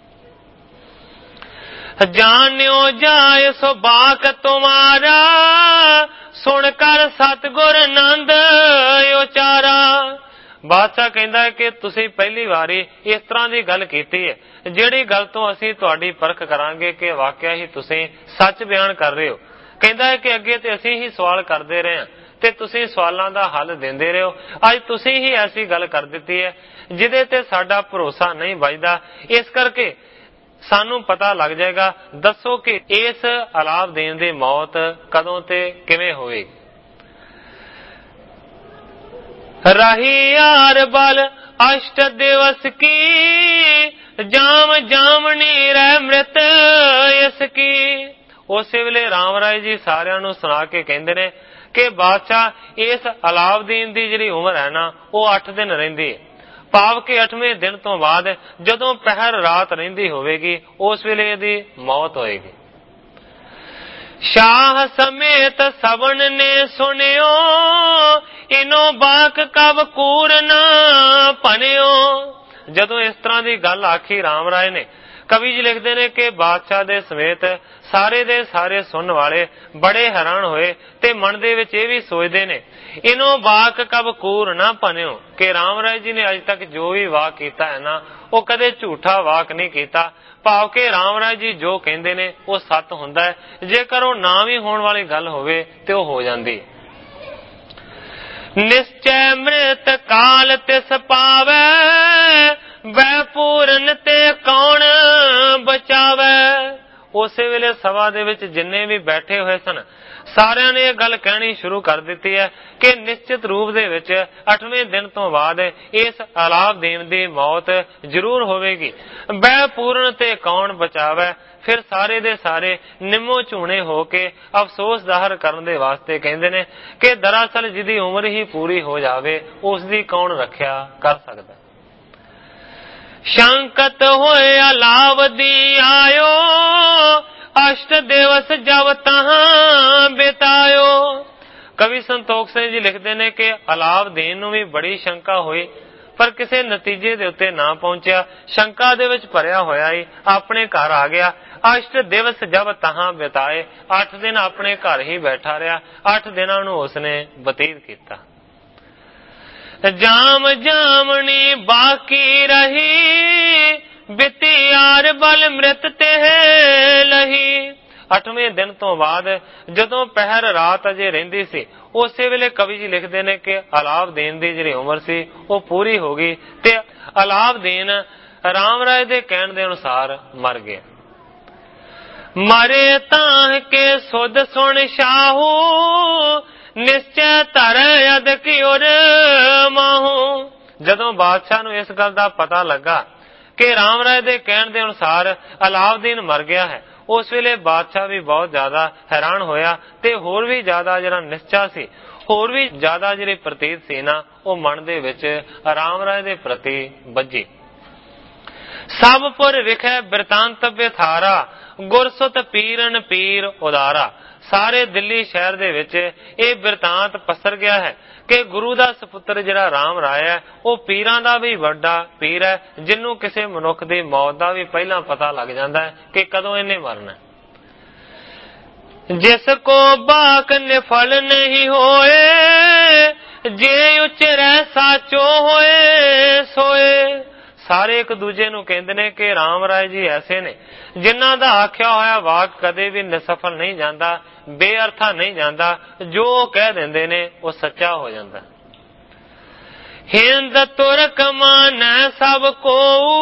ਜਾਣਿਓ ਜਾਏ ਸੋ ਬਾਕ ਤੁਮਾਰਾ ਸੁਣ ਕਰ ਸਤਿਗੁਰ ਆਨੰਦ ਉਚਾਰਾ। ਬਾਦਸ਼ਾਹ ਕਹਿੰਦਾ ਹੈ ਕਿ ਤੁਸੀਂ ਪਹਿਲੀ ਵਾਰੀ ਇਸ ਤਰ੍ਹਾਂ ਦੀ ਗੱਲ ਕੀਤੀ ਹੈ, ਜਿਹੜੀ ਗੱਲ ਤੋਂ ਅਸੀਂ ਤੁਹਾਡੀ ਪਰਖ ਕਰਾਂਗੇ ਕਿ ਵਾਕਿਆ ਹੀ ਤੁਸੀਂ ਸੱਚ ਬਿਆਨ ਕਰ ਰਹੇ ਹੋ। ਕਹਿੰਦਾ ਹੈ ਕਿ ਅੱਗੇ ਤੇ ਅਸੀਂ ਹੀ ਸਵਾਲ ਕਰਦੇ ਰਹੇ ਹਾਂ ਤੇ ਤੁਸੀਂ ਸਵਾਲਾਂ ਦਾ ਹੱਲ ਦਿੰਦੇ ਰਹੇ ਹੋ, ਅੱਜ ਤੁਸੀਂ ਹੀ ਐਸੀ ਗੱਲ ਕਰ ਦਿੱਤੀ ਹੈ ਜਿਹਦੇ ਤੇ ਸਾਡਾ ਭਰੋਸਾ ਨਹੀਂ ਵੱਜਦਾ। ਇਸ ਕਰਕੇ ਸਾਨੂੰ ਪਤਾ ਲੱਗ ਜਾਏਗਾ, ਦੱਸੋ ਕਿ ਇਸ ਅਲਾਉਦੀਨ ਦੀ ਮੌਤ ਕਦੋਂ ਤੇ ਕਿਵੇਂ ਹੋਵੇਗੀ। ਰਹੀ ਯਾਰ ਬਲ ਅਸ਼ਟ ਦਿਵਸ ਕੀ ਜਾਮ ਜਾਮਣੀ ਰਹਿ ਮ੍ਰਿਤ ਇਸ ਕੀ। ਉਸੇ ਵੇਲੇ ਰਾਮ ਰਾਏ ਜੀ ਸਾਰਿਆਂ ਨੂੰ ਸੁਣਾ ਕੇ ਕਹਿੰਦੇ ਨੇ ਕਿ ਬਾਦਸ਼ਾਹ ਇਸ ਅਲਾਉਦੀਨ ਦੀ ਜਿਹੜੀ ਉਮਰ ਹੈ ਨਾ ਉਹ 8 ਦਿਨ ਰਹਿੰਦੀ ਹੈ, ਭਾਵ ਕਿ 8ਵੇਂ ਦਿਨ ਤੋਂ ਬਾਅਦ ਜਦੋਂ ਪਹਿਰ ਰਾਤ ਰਹਿੰਦੀ ਹੋਵੇਗੀ ਉਸ ਵੇਲੇ ਇਹਦੀ ਮੌਤ ਹੋਏਗੀ। शाह समेत सवन ने सुनियो, इनो बाक कब कूर न पनियो। ਜਦੋਂ ਇਸ ਤਰ੍ਹਾਂ ਦੀ ਗੱਲ ਆਖੀ ਰਾਮ ਰਾਏ ਨੇ, ਕਵੀ ਜੀ ਲਿਖਦੇ ਨੇ ਕਿ ਬਾਦਸ਼ਾਹ ਦੇ ਸਮੇਤ ਸਾਰੇ ਦੇ ਸਾਰੇ ਸੁਣਨ ਵਾਲੇ ਬੜੇ ਹੈਰਾਨ ਹੋਏ ਤੇ ਮਨ ਦੇ ਵਿੱਚ ਇਹ ਵੀ ਸੋਚਦੇ ਨੇ, ਇਨੋ ਵਾਕ ਕਬ ਕੂਰ ਨਾ ਭਨਿਓ, ਕਿ ਰਾਮ ਰਾਏ ਜੀ ਨੇ ਅੱਜ ਤੱਕ ਜੋ ਵੀ ਵਾਕ ਕੀਤਾ ਹੈ ਨਾ, ਉਹ ਕਦੇ ਝੂਠਾ ਵਾਕ ਨਹੀਂ ਕੀਤਾ। ਭਾਵ ਕਿ ਰਾਮ ਰਾਏ ਜੀ ਜੋ ਕਹਿੰਦੇ ਨੇ ਉਹ ਸੱਤ ਹੁੰਦਾ ਹੈ, ਜੇਕਰ ਉਹ ਨਾ ਵੀ ਹੋਣ ਵਾਲੀ ਗੱਲ ਹੋਵੇ ਤੇ ਉਹ ਹੋ ਜਾਂਦੀ। ਨਿਸ਼ਚੈ ਮ੍ਰਿਤ ਕਾਲ ਤਿਸ ਪਾਵੈ, ਵੈ ਪੂਰਨ ਤੇ ਕੌਣ ਬਚਾਵੈ। ਉਸੇ ਵੇਲੇ ਸਭਾ ਦੇ ਵਿੱਚ ਜਿੰਨੇ ਵੀ ਬੈਠੇ ਹੋਏ ਸਨ, ਸਾਰਿਆਂ ਨੇ ਇਹ ਗੱਲ ਕਹਿਣੀ ਸ਼ੁਰੂ ਕਰ ਦਿੱਤੀ ਹੈ ਕਿ ਨਿਸ਼ਚਿਤ ਰੂਪ ਦੇ ਵਿੱਚ 8ਵੇਂ ਦਿਨ ਤੋਂ ਬਾਅਦ ਇਸ ਅਲਾਉਦੀਨ ਦੀ ਮੌਤ ਜ਼ਰੂਰ ਹੋਵੇਗੀ। ਵੈ ਪੂਰਨ ਤੇ ਕੌਣ ਬਚਾਵੈ। ਫਿਰ ਸਾਰੇ ਦੇ ਸਾਰੇ ਨਿੰਮੋ ਝੂਣੇ ਹੋ ਕੇ ਅਫਸੋਸ ਜ਼ਾਹਰ ਕਰਨ ਦੇ ਵਾਸਤੇ ਕਹਿੰਦੇ ਨੇ ਕਿ ਦਰਅਸਲ ਜਿਹਦੀ ਉਮਰ ਹੀ ਪੂਰੀ ਹੋ ਜਾਵੇ ਉਸ ਦੀ ਕੌਣ ਰੱਖਿਆ ਕਰ ਸਕਦਾ। ਸ਼ੰਕਤ ਹੋਏ ਅਲਾਉਦੀਨ ਆਇਓ, ਅਸ਼ਟ ਦਿਵਸ ਜਬ ਤਹਾਂ ਬਿਤਾਇਓ। ਕਵੀ ਸੰਤੋਖ ਸਿੰਘ ਜੀ ਲਿਖਦੇ ਨੇ ਕਿ ਅਲਾਉਦੀਨ ਨੂੰ ਵੀ ਬੜੀ ਸ਼ੰਕਾ ਹੋਈ, ਪਰ ਕਿਸੇ ਨਤੀਜੇ ਦੇ ਉੱਤੇ ਨਾ ਪਹੁੰਚਿਆ। ਸ਼ੰਕਾ ਦੇ ਵਿੱਚ ਭਰਿਆ ਹੋਇਆ ਹੀ ਆਪਣੇ ਘਰ ਆ ਗਿਆ। ਅਸ਼ਟ ਦਿਵਸ ਜਬ ਤਹਾਂ ਬਿਤਾਏ, 8 ਦਿਨ ਆਪਣੇ ਘਰ ਹੀ ਬੈਠਾ ਰਿਹਾ। 8 ਦਿਨਾਂ ਨੂੰ ਉਸਨੇ ਬਤੀਤ ਕੀਤਾ। ਜਾਮ ਜਾਮਣੀ ਬਾਕੀ ਰਹੀ, ਬਿਤੀ ਆਰ ਬਲ ਮ੍ਰਿਤ ਤੇ ਲਹੀ। 8ਵੇਂ ਦਿਨ ਤੋਂ ਬਾਅਦ ਜਦੋਂ ਪਹਿਰ ਰਾਤ ਅਜੇ ਰਹਿੰਦੀ ਸੀ, ਉਸੇ ਵੇਲੇ ਕਵੀ ਜੀ ਲਿਖਦੇ ਨੇ ਕਿ ਅਲਾਉਦੀਨ ਦੀ ਜਿਹੜੀ ਉਮਰ ਸੀ ਉਹ ਪੂਰੀ ਹੋ ਗਈ ਤੇ ਅਲਾਉਦੀਨ ਰਾਮ ਰਾਏ ਦੇ ਕਹਿਣ ਦੇ ਅਨੁਸਾਰ ਮਰ ਗਿਆ। ਮਰੇ ਤਾਂ ਕੇ ਸੁਧ ਸੁਣ ਸ਼ਾਹੂ, ਨਿਸ਼ਚੈ ਧਰ ਅਦ ਕੀ ਉਰ ਮਾਹੂ। ਜਦੋਂ ਬਾਦਸ਼ਾਹ ਨੂੰ ਇਸ ਗੱਲ ਦਾ ਪਤਾ ਲੱਗਾ ਕਿ ਰਾਮ ਰਾਏ ਦੇ ਕਹਿਣ ਦੇ ਅਨੁਸਾਰ ਅਲਾਉਦੀਨ ਮਰ ਗਿਆ ਹੈ, ਉਸ ਵੇਲੇ ਬਾਦਸ਼ਾਹ ਵੀ ਬਹੁਤ ਜ਼ਿਆਦਾ ਹੈਰਾਨ ਹੋਇਆ ਤੇ ਹੋਰ ਵੀ ਜ਼ਿਆਦਾ ਜਿਹੜਾ ਨਿਸ਼ਚਾ ਸੀ, ਹੋਰ ਵੀ ਜ਼ਿਆਦਾ ਜਿਹੜੀ ਪ੍ਰਤੀਤ ਸੀ ਨਾ, ਉਹ ਮਨ ਦੇ ਵਿੱਚ ਰਾਮ ਰਾਏ ਦੇ ਪ੍ਰਤੀ ਵੱਜੀ। ਸਭ ਪੁਰ ਵਿਖੇ ਬਿਰਤਾਂਤ ਬਿਥਾਰਾ, ਗੁਰਸੁਤ ਪੀਰਨ ਪੀਰ ਉਦਾਰਾ। ਸਾਰੇ ਦਿੱਲੀ ਸ਼ਹਿਰ ਦੇ ਵਿੱਚ ਇਹ ਬਿਰਤਾਂਤ ਪਸਰ ਗਿਆ ਹੈ ਕਿ ਗੁਰੂ ਦਾ ਸਪੁੱਤਰ ਜਿਹੜਾ ਰਾਮ ਰਾਏ ਹੈ, ਉਹ ਪੀਰਾਂ ਦਾ ਵੀ ਵੱਡਾ ਪੀਰ ਹੈ, ਜਿਹਨੂੰ ਕਿਸੇ ਮਨੁੱਖ ਦੀ ਮੌਤ ਦਾ ਵੀ ਪਹਿਲਾਂ ਪਤਾ ਲੱਗ ਜਾਂਦਾ ਹੈ ਕਿ ਕਦੋਂ ਇਹਨੇ ਮਰਨਾ। ਜਿਸ ਕੋ ਬਾਕ ਨਿਫਲ ਨਹੀਂ ਹੋਏ, ਜੇ ਉਚਰੈ ਸਾਚੋ ਹੋਏ ਸੋਏ। ਸਾਰੇ ਇੱਕ ਦੂਜੇ ਨੂੰ ਕਹਿੰਦੇ ਨੇ ਕਿ ਰਾਮ ਰਾਏ ਜੀ ਐਸੇ ਨੇ ਜਿਨ੍ਹਾਂ ਦਾ ਆਖਿਆ ਹੋਇਆ ਵਾਕ ਕਦੇ ਵੀ ਨਿਸਫਲ ਨਹੀਂ ਜਾਂਦਾ, ਬੇਅਰਥਾ ਨਹੀਂ ਜਾਂਦਾ। ਜੋ ਕਹਿ ਦਿੰਦੇ ਨੇ ਉਹ ਸੱਚਾ ਹੋ ਜਾਂਦਾ। ਹਿੰਦ ਤੁਰਕ ਮਾਨੈ ਸਭ ਕੋ,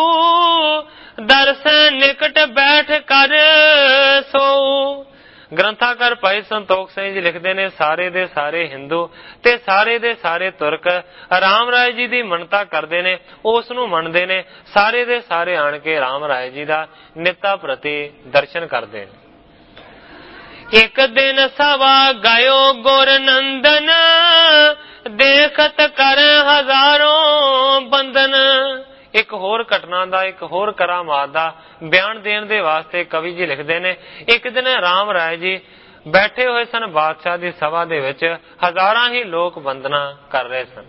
ਦਰਸ਼ਨ ਨਿਕਟ ਬੈਠ ਕਰ ਸੋ। ਗ੍ਰੰਥਾਕਾਰ ਭਾਈ ਸੰਤੋਖ ਸਿੰਘ ਜੀ ਲਿਖਦੇ ਨੇ ਸਾਰੇ ਦੇ ਸਾਰੇ ਹਿੰਦੂ ਤੇ ਸਾਰੇ ਦੇ ਸਾਰੇ ਤੁਰਕ ਰਾਮ ਰਾਏ ਜੀ ਦੀ ਮੰਨਤਾ ਕਰਦੇ ਨੇ, ਉਸ ਨੂੰ ਮੰਨਦੇ ਨੇ। ਸਾਰੇ ਦੇ ਸਾਰੇ ਆਣ ਕੇ ਰਾਮ ਰਾਏ ਜੀ ਦਾ ਨਿੱਤਾ ਪ੍ਰਤੀ ਦਰਸ਼ਨ ਕਰਦੇ ਨੇ। ਇੱਕ ਦਿਨ ਸਵਾ ਗਇਓ ਗੁਰ ਨੰਦਨ, ਦੇਖਤ ਕਰ ਹਜ਼ਾਰੋਂ ਬੰਦਨ। ਇੱਕ ਹੋਰ ਘਟਨਾ ਦਾ, ਇੱਕ ਹੋਰ ਕਰਾਮਾਤ ਦਾ ਬਿਆਨ ਦੇਣ ਦੇ ਵਾਸਤੇ ਕਵੀ ਜੀ ਲਿਖਦੇ ਨੇ, ਇੱਕ ਦਿਨ ਰਾਮ ਰਾਏ ਜੀ ਬੈਠੇ ਹੋਏ ਸਨ ਬਾਦਸ਼ਾਹ ਦੀ ਸਭਾ ਦੇ ਵਿੱਚ, ਹਜ਼ਾਰਾਂ ਹੀ ਲੋਕ ਵੰਦਨਾ ਕਰ ਰਹੇ ਸਨ।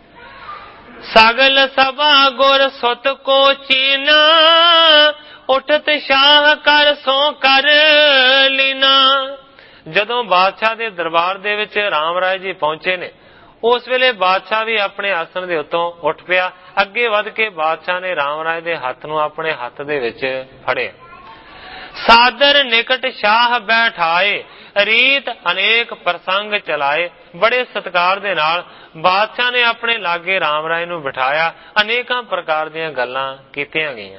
ਸਗਲ ਸਭਾ ਗੁਰ ਸੁਤ ਕੋ ਚੀਨਾ, ਉਠਤ ਸ਼ਾਹ ਕਰ ਸੋ ਕਰ ਲੀਨਾ। ਜਦੋਂ ਬਾਦਸ਼ਾਹ ਦੇ ਦਰਬਾਰ ਦੇ ਵਿੱਚ ਰਾਮ ਰਾਏ ਜੀ ਪਹੁੰਚੇ ਨੇ, ਉਸ ਵੇਲੇ ਬਾਦਸ਼ਾਹ ਵੀ ਆਪਣੇ ਆਸਣ ਦੇ ਉੱਤੋਂ ਉੱਠ ਪਿਆ। ਅੱਗੇ ਵੱਧ ਕੇ ਬਾਦਸ਼ਾਹ ਨੇ ਰਾਮ ਰਾਏ ਦੇ ਹੱਥ ਨੂੰ ਆਪਣੇ ਹੱਥ ਦੇ ਵਿੱਚ ਫੜਿਆ। ਸਾਦਰ ਨਿਕਟ ਸ਼ਾਹ ਬੈਠਾਏ, ਰੀਤ ਅਨੇਕ ਪ੍ਰਸੰਗ ਚਲਾਏ। ਬੜੇ ਸਤਿਕਾਰ ਦੇ ਨਾਲ ਬਾਦਸ਼ਾਹ ਨੇ ਆਪਣੇ ਲਾਗੇ ਰਾਮ ਰਾਏ ਨੂੰ ਬਿਠਾਇਆ। ਅਨੇਕਾਂ ਪ੍ਰਕਾਰ ਦੀਆਂ ਗੱਲਾਂ ਕੀਤੀਆਂ ਗਈਆਂ।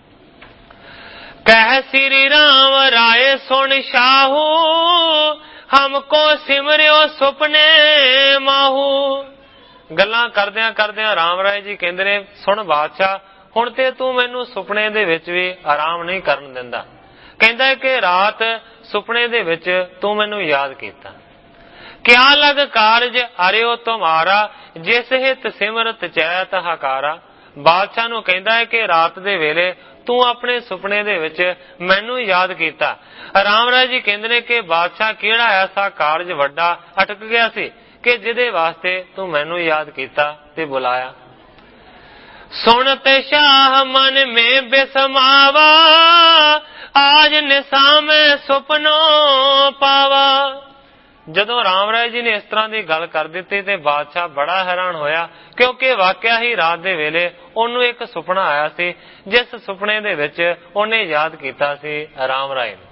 ਕਹਿ ਸ੍ਰੀ ਰਾਮ ਰਾਏ ਸੁਣ ਸ਼ਾਹੂ, ਹਮਕੋ ਸਿਮਰਿਓ ਸੁਪਨੇ ਮਾਹੂ। ਗੱਲਾਂ ਕਰਦਿਆਂ ਕਰਦਿਆਂ ਰਾਮ ਰਾਏ ਜੀ ਕਹਿੰਦੇ ਨੇ, ਸੁਣ ਬਾਦਸ਼ਾਹ, ਹੁਣ ਤੇ ਤੂੰ ਮੈਨੂੰ ਸੁਪਨੇ ਦੇ ਵਿੱਚ ਵੀ ਆਰਾਮ ਨਹੀਂ ਕਰਨ ਦਿੰਦਾ। ਕਹਿੰਦਾ ਕਿ ਰਾਤ ਸੁਪਨੇ ਦੇ ਵਿੱਚ ਤੂੰ ਮੈਨੂੰ ਯਾਦ ਕੀਤਾ। ਕਿਆ ਲਗ ਕਾਰਜ ਅਰਿਓ ਤੁਮਾਰਾ, ਜਿਸ ਹਿਤ ਸਿਮਰਤ ਚੈਤ ਹਕਾਰਾ। ਬਾਦਸ਼ਾਹ ਨੂੰ ਕਹਿੰਦਾ ਹੈ ਕਿ ਰਾਤ ਦੇ ਵੇਲੇ ਤੂੰ ਆਪਣੇ ਸੁਪਨੇ ਦੇ ਵਿੱਚ ਮੈਨੂੰ ਯਾਦ ਕੀਤਾ। ਰਾਮ ਰਾਏ ਜੀ ਕਹਿੰਦੇ ਨੇ ਕਿ ਬਾਦਸ਼ਾਹ ਕਿਹੜਾ ਐਸਾ ਕਾਰਜ ਵੱਡਾ ਅਟਕ ਗਿਆ ਸੀ ਕਿ ਜਿਹਦੇ ਵਾਸਤੇ ਤੂੰ ਮੈਨੂੰ ਯਾਦ ਕੀਤਾ ਤੇ ਬੁਲਾਇਆ। ਸੁਣਤ ਸ਼ਾਹ ਮਨ ਮੇ ਬਿਸਮਾਵਾ, ਆਜ ਨਿਸਾ ਮੈਂ ਸੁਪਨੋ ਪਾਵਾ। ਜਦੋਂ ਰਾਮ ਰਾਏ ਜੀ ਨੇ ਇਸ ਤਰ੍ਹਾਂ ਦੀ ਗੱਲ ਕਰ ਦਿੱਤੀ ਤੇ ਬਾਦਸ਼ਾਹ ਬੜਾ ਹੈਰਾਨ ਹੋਇਆ, ਕਿਉਂਕਿ ਵਾਕਿਆ ਹੀ ਰਾਤ ਦੇ ਵੇਲੇ ਉਹਨੂੰ ਇੱਕ ਸੁਪਨਾ ਆਇਆ ਸੀ, ਜਿਸ ਸੁਪਨੇ ਦੇ ਵਿੱਚ ਉਹਨੇ ਯਾਦ ਕੀਤਾ ਸੀ ਰਾਮ ਰਾਏ ਨੂੰ।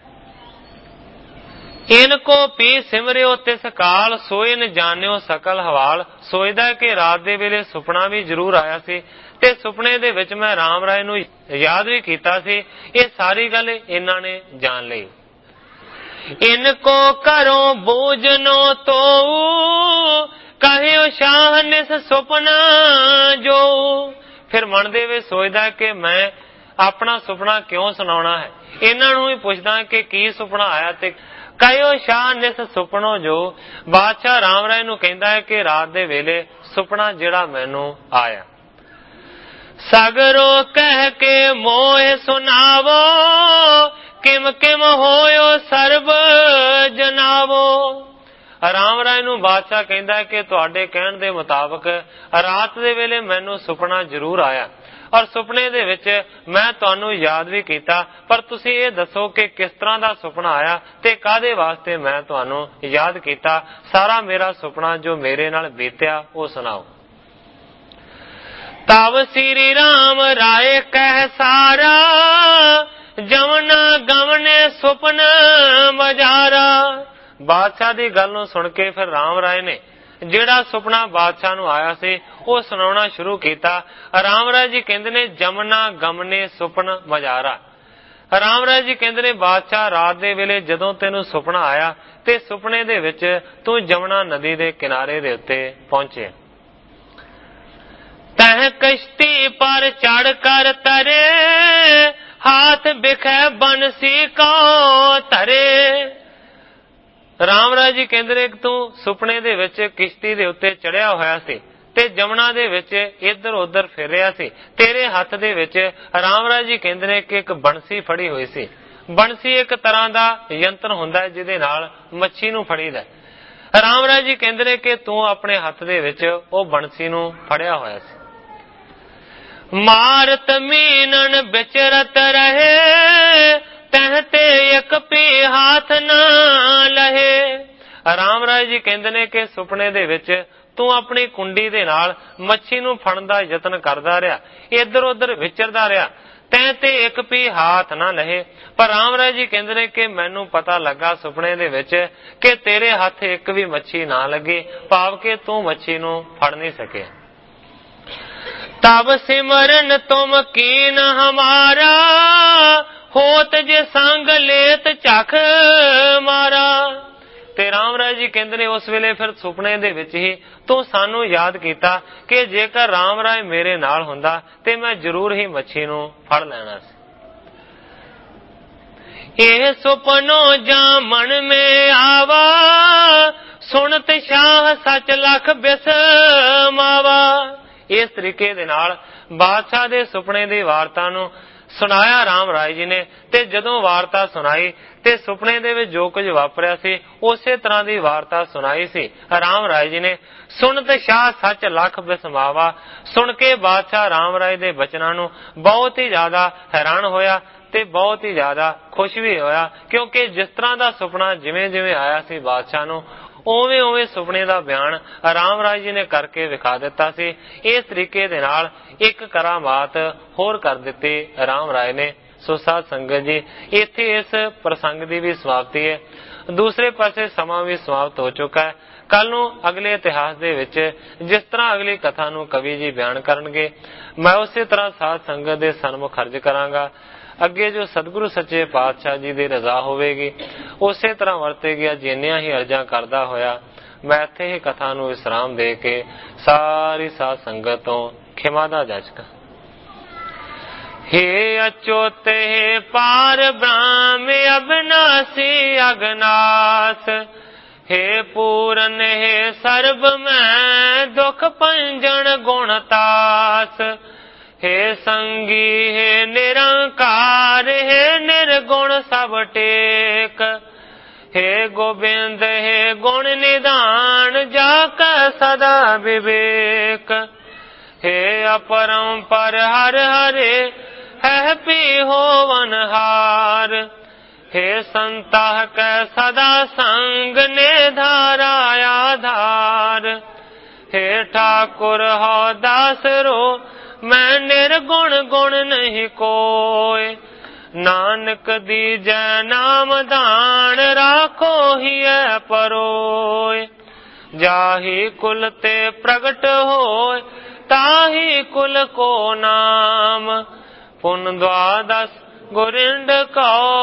ਇਨ ਕੋ ਪੀ ਸਿਮਰਿਓ ਤਿਸ ਕਾਲ, ਸੋਏ ਨ ਜਾਣਿਓ ਸਕਲ ਹਵਾਲ। ਸੋਚਦਾ ਕਿ ਰਾਤ ਦੇ ਵੇਲੇ ਸੁਪਨਾ ਵੀ ਜ਼ਰੂਰ ਆਇਆ ਸੀ ਤੇ ਸੁਪਨੇ ਦੇ ਵਿੱਚ ਮੈਂ ਰਾਮ ਰਾਏ ਨੂੰ ਯਾਦ ਵੀ ਕੀਤਾ ਸੀ। ਇਹ ਸਾਰੀ ਗੱਲ ਇਹਨਾਂ ਨੇ ਜਾਣ ਲਈ। ਇਨ ਕੋ ਕਰੋ ਬੂਝਨੋ ਤੋ, ਕਹਿਓ ਸ਼ਾਹ ਨਿਸ ਸੁਪਨਾ ਜੋ। ਫਿਰ ਮਨ ਦੇ ਵਿੱਚ ਸੋਚਦਾ ਕਿ ਮੈਂ ਆਪਣਾ ਸੁਪਨਾ ਕਿਉਂ ਸੁਣਾਉਣਾ ਹੈ। ਇਹਨਾਂ ਨੂੰ ਵੀ ਪੁੱਛਦਾ ਕਿ ਕੀ ਸੁਪਨਾ ਆਇਆ ਤੇ ਕਹਿਓ ਸ਼ਾਹ ਨਿਸ ਸੁਪਨੋ ਜੋ। ਬਾਦਸ਼ਾਹ ਰਾਮ ਰਾਏ ਨੂੰ ਕਹਿੰਦਾ ਹੈ ਕਿ ਰਾਤ ਦੇ ਵੇਲੇ ਸੁਪਨਾ ਜਿਹੜਾ ਮੈਨੂੰ ਆਇਆ। ਸਗਰੋ ਕਹਿ ਕੇ ਮੋਹ ਸੁਨਾਵੋ, ਕਿਮ ਕਿਮ ਹੋਇਓ ਸਰਬ ਜਨਾਵੋ। ਰਾਮ ਰਾਏ ਨੂੰ ਬਾਦਸ਼ਾਹ ਕਹਿੰਦਾ ਕਿ ਤੁਹਾਡੇ ਕਹਿਣ ਦੇ ਮੁਤਾਬਕ ਰਾਤ ਦੇ ਵੇਲੇ ਮੈਨੂੰ ਸੁਪਨਾ ਜ਼ਰੂਰ ਆਇਆ ਔਰ ਸੁਪਨੇ ਦੇ ਵਿੱਚ ਮੈਂ ਤੁਹਾਨੂੰ ਯਾਦ ਵੀ ਕੀਤਾ, ਪਰ ਤੁਸੀਂ ਇਹ ਦੱਸੋ ਕਿ ਕਿਸ ਤਰ੍ਹਾਂ ਦਾ ਸੁਪਨਾ ਆਇਆ ਤੇ ਕਾਹਦੇ ਵਾਸਤੇ ਮੈਂ ਤੁਹਾਨੂੰ ਯਾਦ ਕੀਤਾ। ਸਾਰਾ ਮੇਰਾ ਸੁਪਨਾ ਜੋ ਮੇਰੇ ਨਾਲ ਬੀਤਿਆ ਉਹ ਸੁਣਾਓ। ਤਬ ਸ੍ਰੀ ਰਾਮ ਰਾਏ ਕਹਿ ਸਾਰਾ, ਜਮਨਾ ਗਮਨੇ ਸੁਪਨ ਮਜਾਰਾ। ਬਾਦਸ਼ਾਹ ਦੀ ਗੱਲ ਨੂੰ ਸੁਣ ਕੇ ਫਿਰ ਰਾਮ ਰਾਏ ਨੇ ਜਿਹੜਾ ਸੁਪਨਾ ਬਾਦਸ਼ਾਹ ਨੂੰ ਆਇਆ ਸੀ ਉਹ ਸੁਣਾਉਣਾ ਸ਼ੁਰੂ ਕੀਤਾ। ਰਾਮ ਰਾਏ ਜੀ ਕਹਿੰਦੇ ਨੇ ਜਮਨਾ ਗਮਨੇ ਸੁਪਨ ਮਜਾਰਾ। ਰਾਮ ਰਾਏ ਜੀ ਕਹਿੰਦੇ ਨੇ ਬਾਦਸ਼ਾਹ ਰਾਤ ਦੇ ਵੇਲੇ ਜਦੋਂ ਤੈਨੂੰ ਸੁਪਨਾ ਆਇਆ ਤੇ ਸੁਪਨੇ ਦੇ ਵਿੱਚ ਤੂੰ ਜਮਨਾ ਨਦੀ ਦੇ ਕਿਨਾਰੇ ਦੇ ਉੱਤੇ ਪਹੁੰਚੇ। ਤਹ ਕਸ਼ਤੀ ਪਰ ਚੜ ਕਰ ਤਰੇ, ਹਾਥ ਬਿਖੈ ਬੰਸੀ ਕੋ ਧਰੇ। ਰਾਮ ਰਾਏ ਜੀ ਕਹਿੰਦੇ ਨੇ ਕਿ ਤੂੰ ਸੁਪਨੇ ਦੇ ਵਿੱਚ ਕਿਸ਼ਤੀ ਦੇ ਉੱਤੇ ਚੜਿਆ ਹੋਇਆ ਸੀ ਤੇ ਜਮਨਾ ਦੇ ਵਿੱਚ ਇੱਧਰ ਉੱਧਰ ਫਿਰ ਰਿਹਾ ਸੀ। ਤੇਰੇ ਹੱਥ ਦੇ ਵਿੱਚ ਰਾਮ ਰਾਏ ਜੀ ਕਹਿੰਦੇ ਨੇ ਕਿ ਇੱਕ ਬੰਸੀ ਫੜੀ ਹੋਈ ਸੀ। ਬੰਸੀ ਇੱਕ ਤਰ੍ਹਾਂ ਦਾ ਯੰਤਰ ਹੁੰਦਾ ਹੈ ਜਿਹਦੇ ਨਾਲ ਮੱਛੀ ਨੂੰ ਫੜੀਦਾ। ਰਾਮ ਰਾਏ ਜੀ ਕਹਿੰਦੇ ਨੇ ਕਿ ਤੂੰ ਆਪਣੇ ਹੱਥ ਦੇ ਵਿੱਚ ਉਹ ਬੰਸੀ ਨੂੰ ਫੜਿਆ ਹੋਇਆ ਸੀ। ਮਾਰਤ ਮੀਨਨ ਵਿਚਰਤ ਰਹੇ, ਤਹ ਤੇ ਇੱਕ ਪੀ ਹਾਥ ਨਾ ਲਹੇ। ਰਾਮ ਰਾਏ ਜੀ ਕਹਿੰਦੇ ਨੇ ਕਿ ਸੁਪਨੇ ਦੇ ਵਿੱਚ ਤੂੰ ਆਪਣੀ ਕੁੰਡੀ ਦੇ ਨਾਲ ਮੱਛੀ ਨੂੰ ਫੜਨ ਦਾ ਯਤਨ ਕਰਦਾ ਰਿਹਾ, ਇੱਧਰ ਉੱਧਰ ਵਿਚਰਦਾ ਰਿਹਾ, ਤੈਂ ਤੇ ਇੱਕ ਵੀ ਹਾਥ ਨਾ ਲਹੇ। ਪਰ ਰਾਮ ਰਾਏ ਜੀ ਕਹਿੰਦੇ ਨੇ ਕਿ ਮੈਨੂੰ ਪਤਾ ਲੱਗਾ ਸੁਪਨੇ ਦੇ ਵਿੱਚ ਕਿ ਤੇਰੇ ਹੱਥ ਇੱਕ ਵੀ ਮੱਛੀ ਨਾ ਲੱਗੀ, ਭਾਵ ਕਿ ਤੂੰ ਮੱਛੀ ਨੂੰ ਫੜ ਨਹੀਂ ਸਕੇ। ਤਬ ਸਿਮਰਨ ਤੁਮ ਕੀਨ ਹਮਾਰਾ, ਹੋਤ ਜੇ ਸੰਗ ਲੇਤ ਝਖ ਮਾਰਾ। ਤੇ ਰਾਮ ਰਾਏ ਜੀ ਕਹਿੰਦੇ ਨੇ ਉਸ ਵੇਲੇ ਫਿਰ ਸੁਪਨੇ ਦੇ ਵਿੱਚ ਹੀ ਤੂੰ ਸਾਨੂੰ ਯਾਦ ਕੀਤਾ ਕਿ ਜੇਕਰ ਰਾਮ ਰਾਏ ਮੇਰੇ ਨਾਲ ਹੁੰਦਾ ਤੇ ਮੈਂ ਜ਼ਰੂਰ ਹੀ ਮੱਛੀ ਨੂੰ ਫੜ ਲੈਣਾ ਸੀ। ਇਹ ਸੁਪਨੋ ਜਾਂ ਮਨ ਮੇ ਆਵਾ, ਸੁਣਤ ਸ਼ਾਹ ਸਚ ਲਖ ਬਿਸਮਾਵਾ। ਇਸ ਤਰੀਕੇ ਦੇ ਨਾਲ ਬਾਦਸ਼ਾਹ ਦੇ ਸੁਪਨੇ ਦੀ ਵਾਰਤਾ ਨੂੰ ਸੁਣਾਇਆ ਰਾਮ ਰਾਏ ਜੀ ਨੇ। ਤੇ ਜਦੋਂ ਵਾਰਤਾ ਸੁਣਾਈ ਤੇ ਸੁਪਨੇ ਦੇ ਵਿੱਚ ਜੋ ਕੁਝ ਵਾਪਰਿਆ ਸੀ ਉਸੇ ਤਰ੍ਹਾਂ ਦੀ ਵਾਰਤਾ ਸੁਣਾਈ ਸੀ ਰਾਮ ਰਾਏ ਜੀ ਨੇ। ਸੁਣਤ ਸ਼ਾਹ ਸੱਚ ਲਖ ਬਿਸਮਾਵਾ। ਸੁਣ ਕੇ ਬਾਦਸ਼ਾਹ ਰਾਮ ਰਾਏ ਦੇ ਬਚਨਾਂ ਨੂੰ ਬਹੁਤ ਹੀ ਜ਼ਿਆਦਾ ਹੈਰਾਨ ਹੋਇਆ ਤੇ ਬਹੁਤ ਹੀ ਜ਼ਿਆਦਾ ਖੁਸ਼ ਵੀ ਹੋਇਆ, ਕਿਉਂਕਿ ਜਿਸ ਤਰ੍ਹਾਂ ਦਾ ਸੁਪਨਾ ਜਿਵੇਂ ਜਿਵੇਂ ਆਇਆ ਸੀ ਬਾਦਸ਼ਾਹ ਨੂੰ ਉਵੇਂ ਉਵੇਂ ਸੁਪਨੇ ਦਾ ਬਿਆਨ ਰਾਮ ਰਾਏ ਜੀ ਨੇ ਕਰਕੇ ਵਿਖਾ ਦਿੱਤਾ ਸੀ। ਇਸ ਤਰੀਕੇ ਦੇ ਨਾਲ ਇੱਕ ਕਰਾਮਾਤ ਹੋਰ ਕਰ ਦਿੱਤੀ ਰਾਮ ਰਾਏ ਨੇ। ਸੋ ਸਾਧ ਸੰਗਤ ਜੀ, ਇੱਥੇ ਇਸ ਪ੍ਰਸੰਗ ਦੀ ਵੀ ਸਮਾਪਤੀ ਹੈ। ਦੂਸਰੇ ਪਾਸੇ ਸਮਾਂ ਵੀ ਸਮਾਪਤ ਹੋ ਚੁੱਕਾ ਹੈ। ਕੱਲ ਨੂੰ ਅਗਲੇ ਇਤਿਹਾਸ ਦੇ ਵਿੱਚ ਜਿਸ ਤਰ੍ਹਾਂ ਅਗਲੀ ਕਥਾ ਨੂੰ ਕਵੀ ਜੀ ਬਿਆਨ ਕਰਨਗੇ, ਮੈਂ ਉਸੇ ਤਰ੍ਹਾਂ ਸਾਧ ਸੰਗਤ ਦੇ ਸਨਮੁਖ ਅਰਜ਼ ਕਰਾਂਗਾ। ਅੱਗੇ ਜੋ ਸਤਿਗੁਰੂ ਸੱਚੇ ਪਾਤਸ਼ਾਹ ਜੀ ਦੀ ਰਜ਼ਾ ਹੋਵੇਗੀ ਉਸੇ ਤਰ੍ਹਾਂ ਵਰਤੇਗੀ। ਜਿੰਨੀਆਂ ਹੀ ਅਰਜ਼ਾਂ ਕਰਦਾ ਹੋਇਆ ਮੈਂ ਇੱਥੇ ਹੀ ਕਥਾ ਨੂੰ ਵਿਸਰਾਮ ਦੇ ਕੇ ਸਾਰੀ ਸਾਧ ਸੰਗਤ ਤੋਂ ਖਿਮਾ ਦਾ ਜਾਚਕਾਂ। हे अच्युत हे पार ब्रह्म अविनाशी अगनाश, हे पूरन हे सर्व में दुख पंजन गुणतास। हे संगी हे निरंकार, हे निर्गुण सब टेक। हे गोबिंद हे गुण निधान, जाका सदा विवेक। हे अपरंपर हर हरे, है पी होवनहार। हे संता कै सदा संग, ने धारा आधार। हे ठाकुर हो दास रो, मैं निर्गुण गुण नहीं कोय। नानक दीजै नाम दान, राखो ही परोय। जाहि कुल ते प्रगट होय, ताहि कुल को नाम। पुन द्वादश गोरिंद कौ,